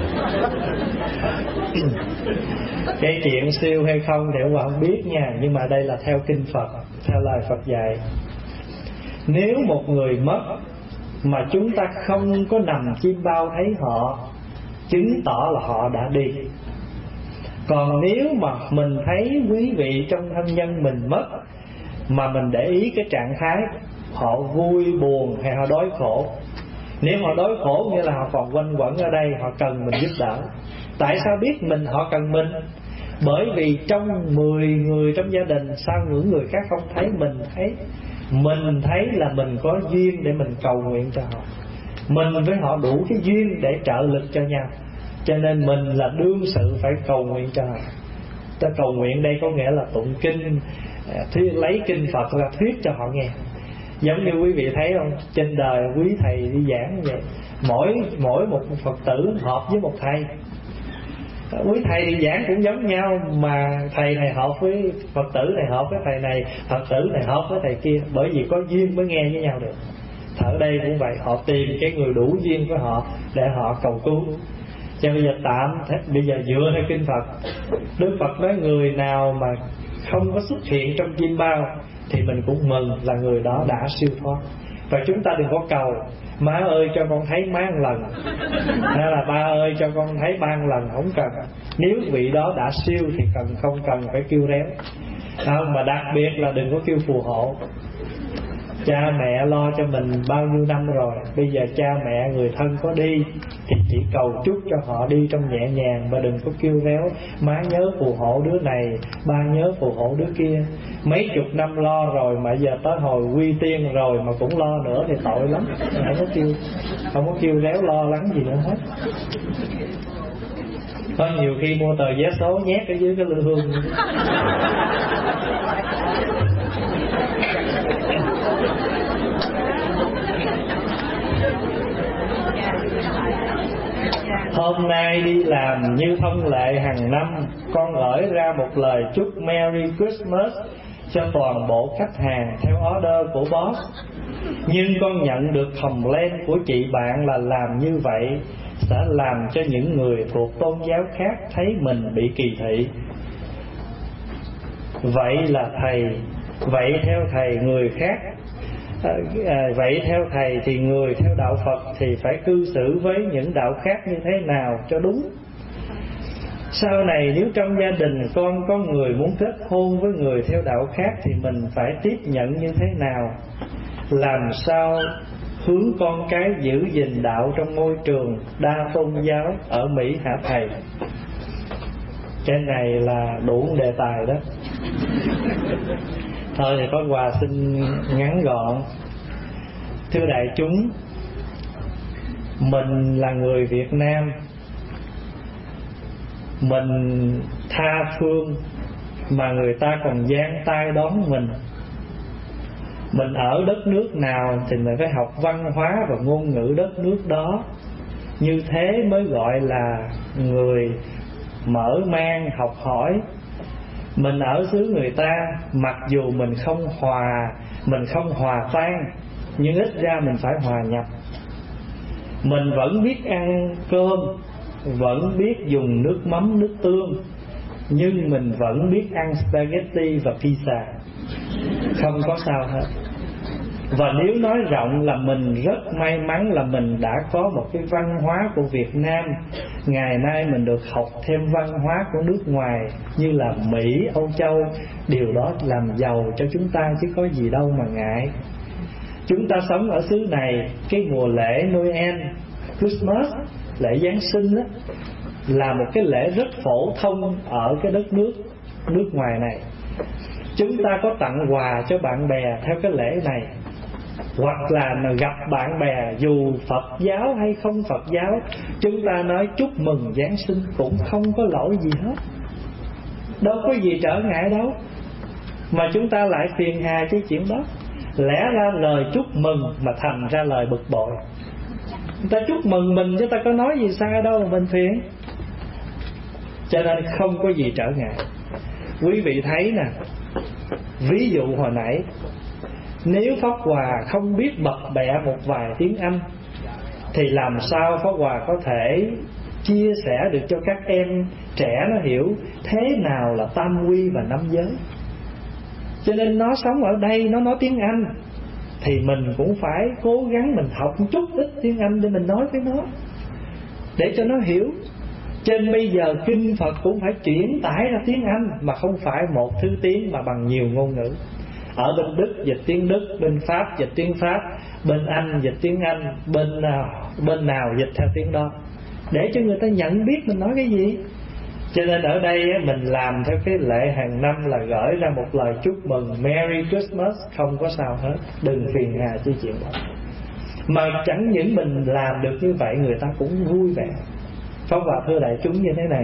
Speaker 3: Cái chuyện siêu hay không thì ông không biết nha. Nhưng mà đây là theo kinh Phật, theo lời Phật dạy. Nếu một người mất mà chúng ta không có nằm chim bao thấy họ, chứng tỏ là họ đã đi. Còn nếu mà mình thấy quý vị trong thân nhân mình mất, mà mình để ý cái trạng thái họ vui buồn hay họ đói khổ, nếu họ đói khổ nghĩa là họ còn quanh quẩn ở đây, họ cần mình giúp đỡ. Tại sao biết mình họ cần mình? Bởi vì trong mười người trong gia đình, sao những người khác không thấy, mình thấy. Mình thấy là mình có duyên để mình cầu nguyện cho họ, mình với họ đủ cái duyên để trợ lực cho nhau, cho nên mình là đương sự phải cầu nguyện cho họ. Ta cầu nguyện đây có nghĩa là tụng kinh, thuyết, lấy kinh Phật ra thuyết cho họ nghe. Giống như quý vị thấy không, trên đời quý thầy đi giảng như vậy, mỗi mỗi một Phật tử hợp với một thầy. Quý thầy đi giảng cũng giống nhau, mà thầy này hợp với Phật tử này, hợp với thầy này, Phật tử này hợp với thầy kia, bởi vì có duyên mới nghe với nhau được. Ở đây cũng vậy, họ tìm cái người đủ duyên với họ để họ cầu cứu. Cho bây giờ tạm, bây giờ dựa theo kinh Phật, Đức Phật nói người nào mà không có xuất hiện trong chim bao thì mình cũng mừng là người đó đã siêu thoát. Và chúng ta đừng có cầu má ơi cho con thấy má một lần, hay là ba ơi cho con thấy ba một lần, không cần. Nếu vị đó đã siêu thì cần không cần phải kêu réo. Không, mà đặc biệt là đừng có kêu phù hộ. Cha mẹ lo cho mình bao nhiêu năm rồi, bây giờ cha mẹ người thân có đi thì chỉ cầu chúc cho họ đi trong nhẹ nhàng, mà đừng có kêu réo má nhớ phù hộ đứa này, ba nhớ phù hộ đứa kia. Mấy chục năm lo rồi mà giờ tới hồi quy tiên rồi mà cũng lo nữa thì tội lắm. Không có kêu, không có kêu réo lo lắng gì nữa hết. Có nhiều khi mua tờ vé số nhét ở dưới cái lư hương. Hôm nay đi làm như thông lệ hàng năm, con gửi ra một lời chúc Merry Christmas cho toàn bộ khách hàng theo order của boss. Nhưng con nhận được complaint của chị bạn là làm như vậy sẽ làm cho những người thuộc tôn giáo khác thấy mình bị kỳ thị. Vậy là thầy, vậy theo thầy người khác à, à, vậy theo thầy thì người theo đạo Phật thì phải cư xử với những đạo khác như thế nào cho đúng? Sau này nếu trong gia đình con có người muốn kết hôn với người theo đạo khác thì mình phải tiếp nhận như thế nào? Làm sao hướng con cái giữ gìn đạo trong môi trường đa tôn giáo ở Mỹ hả thầy? Cái này là đủ đề tài đó. Thôi thì Pháp Hòa xin ngắn gọn. Thưa đại chúng, mình là người Việt Nam, mình tha phương mà người ta còn giang tay đón mình. Mình ở đất nước nào thì mình phải học văn hóa và ngôn ngữ đất nước đó. Như thế mới gọi là người mở mang học hỏi. Mình ở xứ người ta, mặc dù mình không hòa, mình không hòa tan, nhưng ít ra mình phải hòa nhập. Mình vẫn biết ăn cơm, vẫn biết dùng nước mắm, nước tương, nhưng mình vẫn biết ăn spaghetti và pizza. Không có sao hết. Và nếu nói rộng là mình rất may mắn là mình đã có một cái văn hóa của Việt Nam. Ngày nay mình được học thêm văn hóa của nước ngoài như là Mỹ, Âu Châu. Điều đó làm giàu cho chúng ta chứ có gì đâu mà ngại. Chúng ta sống ở xứ này, cái mùa lễ Noel, Christmas, lễ Giáng sinh đó, là một cái lễ rất phổ thông ở cái đất nước nước ngoài này. Chúng ta có tặng quà cho bạn bè theo cái lễ này, hoặc là gặp bạn bè dù Phật giáo hay không Phật giáo, chúng ta nói chúc mừng Giáng sinh cũng không có lỗi gì hết, đâu có gì trở ngại đâu. Mà chúng ta lại phiền hà cái chuyện đó. Lẽ ra lời chúc mừng mà thành ra lời bực bội. Người ta chúc mừng mình chứ ta có nói gì sai đâu mà mình phiền. Cho nên không có gì trở ngại. Quý vị thấy nè, ví dụ hồi nãy, nếu Pháp Hòa không biết bập bẹ một vài tiếng Anh thì làm sao Pháp Hòa có thể chia sẻ được cho các em trẻ nó hiểu thế nào là tam quy và năm giới. Cho nên nó sống ở đây, nó nói tiếng Anh thì mình cũng phải cố gắng mình học một chút ít tiếng Anh để mình nói với nó, để cho nó hiểu. Trên bây giờ kinh Phật cũng phải chuyển tải ra tiếng Anh, mà không phải một thứ tiếng mà bằng nhiều ngôn ngữ. Ở bên Đức dịch tiếng Đức, bên Pháp dịch tiếng Pháp, bên Anh dịch tiếng Anh, bên nào, bên nào dịch theo tiếng đó, để cho người ta nhận biết mình nói cái gì. Cho nên ở đây mình làm theo cái lễ hàng năm là gửi ra một lời chúc mừng Merry Christmas, không có sao hết, đừng phiền hà chi chuyện đó. Mà chẳng những mình làm được như vậy, người ta cũng vui vẻ. Pháp Hòa thưa đại chúng như thế này,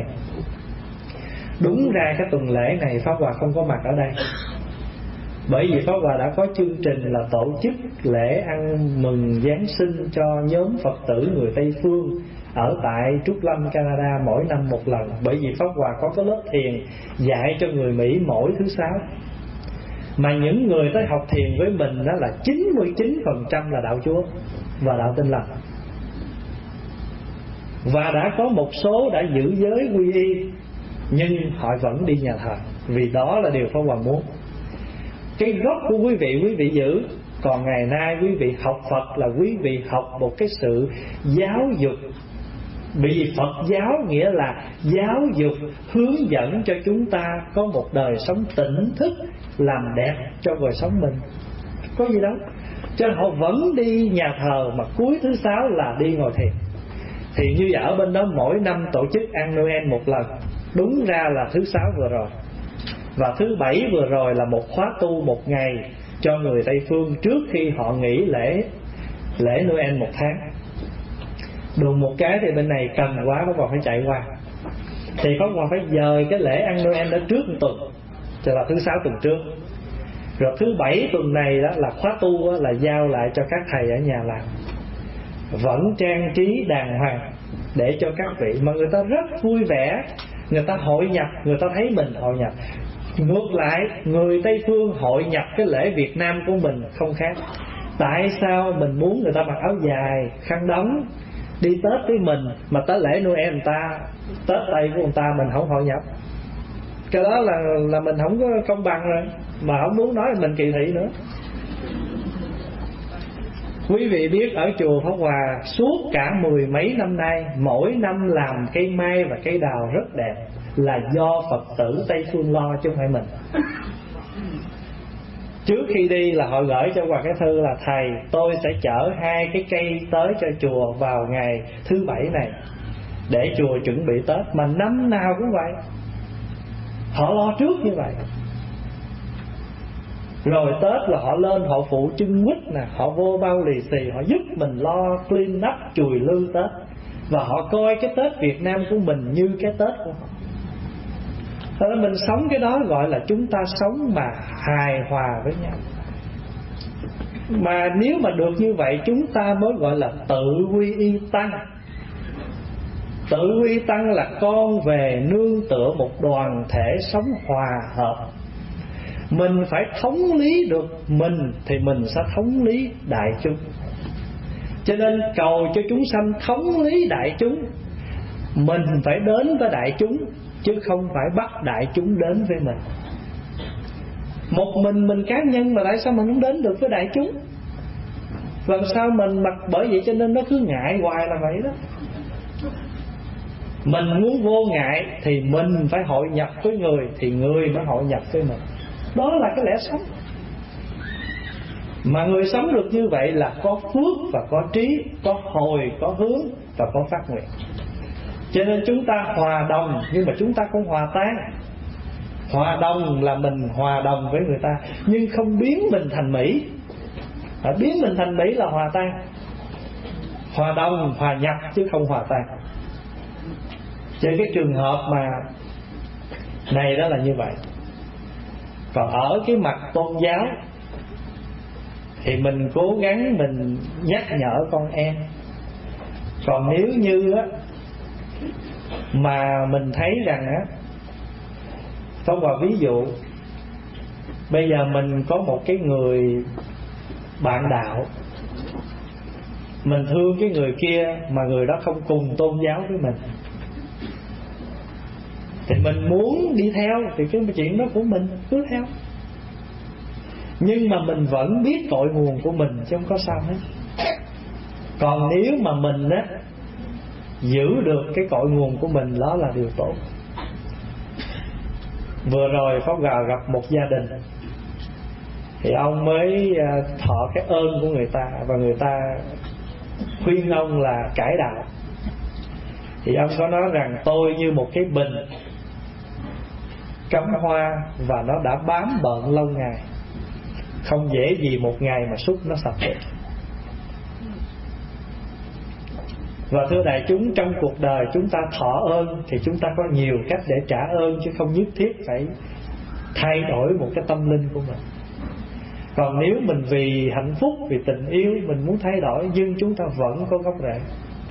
Speaker 3: đúng ra cái tuần lễ này Pháp Hòa không có mặt ở đây, bởi vì Pháp Hòa đã có chương trình là tổ chức lễ ăn mừng Giáng sinh cho nhóm Phật tử người Tây Phương ở tại Trúc Lâm, Canada mỗi năm một lần. Bởi vì Pháp Hòa có cái lớp thiền dạy cho người Mỹ mỗi thứ sáu. Mà những người tới học thiền với mình đó là chín mươi chín phần trăm là đạo Chúa và đạo Tin Lành. Và đã có một số đã giữ giới quy y, nhưng họ vẫn đi nhà thờ, vì đó là điều Pháp Hòa muốn. Cái gốc của quý vị, quý vị giữ. Còn ngày nay quý vị học Phật là quý vị học một cái sự giáo dục. Bởi vì Phật giáo nghĩa là giáo dục hướng dẫn cho chúng ta có một đời sống tỉnh thức, làm đẹp cho đời sống mình. Có gì đâu. Cho nên họ vẫn đi nhà thờ, mà cuối thứ sáu là đi ngồi thiền. Thì như ở bên đó mỗi năm tổ chức ăn Noel một lần. Đúng ra là thứ sáu vừa rồi. Và thứ bảy vừa rồi là một khóa tu một ngày cho người Tây Phương trước khi họ nghỉ lễ lễ Noel một tháng. Đùng một cái thì bên này cần quá, Pháp Hòa phải chạy qua. Thì Pháp Hòa phải dời cái lễ ăn Noel đó trước một tuần, cho là thứ sáu tuần trước. Rồi thứ bảy tuần này đó là khóa tu đó, là giao lại cho các thầy ở nhà làm. Vẫn trang trí đàng hoàng. để cho các vị, mà người ta rất vui vẻ, người ta hội nhập, người ta thấy mình hội nhập. Ngược lại, người Tây phương hội nhập cái lễ Việt Nam của mình không khác. Tại sao mình muốn người ta mặc áo dài, khăn đóng, đi Tết với mình, mà tới lễ Noel người ta, Tết Tây của người ta mình không hội nhập? Cái đó là là mình không có công bằng rồi, mà không muốn nói là mình kỳ thị nữa. Quý vị biết ở chùa Pháp Hòa suốt cả mười mấy năm nay, mỗi năm làm cây mai và cây đào rất đẹp, là do Phật tử Tây phương lo chứ không phải mình. Trước khi đi là họ gửi cho Hòa cái thư là: thầy, tôi sẽ chở hai cái cây tới cho chùa vào ngày thứ bảy này để chùa chuẩn bị Tết. Mà năm nào cũng vậy, họ lo trước như vậy. Rồi Tết là họ lên họ phụ chân quýt nè, họ vô bao lì xì, họ giúp mình lo clean up chùi lư Tết. Và họ coi cái Tết Việt Nam của mình như cái Tết của họ. Thế nên mình sống cái đó gọi là chúng ta sống mà hài hòa với nhau. Mà nếu mà được như vậy, chúng ta mới gọi là tự quy y tăng. Tự quy y tăng là con về nương tựa một đoàn thể sống hòa hợp. Mình phải thống lý được mình thì mình sẽ thống lý đại chúng. Cho nên cầu cho chúng sanh thống lý đại chúng, mình phải đến với đại chúng, chứ không phải bắt đại chúng đến với mình. Một mình mình cá nhân mà tại sao mình không đến được với đại chúng? Làm sao mình mặc? Bởi vậy cho nên nó cứ ngại hoài là vậy đó. Mình muốn vô ngại thì mình phải hội nhập với người, thì người mới hội nhập với mình. Đó là cái lẽ sống. Mà người sống được như vậy là có phước và có trí, có hồi, có hướng và có phát nguyện. Cho nên chúng ta hòa đồng, nhưng mà chúng ta không hòa tan. Hòa đồng là mình hòa đồng với người ta, nhưng không biến mình thành Mỹ. À, biến mình thành Mỹ là hòa tan. Hòa đồng, hòa nhập chứ không hòa tan. Trên cái trường hợp mà này đó là như vậy. Còn ở cái mặt tôn giáo thì mình cố gắng mình nhắc nhở con em. Còn nếu như á mà mình thấy rằng á, có một ví dụ, bây giờ mình có một cái người bạn đạo, mình thương cái người kia mà người đó không cùng tôn giáo với mình, thì mình muốn đi theo thì cái chuyện đó của mình cứ theo. Nhưng mà mình vẫn biết cội nguồn của mình chứ không có sao hết. Còn nếu mà mình á giữ được cái cội nguồn của mình, đó là điều tốt. Vừa rồi Pháp Hòa gặp một gia đình, thì ông mới thọ cái ơn của người ta, và người ta khuyên ông là cải đạo. Thì ông có nói rằng tôi như một cái bình cắm hoa, và nó đã bám bợn lâu ngày, không dễ gì một ngày mà xúc nó sạch được. Và thưa đại chúng, trong cuộc đời chúng ta thọ ơn thì chúng ta có nhiều cách để trả ơn, chứ không nhất thiết phải thay đổi một cái tâm linh của mình. Còn nếu mình vì hạnh phúc, vì tình yêu mình muốn thay đổi, nhưng chúng ta vẫn có gốc rễ.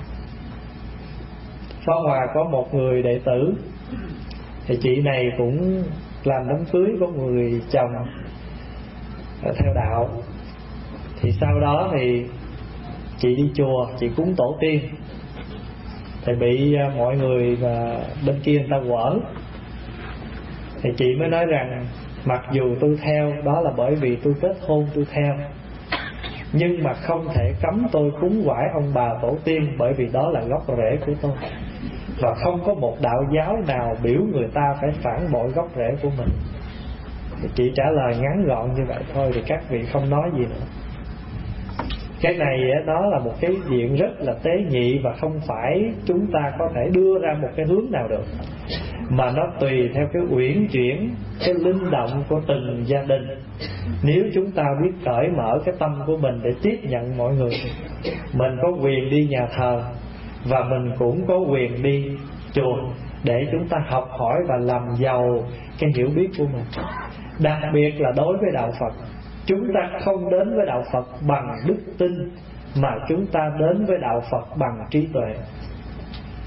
Speaker 3: Pháp Hòa có một người đệ tử, thì chị này cũng làm đám cưới có người chồng theo đạo. Thì sau đó thì chị đi chùa, chị cúng tổ tiên, thì bị mọi người mà bên kia người ta quở. Thì chị mới nói rằng mặc dù tôi theo, đó là bởi vì tôi kết hôn tôi theo, nhưng mà không thể cấm tôi cúng quải ông bà tổ tiên, bởi vì đó là gốc rễ của tôi. Và không có một đạo giáo nào biểu người ta phải phản bội gốc rễ của mình. Thì chị trả lời ngắn gọn như vậy thôi, thì các vị không nói gì nữa. Cái này đó là một cái chuyện rất là tế nhị, và không phải chúng ta có thể đưa ra một cái hướng nào được, mà nó tùy theo cái uyển chuyển, cái linh động của từng gia đình. Nếu chúng ta biết cởi mở cái tâm của mình để tiếp nhận mọi người, mình có quyền đi nhà thờ, và mình cũng có quyền đi chùa để chúng ta học hỏi và làm giàu cái hiểu biết của mình. Đặc biệt là đối với đạo Phật, chúng ta không đến với đạo Phật bằng đức tin, mà chúng ta đến với đạo Phật bằng trí tuệ.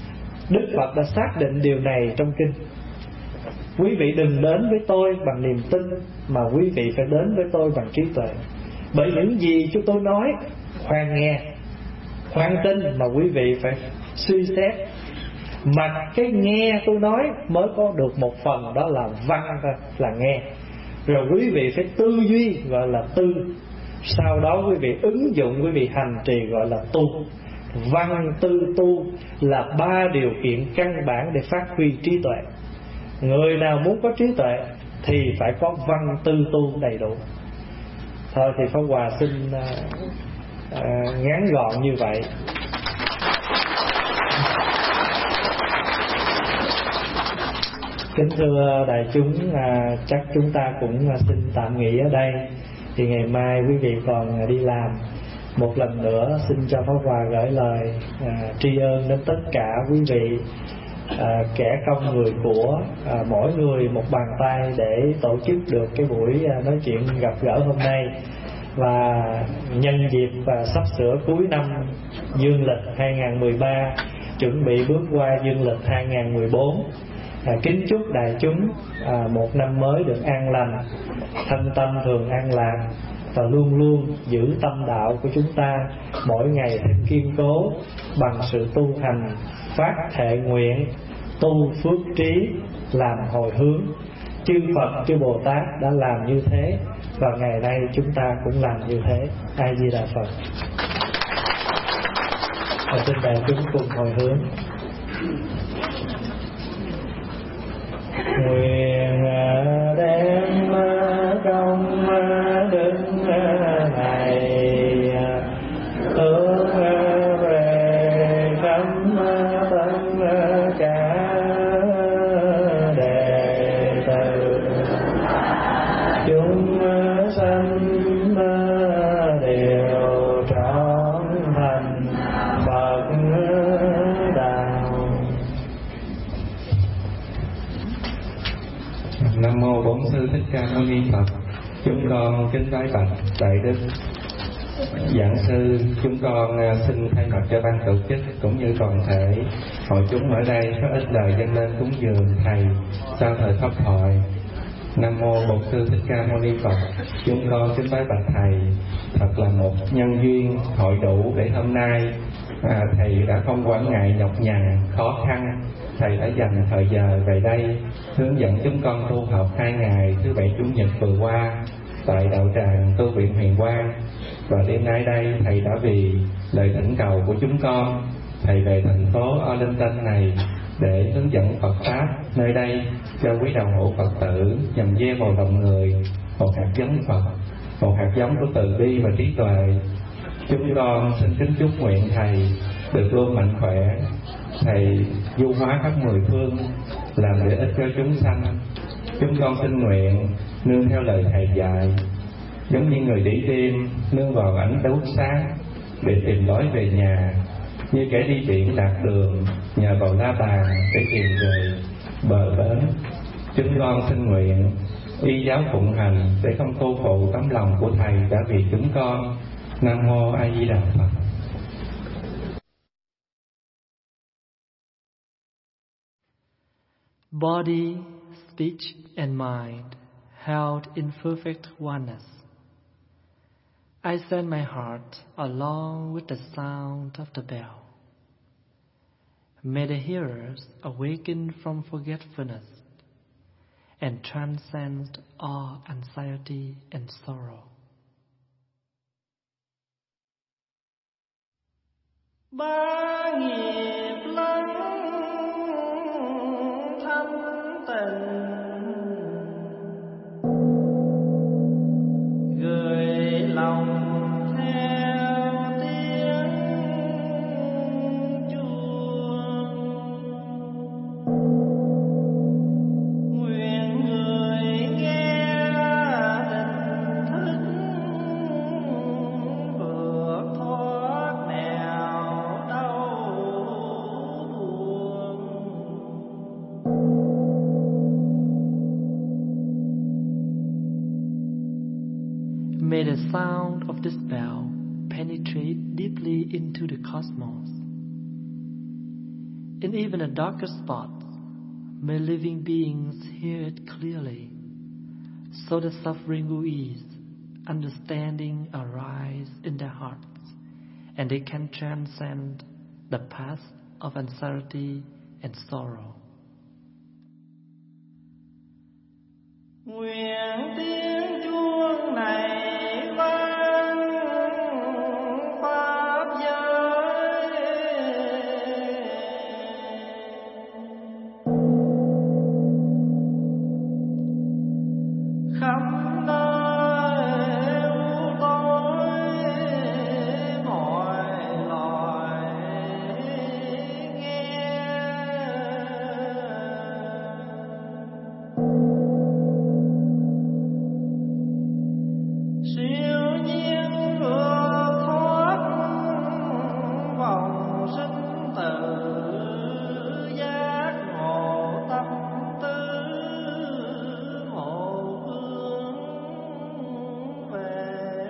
Speaker 3: Đức Phật đã xác định điều này trong kinh. Quý vị đừng đến với tôi bằng niềm tin, mà quý vị phải đến với tôi bằng trí tuệ. Bởi những gì chúng tôi nói, khoan nghe, khoan tin, mà quý vị phải suy xét. Mà cái nghe tôi nói mới có được một phần, đó là văn thôi, là nghe. Rồi quý vị phải tư duy, gọi là tư. Sau đó quý vị ứng dụng, quý vị hành trì, gọi là tu. Văn tư tu là ba điều kiện căn bản để phát huy trí tuệ. Người nào muốn có trí tuệ thì phải có văn tư tu đầy đủ. Thôi thì Pháp Hòa xin à, à, ngắn gọn như vậy. Kính thưa đại chúng, à, chắc chúng ta cũng xin tạm nghỉ ở đây. Thì ngày mai quý vị còn đi làm. Một lần nữa xin cho Pháp Hòa gửi lời à, tri ân đến tất cả quý vị, à, kẻ không người của, à, mỗi người một bàn tay để tổ chức được cái buổi à, nói chuyện gặp gỡ hôm nay. Và nhân dịp và sắp sửa cuối năm dương lịch hai không một ba, chuẩn bị bước qua dương lịch hai không một bốn, à, kính chúc đại chúng à, một năm mới được an lành, thân tâm thường an lạc, và luôn luôn giữ tâm đạo của chúng ta mỗi ngày thêm kiên cố bằng sự tu hành, phát thệ nguyện, tu phước trí, làm hồi hướng. Chư Phật, chư Bồ Tát đã làm như thế, và ngày nay chúng ta cũng làm như thế. A Di Đà Phật. Và xin đại chúng cùng hồi hướng. Nguyện đem công đức này hướng về khắp tất cả đệ tử chúng sanh đều trọn thành Phật đạo.
Speaker 2: Nam mô Bổn Sư Thích Ca Mâu Ni Phật. Chúng con kính bái bạch đại đức giảng sư. Chúng con xin thay mặt cho ban tổ chức cũng như toàn thể hội chúng ở đây có ít lời dâng lên cúng dường thầy sau thời pháp thoại. Nam mô Bổn Sư Thích Ca Mâu Ni Phật. Chúng con kính bái bạch thầy. Thật là một nhân duyên hội đủ để hôm nay à, thầy đã không quản ngại nhọc nhằn khó khăn, thầy đã dành thời giờ về đây hướng dẫn chúng con tu học hai ngày thứ bảy chủ nhật vừa qua tại đạo tràng tu viện Huyền Quang. Và đêm nay đây thầy đã vì lời thỉnh cầu của chúng con, thầy về thành phố Arlington này để hướng dẫn Phật pháp nơi đây cho quý đạo hữu Phật tử, nhằm gieo vào lòng người một hạt giống Phật, một hạt giống của từ bi và trí tuệ. Chúng con xin kính chúc nguyện thầy được luôn mạnh khỏe, thầy du hóa khắp mười phương, làm lợi ích cho chúng sanh. Chúng con xin nguyện nương theo lời thầy dạy, giống như người đi đêm nương vào ánh đuốc sáng để tìm lối về nhà, như kẻ đi biển lạc đường nhờ vào la bàn để tìm về bờ bến. Chúng con xin nguyện y giáo phụng hành để không cô phụ tấm lòng của thầy đã vì chúng con. Nam mô A Di Đà Phật.
Speaker 4: Body, speech and mind held in perfect oneness. I send my heart along with the sound of the bell. May the hearers awaken from forgetfulness and transcend all anxiety and sorrow.
Speaker 1: Ba nghiệp lắng thanh tịnh, gửi lòng theo tiếng chuông. Nguyện người nghe tỉnh thức, vượt thoát nẻo đau buồn.
Speaker 4: May the sound of this bell penetrate deeply into the cosmos. In even the darkest spots, may living beings hear it clearly, so that suffering will ease, understanding arise in their hearts, and they can transcend the path of anxiety and sorrow.
Speaker 1: Nguyện tiếng chuông này vang pháp giới, khắp nơi u tối mọi loài nghe. Siêu nhiên vượt thoát vòng sinh tử, giác ngộ tâm tư một hướng về.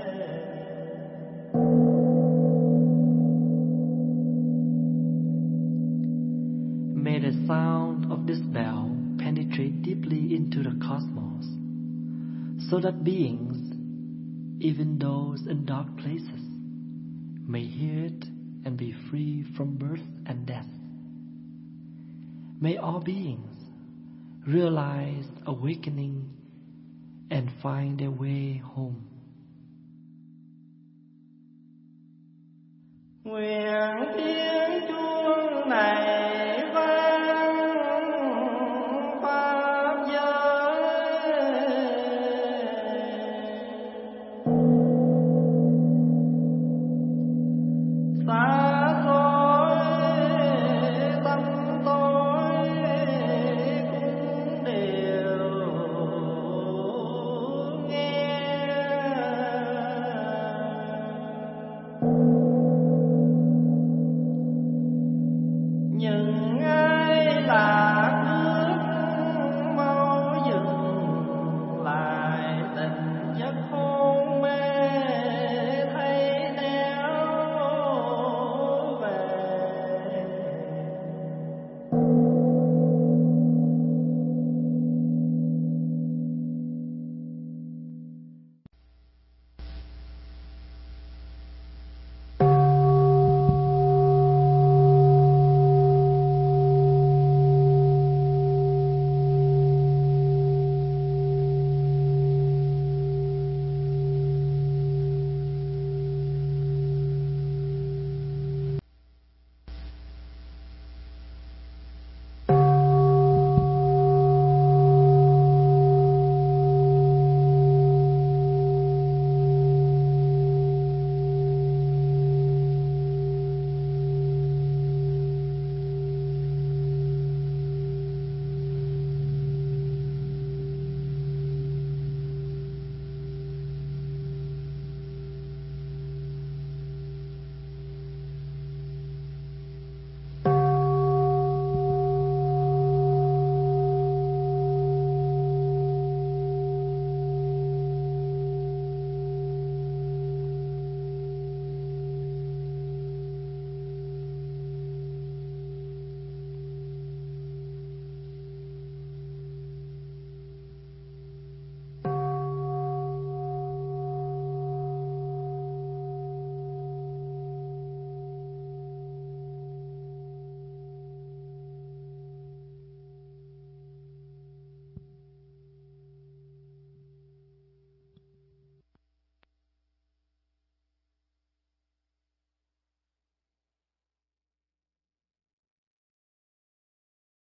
Speaker 4: May the sound of this bell penetrate deeply into the cosmos, so that beings, even those in dark places, may hear it and be free from birth and death. May all beings realize awakening and find their way home.
Speaker 1: Nguyện tiếng